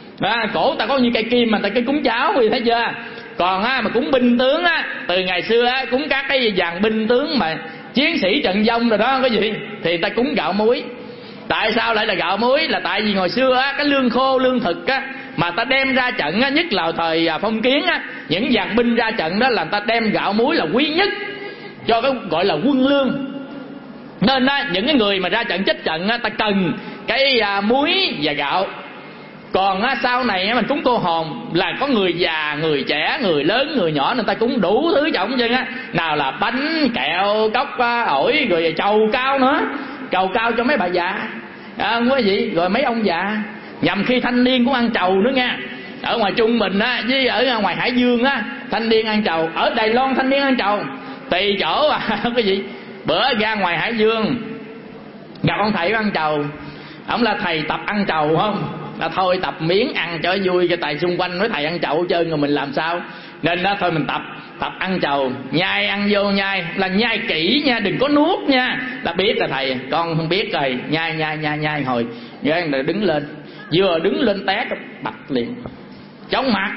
Cổ ta có như cây kim mà ta cái cúng cháo, quý vị thấy chưa? Còn mà cúng binh tướng từ ngày xưa cúng các cái dàn binh tướng mà chiến sĩ trận vong rồi đó quý vị, thì ta cúng gạo muối. Tại sao lại là gạo muối? Là tại vì hồi xưa cái lương khô, lương thực mà ta đem ra trận nhất là thời phong kiến những dàn binh ra trận đó là ta đem gạo muối là quý nhất, cho cái gọi là quân lương. Nên những cái người mà ra trận chết trận ta cần cái muối và gạo. Còn sau này mình cúng cô hồn là có người già, người trẻ, người lớn, người nhỏ, nên ta cúng đủ thứ trọng chứ nào là bánh, kẹo, cốc, ổi, rồi trầu cao nữa. Trầu cao cho mấy bà già quý vị, rồi mấy ông già. Nhằm khi thanh niên cũng ăn trầu nữa nha. Ở ngoài Trung Bình với ở ngoài Hải Dương thanh niên ăn trầu. Ở Đài Loan thanh niên ăn trầu tùy chỗ quý vị. Bữa ra ngoài Hải Dương gặp ông thầy ăn trầu. Ông là thầy tập ăn trầu không? Là thôi tập miếng ăn cho vui, cái tại xung quanh nói thầy ăn trầu hết trơn rồi mình làm sao. Nên đó thôi mình tập ăn trầu, nhai ăn vô nhai là nhai kỹ nha, đừng có nuốt nha. Là biết là thầy, con không biết rồi, nhai hồi rồi đứng lên, vừa đứng lên té bạch liền, chóng mặt.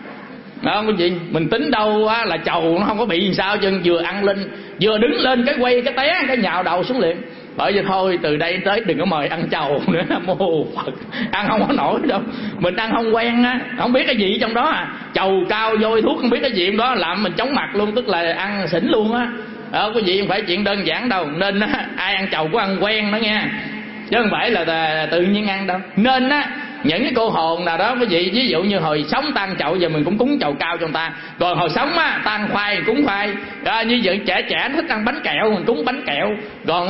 Đó quý vị, mình tính đâu là trầu nó không có bị sao chứ, vừa ăn lên, vừa đứng lên cái quay cái té cái nhào đầu xuống liền. Bởi vì thôi từ đây tới đừng có mời ăn trầu nữa, mô Phật, ăn không có nổi đâu. Mình ăn không quen không biết cái gì trong đó trầu cao vôi thuốc không biết cái gì trong đó làm mình chóng mặt luôn, tức là ăn xỉn luôn quý vị, không phải chuyện đơn giản đâu. Nên ai ăn trầu có ăn quen đó nha, chứ không phải là tự nhiên ăn đâu. Nên những cái cô hồn nào đó quý vị, ví dụ như hồi sống ta ăn chậu, giờ mình cũng cúng chầu cao cho người ta. Rồi hồi sống ta ăn khoai cúng khoai, như vậy trẻ thích ăn bánh kẹo mình cúng bánh kẹo. Còn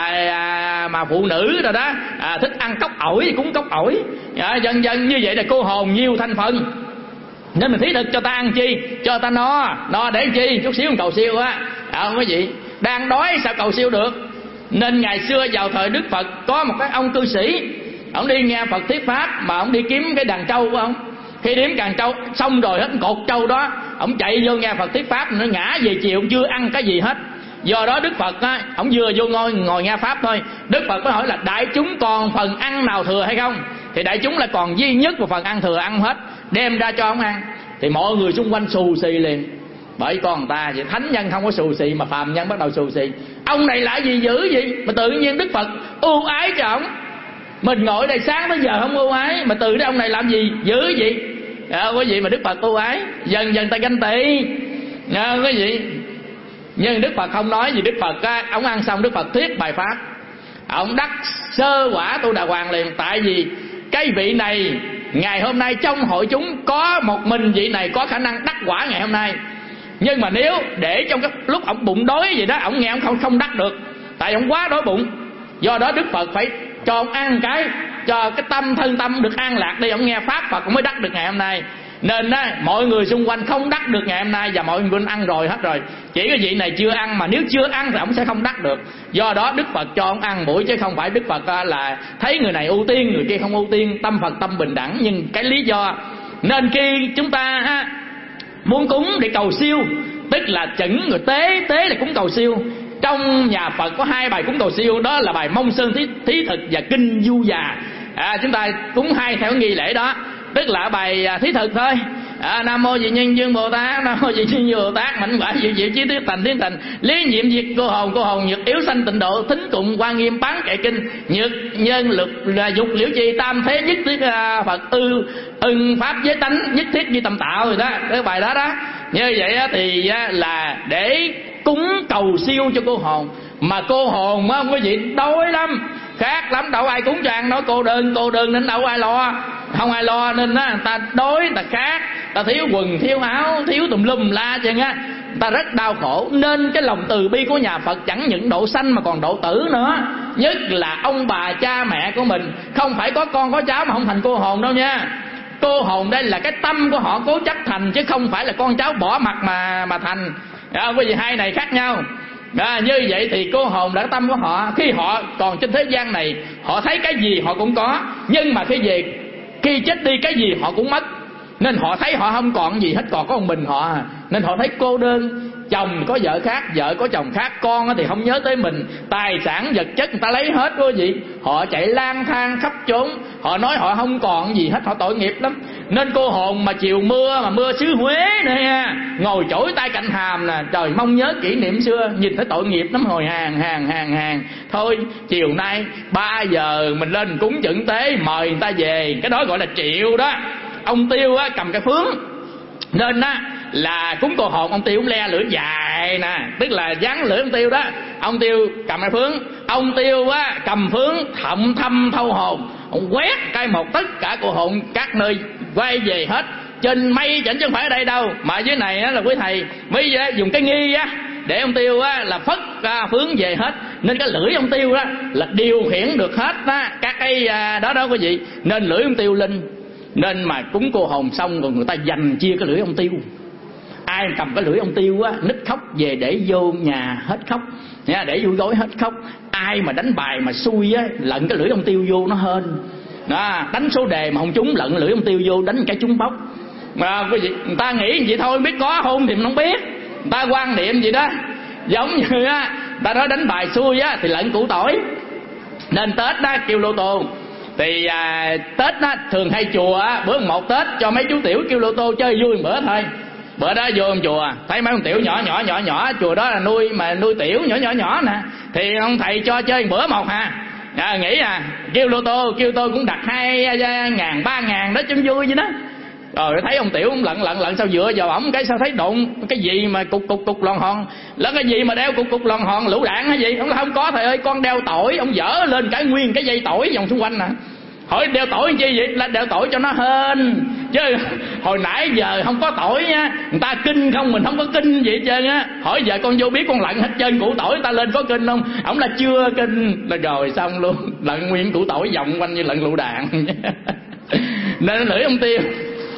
là mà phụ nữ rồi đó thích ăn cốc ổi thì cúng cốc ổi, dần dần như vậy là cô hồn nhiều thành phần. Nên mình thí thực cho ta ăn chi, cho ta no để chi, chút xíu cầu siêu quý vị. Đang đói sao cầu siêu được. Nên ngày xưa vào thời Đức Phật có một cái ông cư sĩ, ông đi nghe Phật thuyết pháp mà ông đi kiếm cái đàn trâu của ông. Khi đếm đàn trâu xong rồi hết cột trâu đó, ông chạy vô nghe Phật thuyết pháp, nó ngã về chiều chưa ăn cái gì hết. Do đó Đức Phật ông vừa vô ngồi nghe pháp thôi, Đức Phật mới hỏi là đại chúng còn phần ăn nào thừa hay không? Thì đại chúng là còn duy nhất một phần ăn thừa, ăn hết, đem ra cho ông ăn. Thì mọi người xung quanh xù xì liền. bởi con người ta vậy. Thánh nhân không có xù xì mà phàm nhân bắt đầu xù xì. Ông này là gì dữ gì mà tự nhiên Đức Phật ưu ái cho ổng. Mình ngồi đây sáng tới giờ không ưu ái, mà từ đây ông này làm gì dữ vậy? Quý vị, mà Đức Phật ưu ái, dần dần ta ganh tị quý vị. Nhưng Đức Phật không nói gì. Đức Phật ông ăn xong Đức Phật thuyết bài pháp, ông đắc sơ quả Tu Đà Hoàng liền. Tại vì cái vị này ngày hôm nay trong hội chúng có một mình vị này có khả năng đắc quả ngày hôm nay. Nhưng mà nếu để trong cái lúc ông bụng đói gì đó, ông nghe ông không đắc được, tại ông quá đói bụng. Do đó Đức Phật phải cho ông ăn cái, cho cái thân tâm được an lạc đi, ông nghe pháp Phật cũng mới đắc được ngày hôm nay. Nên đó, mọi người xung quanh không đắc được ngày hôm nay, và mọi người ăn rồi hết rồi. Chỉ cái vị này chưa ăn, mà nếu chưa ăn thì ông sẽ không đắc được. Do đó Đức Phật cho ông ăn buổi, chứ không phải Đức Phật là thấy người này ưu tiên, người kia không ưu tiên. Tâm Phật tâm bình đẳng. Nhưng cái lý do nên khi chúng ta muốn cúng để cầu siêu, tức là chẩn người tế là cúng cầu siêu. Trong nhà Phật có 2 bài cúng cầu siêu, đó là bài Mông Sơn Thí Thực và Kinh Du Già. Chúng ta cúng 2 theo nghi lễ đó, tức là bài thí thực thôi. Nam mô Vị Nhân Dương Bồ Tát, Nam mô Vị Nhân Dương Bồ Tát, mạnh quả diệu diệu chí tiết thành thiên thành, lý nhiệm diệt cô hồn nhược yếu sanh tịnh độ, thính cùng quan nghiêm bán kệ kinh, nhược nhân lực là dục liễu trì tam thế nhất thiết Phật ưng pháp giới tánh nhất thiết như tâm tạo rồi đó. Cái bài đó đó. Như vậy thì là để cúng cầu siêu cho cô hồn. Mà cô hồn không có gì đói lắm, khác lắm, đâu ai cúng cho ăn. Nói cô đơn nên đâu ai lo, không ai lo, nên ta đói, ta khát, ta thiếu quần thiếu áo, thiếu tùm lum la chừng ta rất đau khổ. Nên cái lòng từ bi của nhà Phật chẳng những độ sanh mà còn độ tử nữa. Nhất là ông bà cha mẹ của mình, không phải có con có cháu mà không thành cô hồn đâu nha. Cô hồn đây là cái tâm của họ cố chấp thành, chứ không phải là con cháu bỏ mặt mà thành. Quý vị, 2 này khác nhau. Như vậy thì cô hồn là cái tâm của họ. Khi họ còn trên thế gian này, họ thấy cái gì họ cũng có, nhưng mà khi chết đi cái gì họ cũng mất. Nên họ thấy họ không còn gì hết, còn có một mình họ. Nên họ thấy cô đơn. Chồng có vợ khác, vợ có chồng khác, con thì không nhớ tới mình, tài sản vật chất người ta lấy hết quý vị. Họ chạy lang thang khắp chốn, họ nói họ không còn gì hết, họ tội nghiệp lắm. Nên cô hồn mà chiều mưa, mà mưa xứ Huế nè, ngồi chổi tay cạnh hàm nè, trời mong nhớ kỷ niệm xưa, nhìn thấy tội nghiệp lắm. Hồi hàng thôi chiều nay 3 giờ mình lên cúng chẩn tế, mời người ta về, cái đó gọi là triệu đó. Ông Tiêu cầm cái phướng, nên là cúng cô hồn, ông Tiêu cũng le lưỡi dài nè, tức là dán lưỡi ông Tiêu đó. Ông Tiêu cầm cái phướng, ông Tiêu cầm phướng thậm thâm thâu hồn, ông quét cái một tất cả cô hồn các nơi quay về hết. Trên mây chẳng chứ không phải ở đây đâu, mà dưới này là quý thầy mới dùng cái nghi để ông Tiêu là phất phướng về hết. Nên cái lưỡi ông Tiêu là điều khiển được hết các cái đó quý vị. Nên lưỡi ông Tiêu linh. Nên mà cúng cô hồn xong rồi người ta dành chia cái lưỡi ông Tiêu. Ai cầm cái lưỡi ông Tiêu nít khóc về để vô nhà hết khóc nha, để vô gối hết khóc. Ai mà đánh bài mà xui lận cái lưỡi ông Tiêu vô nó hên đó. Đánh số đề mà không trúng, lận lưỡi ông Tiêu vô đánh cái trúng bóc. Mà quý vị, người ta nghĩ vậy thôi, biết có hôn thì mình không biết, người ta quan niệm gì đó. Giống như ta nói đánh bài xui thì lận củ tỏi. Nên Tết kêu lô tô. Thì Tết thường hay chùa bữa 1 Tết cho mấy chú tiểu kêu lô tô chơi vui một bữa thôi. Bữa đó vô trong chùa thấy mấy con tiểu nhỏ, chùa đó là nuôi tiểu nhỏ nè, thì ông thầy cho chơi một bữa một nghĩ kêu lô tô cũng đặt 2.000 3.000 đó cho vui vậy đó. Rồi thấy ông tiểu lận sao dựa vào ổng cái sao thấy đụng cái gì mà cục lòn hòn, là cái gì mà đeo cục lòn hòn lũ đạn hay gì? Ông nói không có thầy ơi, con đeo tỏi. Ông dở lên cái nguyên cái dây tỏi vòng xung quanh nè. Hỏi đeo tỏi chi vậy? Là đeo tỏi cho nó hên, chứ hồi nãy giờ không có tỏi nha. Người ta kinh không, mình không có kinh vậy hết trơn Hỏi giờ con vô biết con lận hết trơn củ tỏi ta lên có kinh không? Ổng là chưa kinh là rồi xong luôn, lận nguyên củ tỏi vòng quanh như lận lựu đạn. Nên lưỡi ông Tiêu,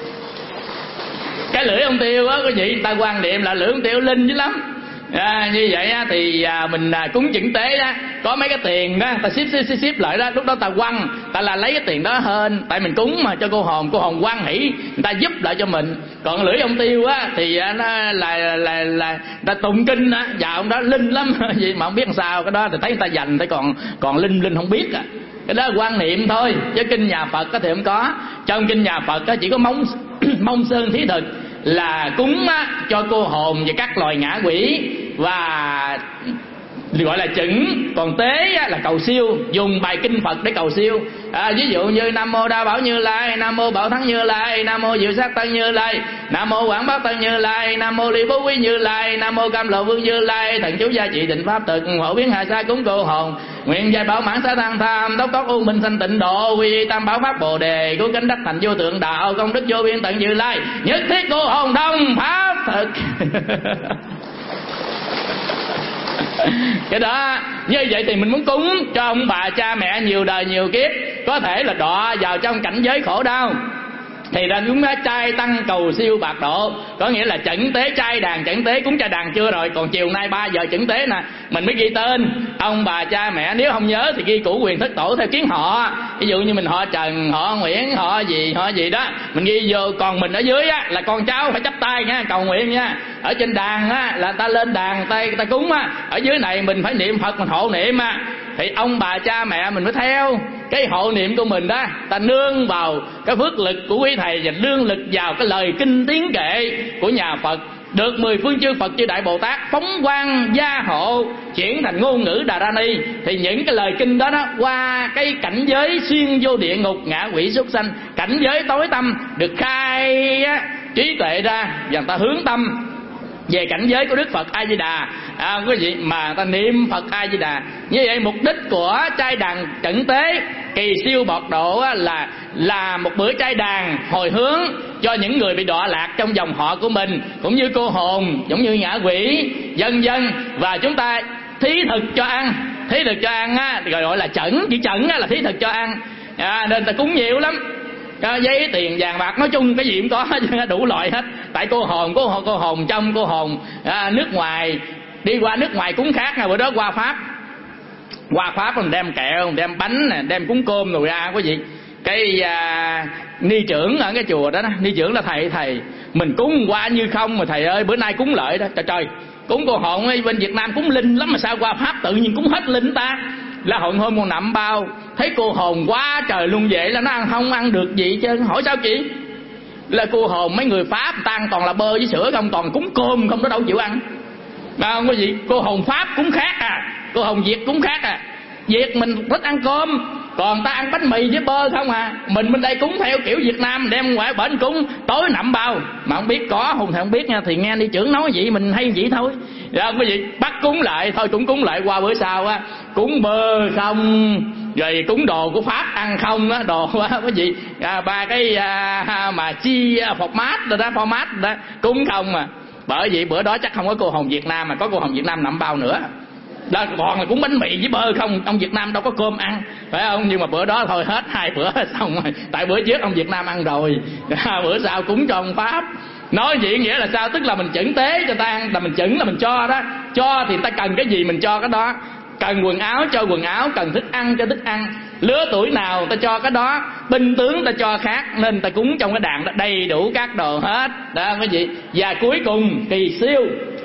cái lưỡi ông Tiêu quý vị, người ta quan niệm là lưỡi ông Tiêu linh dữ lắm. Như vậy thì mình cúng chẩn tế có mấy cái tiền đó ta ship lại đó, lúc đó ta quăng, ta là lấy cái tiền đó hên, tại mình cúng mà cho cô hồn quan hỷ, người ta giúp lại cho mình. Còn lưỡi ông Tiêu thì nó là ta tụng kinh và ông đó linh lắm. Vậy mà không biết làm sao, cái đó thì thấy người ta dành, thấy còn linh không biết cái đó là quan niệm thôi, chứ kinh nhà Phật thì không có. Trong kinh nhà Phật chỉ có Mông Sơn Thí Thực là cúng cho cô hồn và các loài ngã quỷ, và gọi là chẩn. Còn tế là cầu siêu, dùng bài kinh Phật để cầu siêu. Ví dụ như Nam mô Đa Bảo Như Lai, Nam mô Bảo Thắng Như Lai, Nam mô Diệu Sát Tăng Như Lai, Nam mô Quảng Bát Tăng Như Lai, Nam mô Ly Bố Quý Như Lai, Nam mô Cam Lộ Vương Như Lai, thần chú gia trị tịnh pháp thực, phổ biến hạ sa cúng cô hồn, nguyện dạy bảo mãn xá thăng tham, đốc tóc u minh sanh tịnh độ, quy tam bảo pháp bồ đề, cứu cánh đắc thành vô thượng đạo, công đức vô biên tận Như Lai, nhất thiết cô hồn thông pháp thực. Cái đó, như vậy thì mình muốn cúng cho ông bà cha mẹ nhiều đời nhiều kiếp, có thể là đọa vào trong cảnh giới khổ đau, thì ra chúng ta trai tăng cầu siêu bạc độ, có nghĩa là chẩn tế trai đàn. Chẩn tế cúng trai đàn chưa rồi, còn chiều nay 3 giờ chẩn tế nè, mình mới ghi tên ông bà cha mẹ, nếu không nhớ thì ghi củ quyền thất tổ theo kiến họ. Ví dụ như mình họ Trần, họ Nguyễn, họ gì đó mình ghi vô. Còn mình ở dưới á là con cháu phải chắp tay nha, cầu nguyện nha. Ở trên đàn á là ta lên đàn ta cúng á, ở dưới này mình phải niệm Phật, mình hộ niệm á. Thì ông bà cha mẹ mình mới theo cái hộ niệm của mình đó, ta nương vào cái phước lực của quý thầy và nương lực vào cái lời kinh tiếng kệ của nhà Phật, được 10 phương chư Phật chư Đại Bồ Tát phóng quang gia hộ, chuyển thành ngôn ngữ Đà Ra Ni. Thì những cái lời kinh đó qua cái cảnh giới xuyên vô địa ngục, ngạ quỷ súc sanh, cảnh giới tối tâm được khai trí tuệ ra, và ta hướng tâm về cảnh giới của Đức Phật A Di Đà. Quý vị mà ta niệm Phật A Di Đà như vậy, mục đích của trai đàn chẩn tế kỳ siêu bọt độ là một bữa trai đàn hồi hướng cho những người bị đọa lạc trong dòng họ của mình, cũng như cô hồn, giống như ngã quỷ vân vân. Và chúng ta thí thực cho ăn, thí thực cho ăn á, thì gọi là chẩn. Chữ chẩn á là thí thực cho ăn, nên ta cúng nhiều lắm. Giấy tiền vàng bạc nói chung cái gì cũng có đủ loại hết. Tại cô hồn trong, cô hồn nước ngoài, đi qua nước ngoài cúng khác. Bữa đó qua Pháp mình đem kẹo, mình đem bánh nè, đem cúng cơm rồi ra quý vị. Cái ni trưởng ở cái chùa đó, ni trưởng là thầy mình cúng qua như không mà thầy ơi bữa nay cúng lợi đó. Trời, cúng cô hồn bên Việt Nam cúng linh lắm, mà sao qua Pháp tự nhiên cúng hết linh ta? Là hồn hôm còn nậm bao, thấy cô hồn quá trời luôn, vậy là nó không ăn được gì chứ. Hỏi sao chị? Là cô hồn mấy người Pháp tan toàn là bơ với sữa không, toàn cúng cơm không, nó đâu chịu ăn. Không có gì, cô hồn Pháp cúng khác cô hồn Việt cúng khác Việt mình thích ăn cơm, còn ta ăn bánh mì với bơ không Mình bên đây cúng theo kiểu Việt Nam, đem ngoài bển cúng tối nậm bao. Mà không biết có Hùng thì không biết nha, thì nghe đi trưởng nói vậy mình hay vậy thôi. Quý vị bắt cúng lại thôi, cũng cúng lại qua bữa sau cúng bơ không, rồi cúng đồ của Pháp ăn không đồ quý vị. 3 cái mà chi format rồi đó cúng không mà. Bởi vậy bữa đó chắc không có cô hồn Việt Nam, mà có cô hồn Việt Nam nậm bao nữa. Đó còn là cúng bánh mì với bơ không, ông Việt Nam đâu có cơm ăn, phải không? Nhưng mà bữa đó thôi hết 2 bữa xong rồi, tại bữa trước ông Việt Nam ăn rồi, bữa sau cúng cho ông Pháp. Nói vậy nghĩa là sao? Tức là mình chẩn tế cho ta ăn, là mình chẩn là mình cho đó. Cho thì ta cần cái gì mình cho cái đó. Cần quần áo cho quần áo, cần thức ăn cho thức ăn, lứa tuổi nào ta cho cái đó, binh tướng ta cho khác, nên ta cúng trong cái đàn đó đầy đủ các đồ hết đó quý vị. Và cuối cùng kỳ siêu,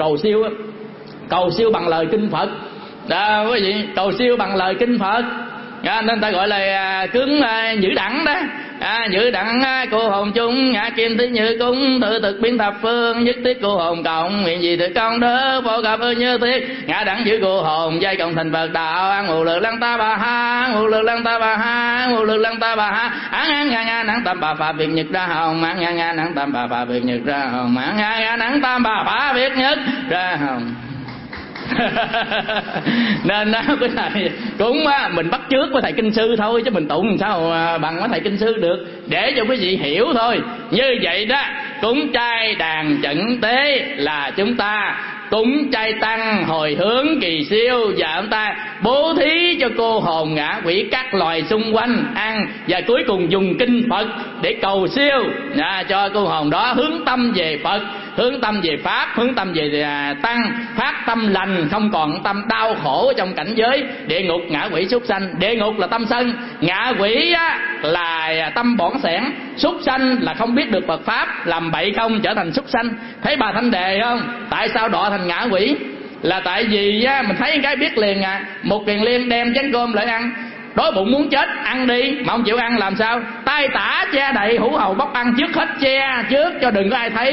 cầu siêu bằng lời kinh Phật đó quý vị, cầu siêu bằng lời kinh Phật nên ta gọi là cúng nhữ đẳng đó. Nhữ đẳng cô hồn chung ngã kim thứ như cúng tự thực biến thập phương, nhất thiết cô hồn cộng nguyện gì thực công đỡ phổ cập như thiết ngã đẳng giữ cô hồn dây cộng thành Phật đạo an ngụ lực lăng ta bà ha, ngụ lực lăng ta bà ha, ngụ lực lăng ta bà ha, án nga nắng tam bà phà việc nhật ra hồng, án nga nắng tam bà phà việc nhật ra hồng, án nga nắng tam bà phà việc nhật ra hồng. Nên cái này cũng mình bắt chước với thầy kinh sư thôi, chứ mình tụng sao bằng với thầy kinh sư được, để cho quý vị hiểu thôi. Như vậy đó, cúng trai đàn chẩn tế là chúng ta cúng trai tăng hồi hướng kỳ siêu, và chúng ta bố thí cho cô hồn ngã quỷ các loài xung quanh ăn, và cuối cùng dùng kinh Phật để cầu siêu cho cô hồn đó hướng tâm về Phật, hướng tâm về Pháp, hướng tâm về tăng, phát tâm lành, không còn tâm đau khổ trong cảnh giới địa ngục ngã quỷ súc sanh. Địa ngục là tâm sân, ngã quỷ là tâm bỏng sẻn, súc sanh là không biết được Phật Pháp, làm bậy không trở thành súc sanh. Thấy bà Thanh Đề không? Tại sao đọa thành ngã quỷ? Là tại vì mình thấy cái biết liền một kiền liên đem chén cơm lại ăn, đói bụng muốn chết ăn đi mà không chịu ăn làm sao? Tay tả che đậy hũ hầu bóc ăn trước hết, che trước cho đừng có ai thấy.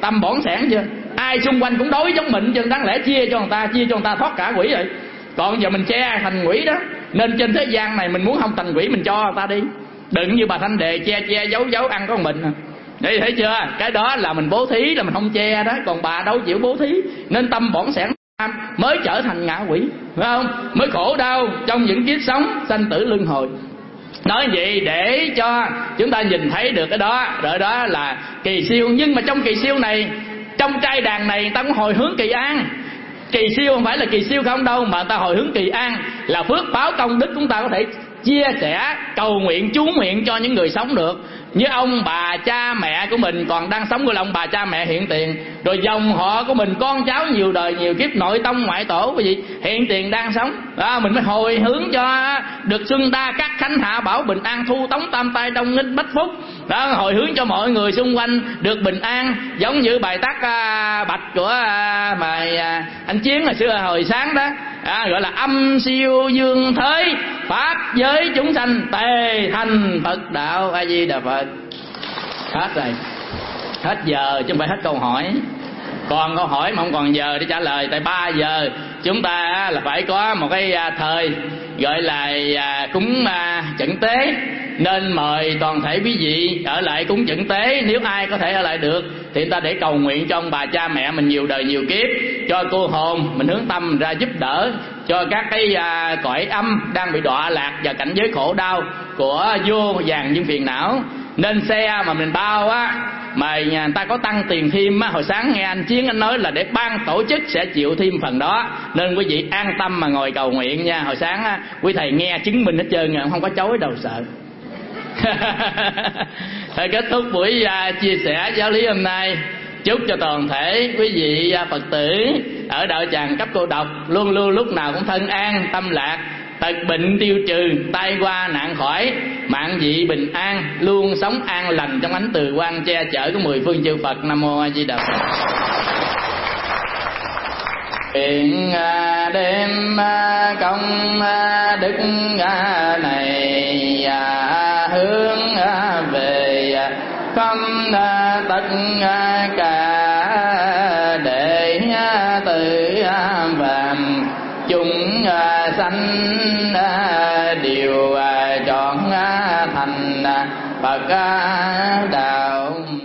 tâm bỏn sẻn chưa? Ai xung quanh cũng đối giống mình, chứ đáng lẽ chia cho người ta thoát cả quỷ rồi. Còn giờ mình che thành quỷ đó. Nên trên thế gian này mình muốn không thành quỷ mình cho người ta đi. Đừng như bà Thanh Đề che giấu ăn có mình. Đấy, thấy chưa? Cái đó là mình bố thí, là mình không che đó. Còn bà đâu chịu bố thí. Nên tâm bỏn sẻn mới trở thành ngạ quỷ, phải không? Mới khổ đau trong những kiếp sống sanh tử luân hồi. Nói vậy để cho chúng ta nhìn thấy được cái đó. Rồi đó là kỳ siêu. Nhưng mà trong kỳ siêu này, trong trai đàn này, người ta cũng hồi hướng kỳ an. Kỳ siêu không phải là kỳ siêu không đâu, mà người ta hồi hướng kỳ an, là phước báo công đức chúng ta có thể chia sẻ, cầu nguyện, chú nguyện cho những người sống được. Như ông bà cha mẹ của mình còn đang sống, gọi là ông bà cha mẹ hiện tiền. Rồi dòng họ của mình, con cháu nhiều đời nhiều kiếp, nội tông ngoại tổ cái gì hiện tiền đang sống đó, mình mới hồi hướng cho được xuân ta cát khánh hạ bảo bình an, thu tống tam tai đông nghinh bách phúc đó, hồi hướng cho mọi người xung quanh được bình an. Giống như bài tắc bạch của bài anh Chiến hồi xưa hồi sáng đó, gọi là âm siêu dương thới pháp giới chúng sanh tề thành Phật đạo A Di Đà Phật. Hết rồi, hết giờ chứ không phải hết câu hỏi. Còn câu hỏi mà không còn giờ để trả lời. Tại 3 giờ chúng ta là phải có một cái thời gọi là cúng chẩn tế, nên mời toàn thể quý vị ở lại cúng chẩn tế. Nếu ai có thể ở lại được thì chúng ta để cầu nguyện cho ông bà cha mẹ mình nhiều đời nhiều kiếp, cho cô hồn mình hướng tâm ra giúp đỡ, cho các cái cõi âm đang bị đọa lạc và cảnh giới khổ đau của vô vàn những phiền não. Nên xe mà mình bao mà người ta có tăng tiền thêm hồi sáng nghe anh Chiến anh nói là để ban tổ chức sẽ chịu thêm phần đó. Nên quý vị an tâm mà ngồi cầu nguyện nha. Hồi sáng quý thầy nghe chứng minh hết trơn, không có chối đâu sợ. Thôi kết thúc buổi chia sẻ giáo lý hôm nay. Chúc cho toàn thể quý vị Phật tử ở đạo tràng cấp cô độc luôn luôn lúc nào cũng thân an tâm lạc, tật bệnh tiêu trừ, tai qua nạn khỏi, mạng dị bình an, luôn sống an lành trong ánh từ quang che chở của 10 phương chư Phật. Nam mô A Di Đà Phật. Nguyện đêm công đức này hướng về khắp tất cả để từ vàng chúng sanh đều chọn thành Phật đạo.